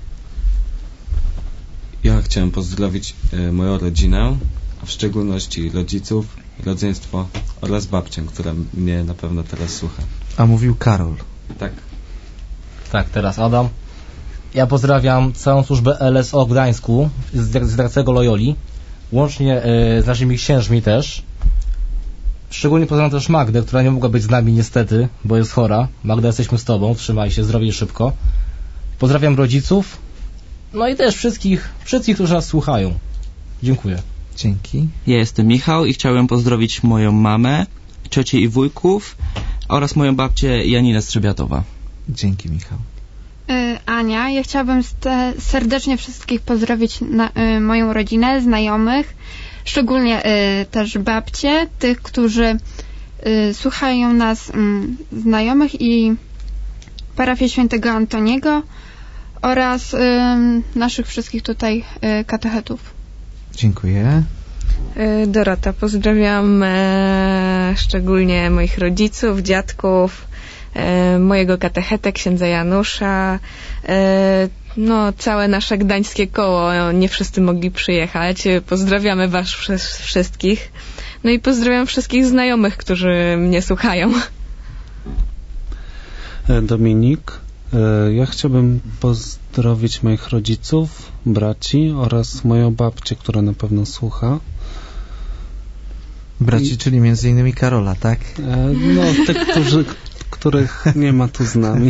Ja chciałem pozdrowić e, moją rodzinę, a w szczególności rodziców, rodzeństwo oraz babcię, która mnie na pewno teraz słucha. A mówił Karol. Tak. Tak, teraz Adam. Ja pozdrawiam całą służbę L S O w Gdańsku z Dracego Loyoli, łącznie e, z naszymi księżmi też. Szczególnie pozdrawiam też Magdę, która nie mogła być z nami niestety, bo jest chora. Magda, jesteśmy z tobą, trzymaj się, zdrowie i szybko. Pozdrawiam rodziców, no i też wszystkich, wszystkich, którzy nas słuchają. Dziękuję. Dzięki. Ja jestem Michał i chciałem pozdrowić moją mamę, ciocię i wujków oraz moją babcię Janinę Strzebiatowa. Dzięki, Michał. Y, Ania, ja chciałabym ste- serdecznie wszystkich pozdrowić na, y, moją rodzinę, znajomych, szczególnie y, też babcie, tych, którzy y, słuchają nas, y, znajomych i parafię Świętego Antoniego oraz y, naszych wszystkich tutaj y, katechetów. Dziękuję. Dorota, pozdrawiam e, szczególnie moich rodziców, dziadków, e, mojego katechetę, księdza Janusza, e, no całe nasze gdańskie koło, nie wszyscy mogli przyjechać. Pozdrawiamy was wszystkich. No i pozdrawiam wszystkich znajomych, którzy mnie słuchają. Dominik, ja chciałbym pozdrowić moich rodziców, braci oraz moją babcię, która na pewno słucha. Braci, I... czyli między innymi Karola, tak? No, tych, którzy, których nie ma tu z nami.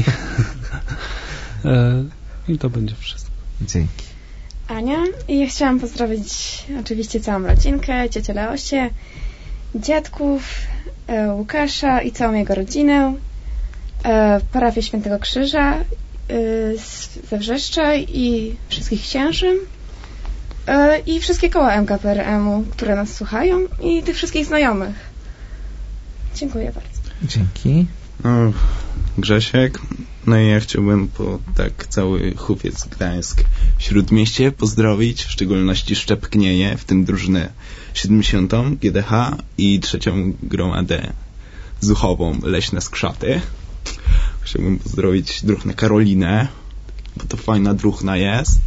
I to będzie wszystko. Dzięki. Ania. I ja chciałam pozdrowić oczywiście całą rodzinkę, ciocię Leosię, dziadków, e, Łukasza i całą jego rodzinę, e, parafię Świętego Krzyża e, ze Wrzeszcza i wszystkich księży e, i wszystkie koła M K P R M-u, które nas słuchają i tych wszystkich znajomych. Dziękuję bardzo. Dzięki. No, Grzesiek. No i ja chciałbym po tak cały Hufiec Gdańsk Śródmieście pozdrowić, w szczególności Szczepknieje, w tym drużynę siedemdziesiątą G D H i trzecią gromadę Zuchową Leśne Skrzaty. Chciałbym pozdrowić druhnę Karolinę, bo to fajna druchna jest.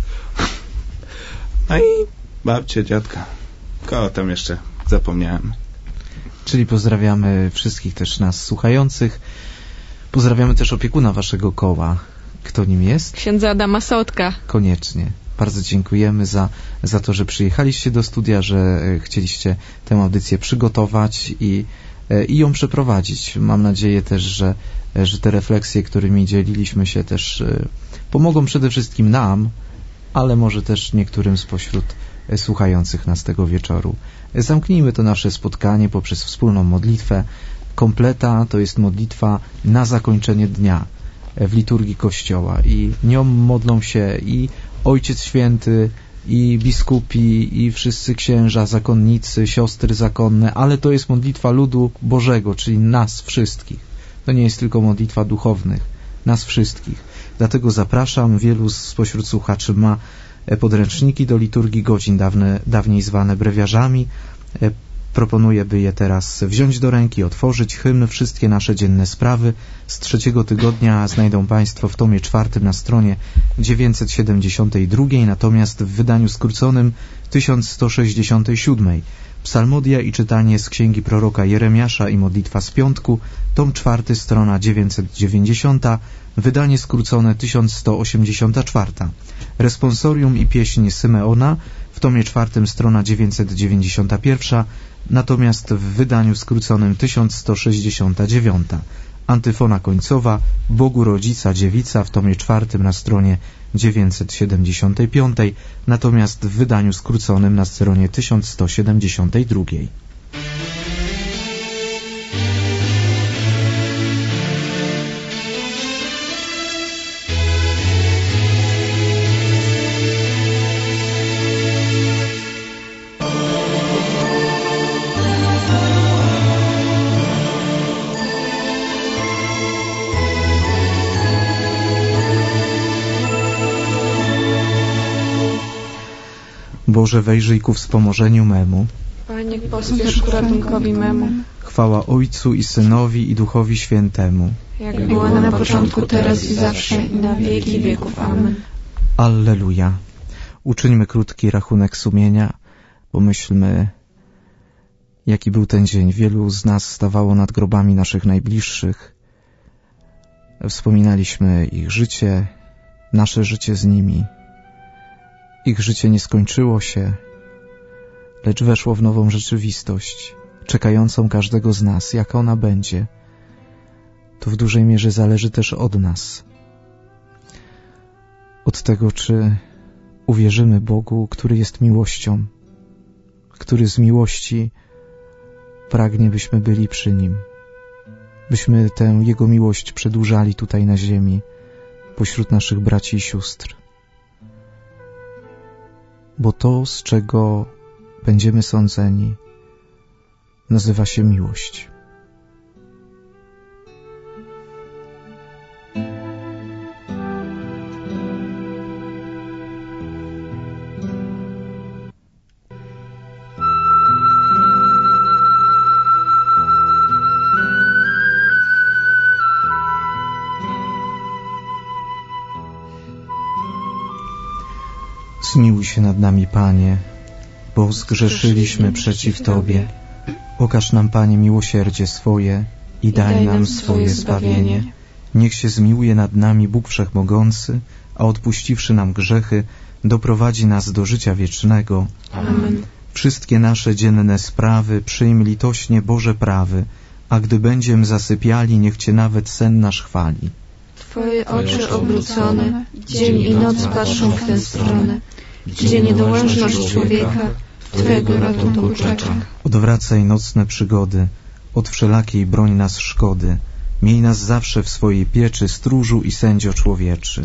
No i babcię, dziadka. Kogo tam jeszcze zapomniałem. Czyli pozdrawiamy wszystkich też nas słuchających. Pozdrawiamy też opiekuna waszego koła. Kto nim jest? Księdza Adama Sołtka. Koniecznie. Bardzo dziękujemy za, za to, że przyjechaliście do studia, że chcieliście tę audycję przygotować i, i ją przeprowadzić. Mam nadzieję też, że, że te refleksje, którymi dzieliliśmy się, też pomogą przede wszystkim nam, ale może też niektórym spośród słuchających nas tego wieczoru. Zamknijmy to nasze spotkanie poprzez wspólną modlitwę. Kompleta to jest modlitwa na zakończenie dnia w liturgii Kościoła i nią modlą się i Ojciec Święty, i biskupi, i wszyscy księża, zakonnicy, siostry zakonne, ale to jest modlitwa ludu Bożego, czyli nas wszystkich. To nie jest tylko modlitwa duchownych, nas wszystkich. Dlatego zapraszam, wielu spośród słuchaczy ma podręczniki do liturgii godzin, dawne, dawniej zwane brewiarzami. Proponuję, by je teraz wziąć do ręki, otworzyć hymn. Wszystkie nasze dzienne sprawy z trzeciego tygodnia znajdą Państwo w tomie czwartym na stronie dziewięćset siedemdziesiątej drugiej, natomiast w wydaniu skróconym tysiąc sto sześćdziesiątej siódmej. Psalmodia i czytanie z księgi proroka Jeremiasza i modlitwa z piątku, tom czwarty, strona dziewięćset dziewięćdziesiąta, wydanie skrócone tysiąc sto osiemdziesiąta czwarta. Responsorium i pieśń Symeona w tomie czwartym, strona dziewięćset dziewięćdziesiąta pierwsza, natomiast w wydaniu skróconym tysiąc sto sześćdziesiąta dziewiąta. Antyfona końcowa Bogu Rodzica Dziewica w tomie czwartym na stronie dziewięćset siedemdziesiątej piątej, natomiast w wydaniu skróconym na stronie tysiąc sto siedemdziesiątej drugiej. Boże, wejrzyj ku wspomożeniu memu. Panie, pospiesz ku ratunkowi memu. Chwała Ojcu i Synowi i Duchowi Świętemu. Jak była na początku, teraz i zawsze, i na wieki wieków. Amen. Alleluja. Uczyńmy krótki rachunek sumienia. Pomyślmy, jaki był ten dzień. Wielu z nas stawało nad grobami naszych najbliższych. Wspominaliśmy ich życie, nasze życie z nimi. Ich życie nie skończyło się, lecz weszło w nową rzeczywistość, czekającą każdego z nas. Jaka ona będzie, to w dużej mierze zależy też od nas. Od tego, czy uwierzymy Bogu, który jest miłością, który z miłości pragnie, byśmy byli przy Nim, byśmy tę Jego miłość przedłużali tutaj na ziemi, pośród naszych braci i sióstr. Bo to, z czego będziemy sądzeni, nazywa się miłość. Zmiłuj się nad nami, Panie, bo zgrzeszyliśmy przeciw Tobie. Okaż nam, Panie, miłosierdzie swoje i daj nam swoje zbawienie. Niech się zmiłuje nad nami Bóg Wszechmogący, a odpuściwszy nam grzechy, doprowadzi nas do życia wiecznego. Amen. Wszystkie nasze dzienne sprawy przyjm litośnie Boże prawy, a gdy będziem zasypiali, niech Cię nawet sen nasz chwali. Twoje oczy obrócone, dzień i noc patrzą w tę stronę, gdzie niedołężność człowieka Twego ratunku czeka. Odwracaj nocne przygody, od wszelakiej broń nas szkody. Miej nas zawsze w swojej pieczy, stróżu i sędzio człowieczy.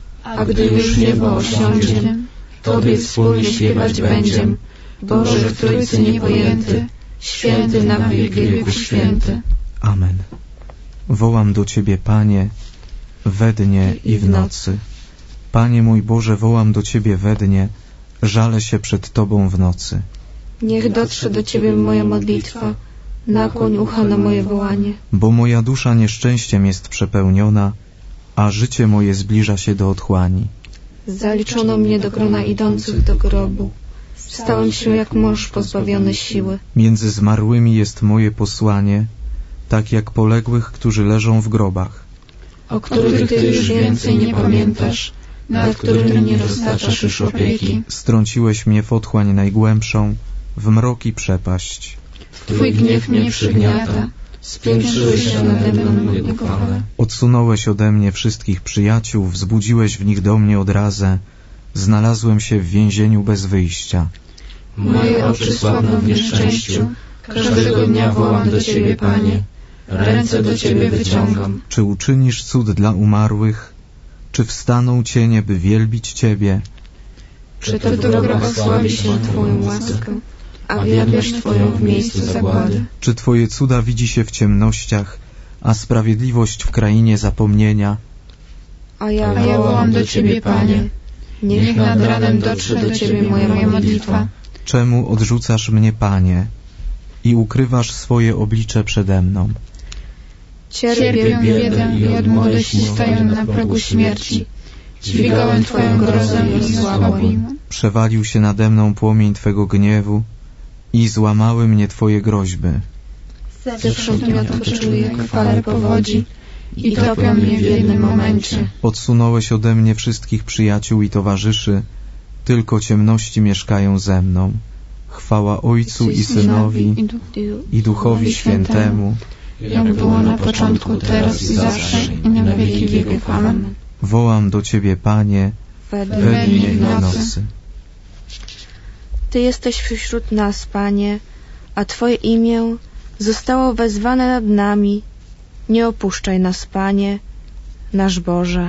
A gdy już niebo osiądzie, Tobie wspólnie śpiewać będziem, Boże w Trójcy niepojęty, święty na wiek wieków święty. Amen. Wołam do Ciebie, Panie, we dnie i w nocy. Panie mój Boże, wołam do Ciebie we dnie, żalę się przed Tobą w nocy. Niech dotrze do Ciebie moja modlitwa, nakłoń ucha na moje wołanie. Bo moja dusza nieszczęściem jest przepełniona, a życie moje zbliża się do otchłani. Zaliczono mnie do grona idących do grobu. Stałem się jak mąż pozbawiony siły. Między zmarłymi jest moje posłanie, tak jak poległych, którzy leżą w grobach. O których Ty już więcej nie pamiętasz, nad którymi nie roztaczasz już opieki. Strąciłeś mnie w otchłań najgłębszą, w mrok i przepaść. Twój gniew mnie przygniata, spiętrzyłeś się nade mną niepokore. Odsunąłeś ode mnie wszystkich przyjaciół, wzbudziłeś w nich do mnie odrazę, znalazłem się w więzieniu bez wyjścia. Moje oczy słabną w nieszczęściu, każdego dnia wołam do Ciebie, Panie, ręce do Ciebie wyciągam. Czy uczynisz cud dla umarłych? Czy wstaną cienie, by wielbić Ciebie? Czy to droga osłabi się Twoją łaskę, a wielbisz Twoją w miejscu zagłady? Czy Twoje cuda widzi się w ciemnościach, a sprawiedliwość w krainie zapomnienia? A ja, a ja wołam do Ciebie, Panie, niech nad ranem dotrze do Ciebie moja, moja modlitwa. Czemu odrzucasz mnie, Panie, i ukrywasz swoje oblicze przede mną? Cierpię biedę i od młodości stoję na progu śmierci. Dźwigałem Twoją grozę i złamałem. Przewalił się nade mną płomień Twego gniewu i złamały mnie Twoje groźby. Zewsząd mnie otoczyły jak fale powodzi i topią mnie w jednym momencie. Odsunąłeś ode mnie wszystkich przyjaciół i towarzyszy, tylko ciemności mieszkają ze mną. Chwała Ojcu i Synowi i Duchowi Świętemu, jak było na początku, teraz i zawsze, i na wieki wieków. Amen. Wołam do Ciebie, Panie, we dnie i w nocy. Ty jesteś wśród nas, Panie, a Twoje imię zostało wezwane nad nami. Nie opuszczaj nas, Panie, nasz Boże.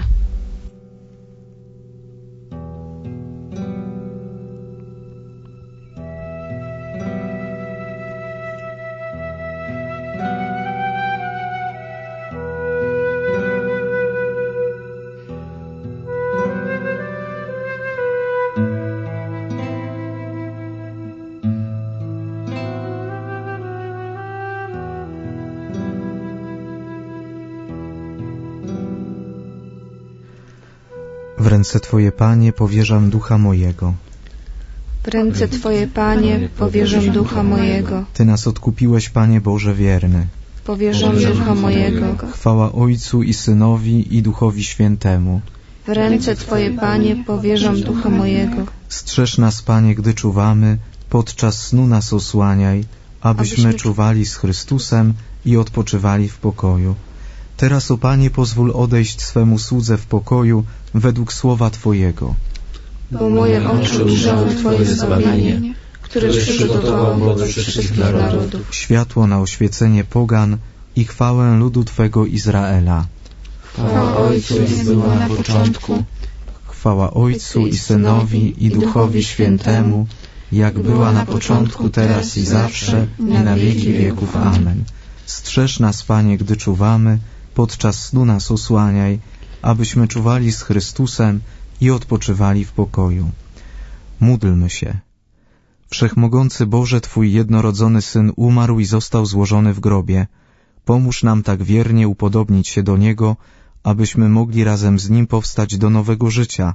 W ręce Twoje, Panie, powierzam ducha mojego. W ręce Twoje, Panie, powierzam ducha mojego. Ty nas odkupiłeś, Panie Boże wierny. Powierzam ducha mojego. Chwała Ojcu i Synowi i Duchowi Świętemu. W ręce Twoje, Panie, powierzam ducha mojego. Strzeż nas, Panie, gdy czuwamy, podczas snu nas osłaniaj, abyśmy, abyśmy czuwali z Chrystusem i odpoczywali w pokoju. Teraz, o Panie, pozwól odejść swemu słudze w pokoju według słowa Twojego. Bo moje oczy ujrzały Twoje zbawienie, które przygotował wobec wszystkich narodów. Światło na oświecenie pogan i chwałę ludu Twego Izraela. Chwała Ojcu, jak była na początku. Chwała Ojcu i Synowi i Duchowi Świętemu, jak była na początku, teraz i zawsze, i na wieki wieków. Amen. Strzeż nas, Panie, gdy czuwamy, podczas snu nas osłaniaj, abyśmy czuwali z Chrystusem i odpoczywali w pokoju. Módlmy się. Wszechmogący Boże, Twój jednorodzony Syn umarł i został złożony w grobie. Pomóż nam tak wiernie upodobnić się do Niego, abyśmy mogli razem z Nim powstać do nowego życia,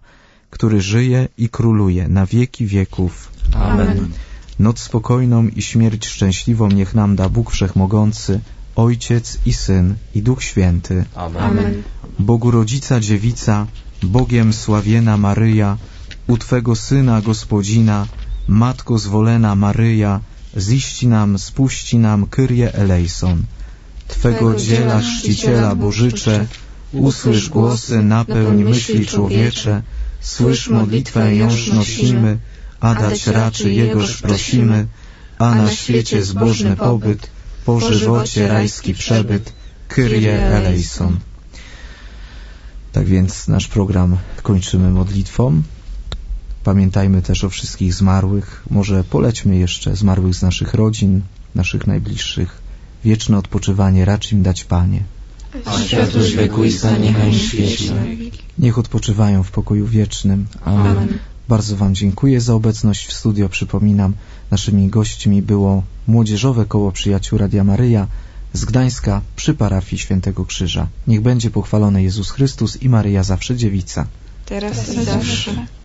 który żyje i króluje na wieki wieków. Amen. Noc spokojną i śmierć szczęśliwą niech nam da Bóg Wszechmogący, Ojciec i Syn i Duch Święty. Amen. Bogu Rodzica Dziewica, Bogiem sławiena Maryja, u Twego Syna Gospodzina, Matko zwolena Maryja, ziści nam, spuści nam, Kyrie eleison. Twego dziela chrzciciela Bożycze, usłysz głosy, napełń myśli człowiecze, słysz modlitwę jąż nosimy, a dać raczy Jegoż prosimy, a na świecie zbożny pobyt, po żywocie rajski przebyt, Kyrie eleison. Tak więc nasz program kończymy modlitwą. Pamiętajmy też o wszystkich zmarłych. Może polećmy jeszcze zmarłych z naszych rodzin, naszych najbliższych. Wieczne odpoczywanie racz im dać, Panie. A światłość wiekuista niechaj świeci. Niech odpoczywają w pokoju wiecznym. Amen. Amen. Bardzo Wam dziękuję za obecność w studio. Przypominam, naszymi gośćmi było Młodzieżowe Koło Przyjaciół Radia Maryja z Gdańska przy parafii Świętego Krzyża. Niech będzie pochwalony Jezus Chrystus i Maryja zawsze Dziewica. Teraz i zawsze.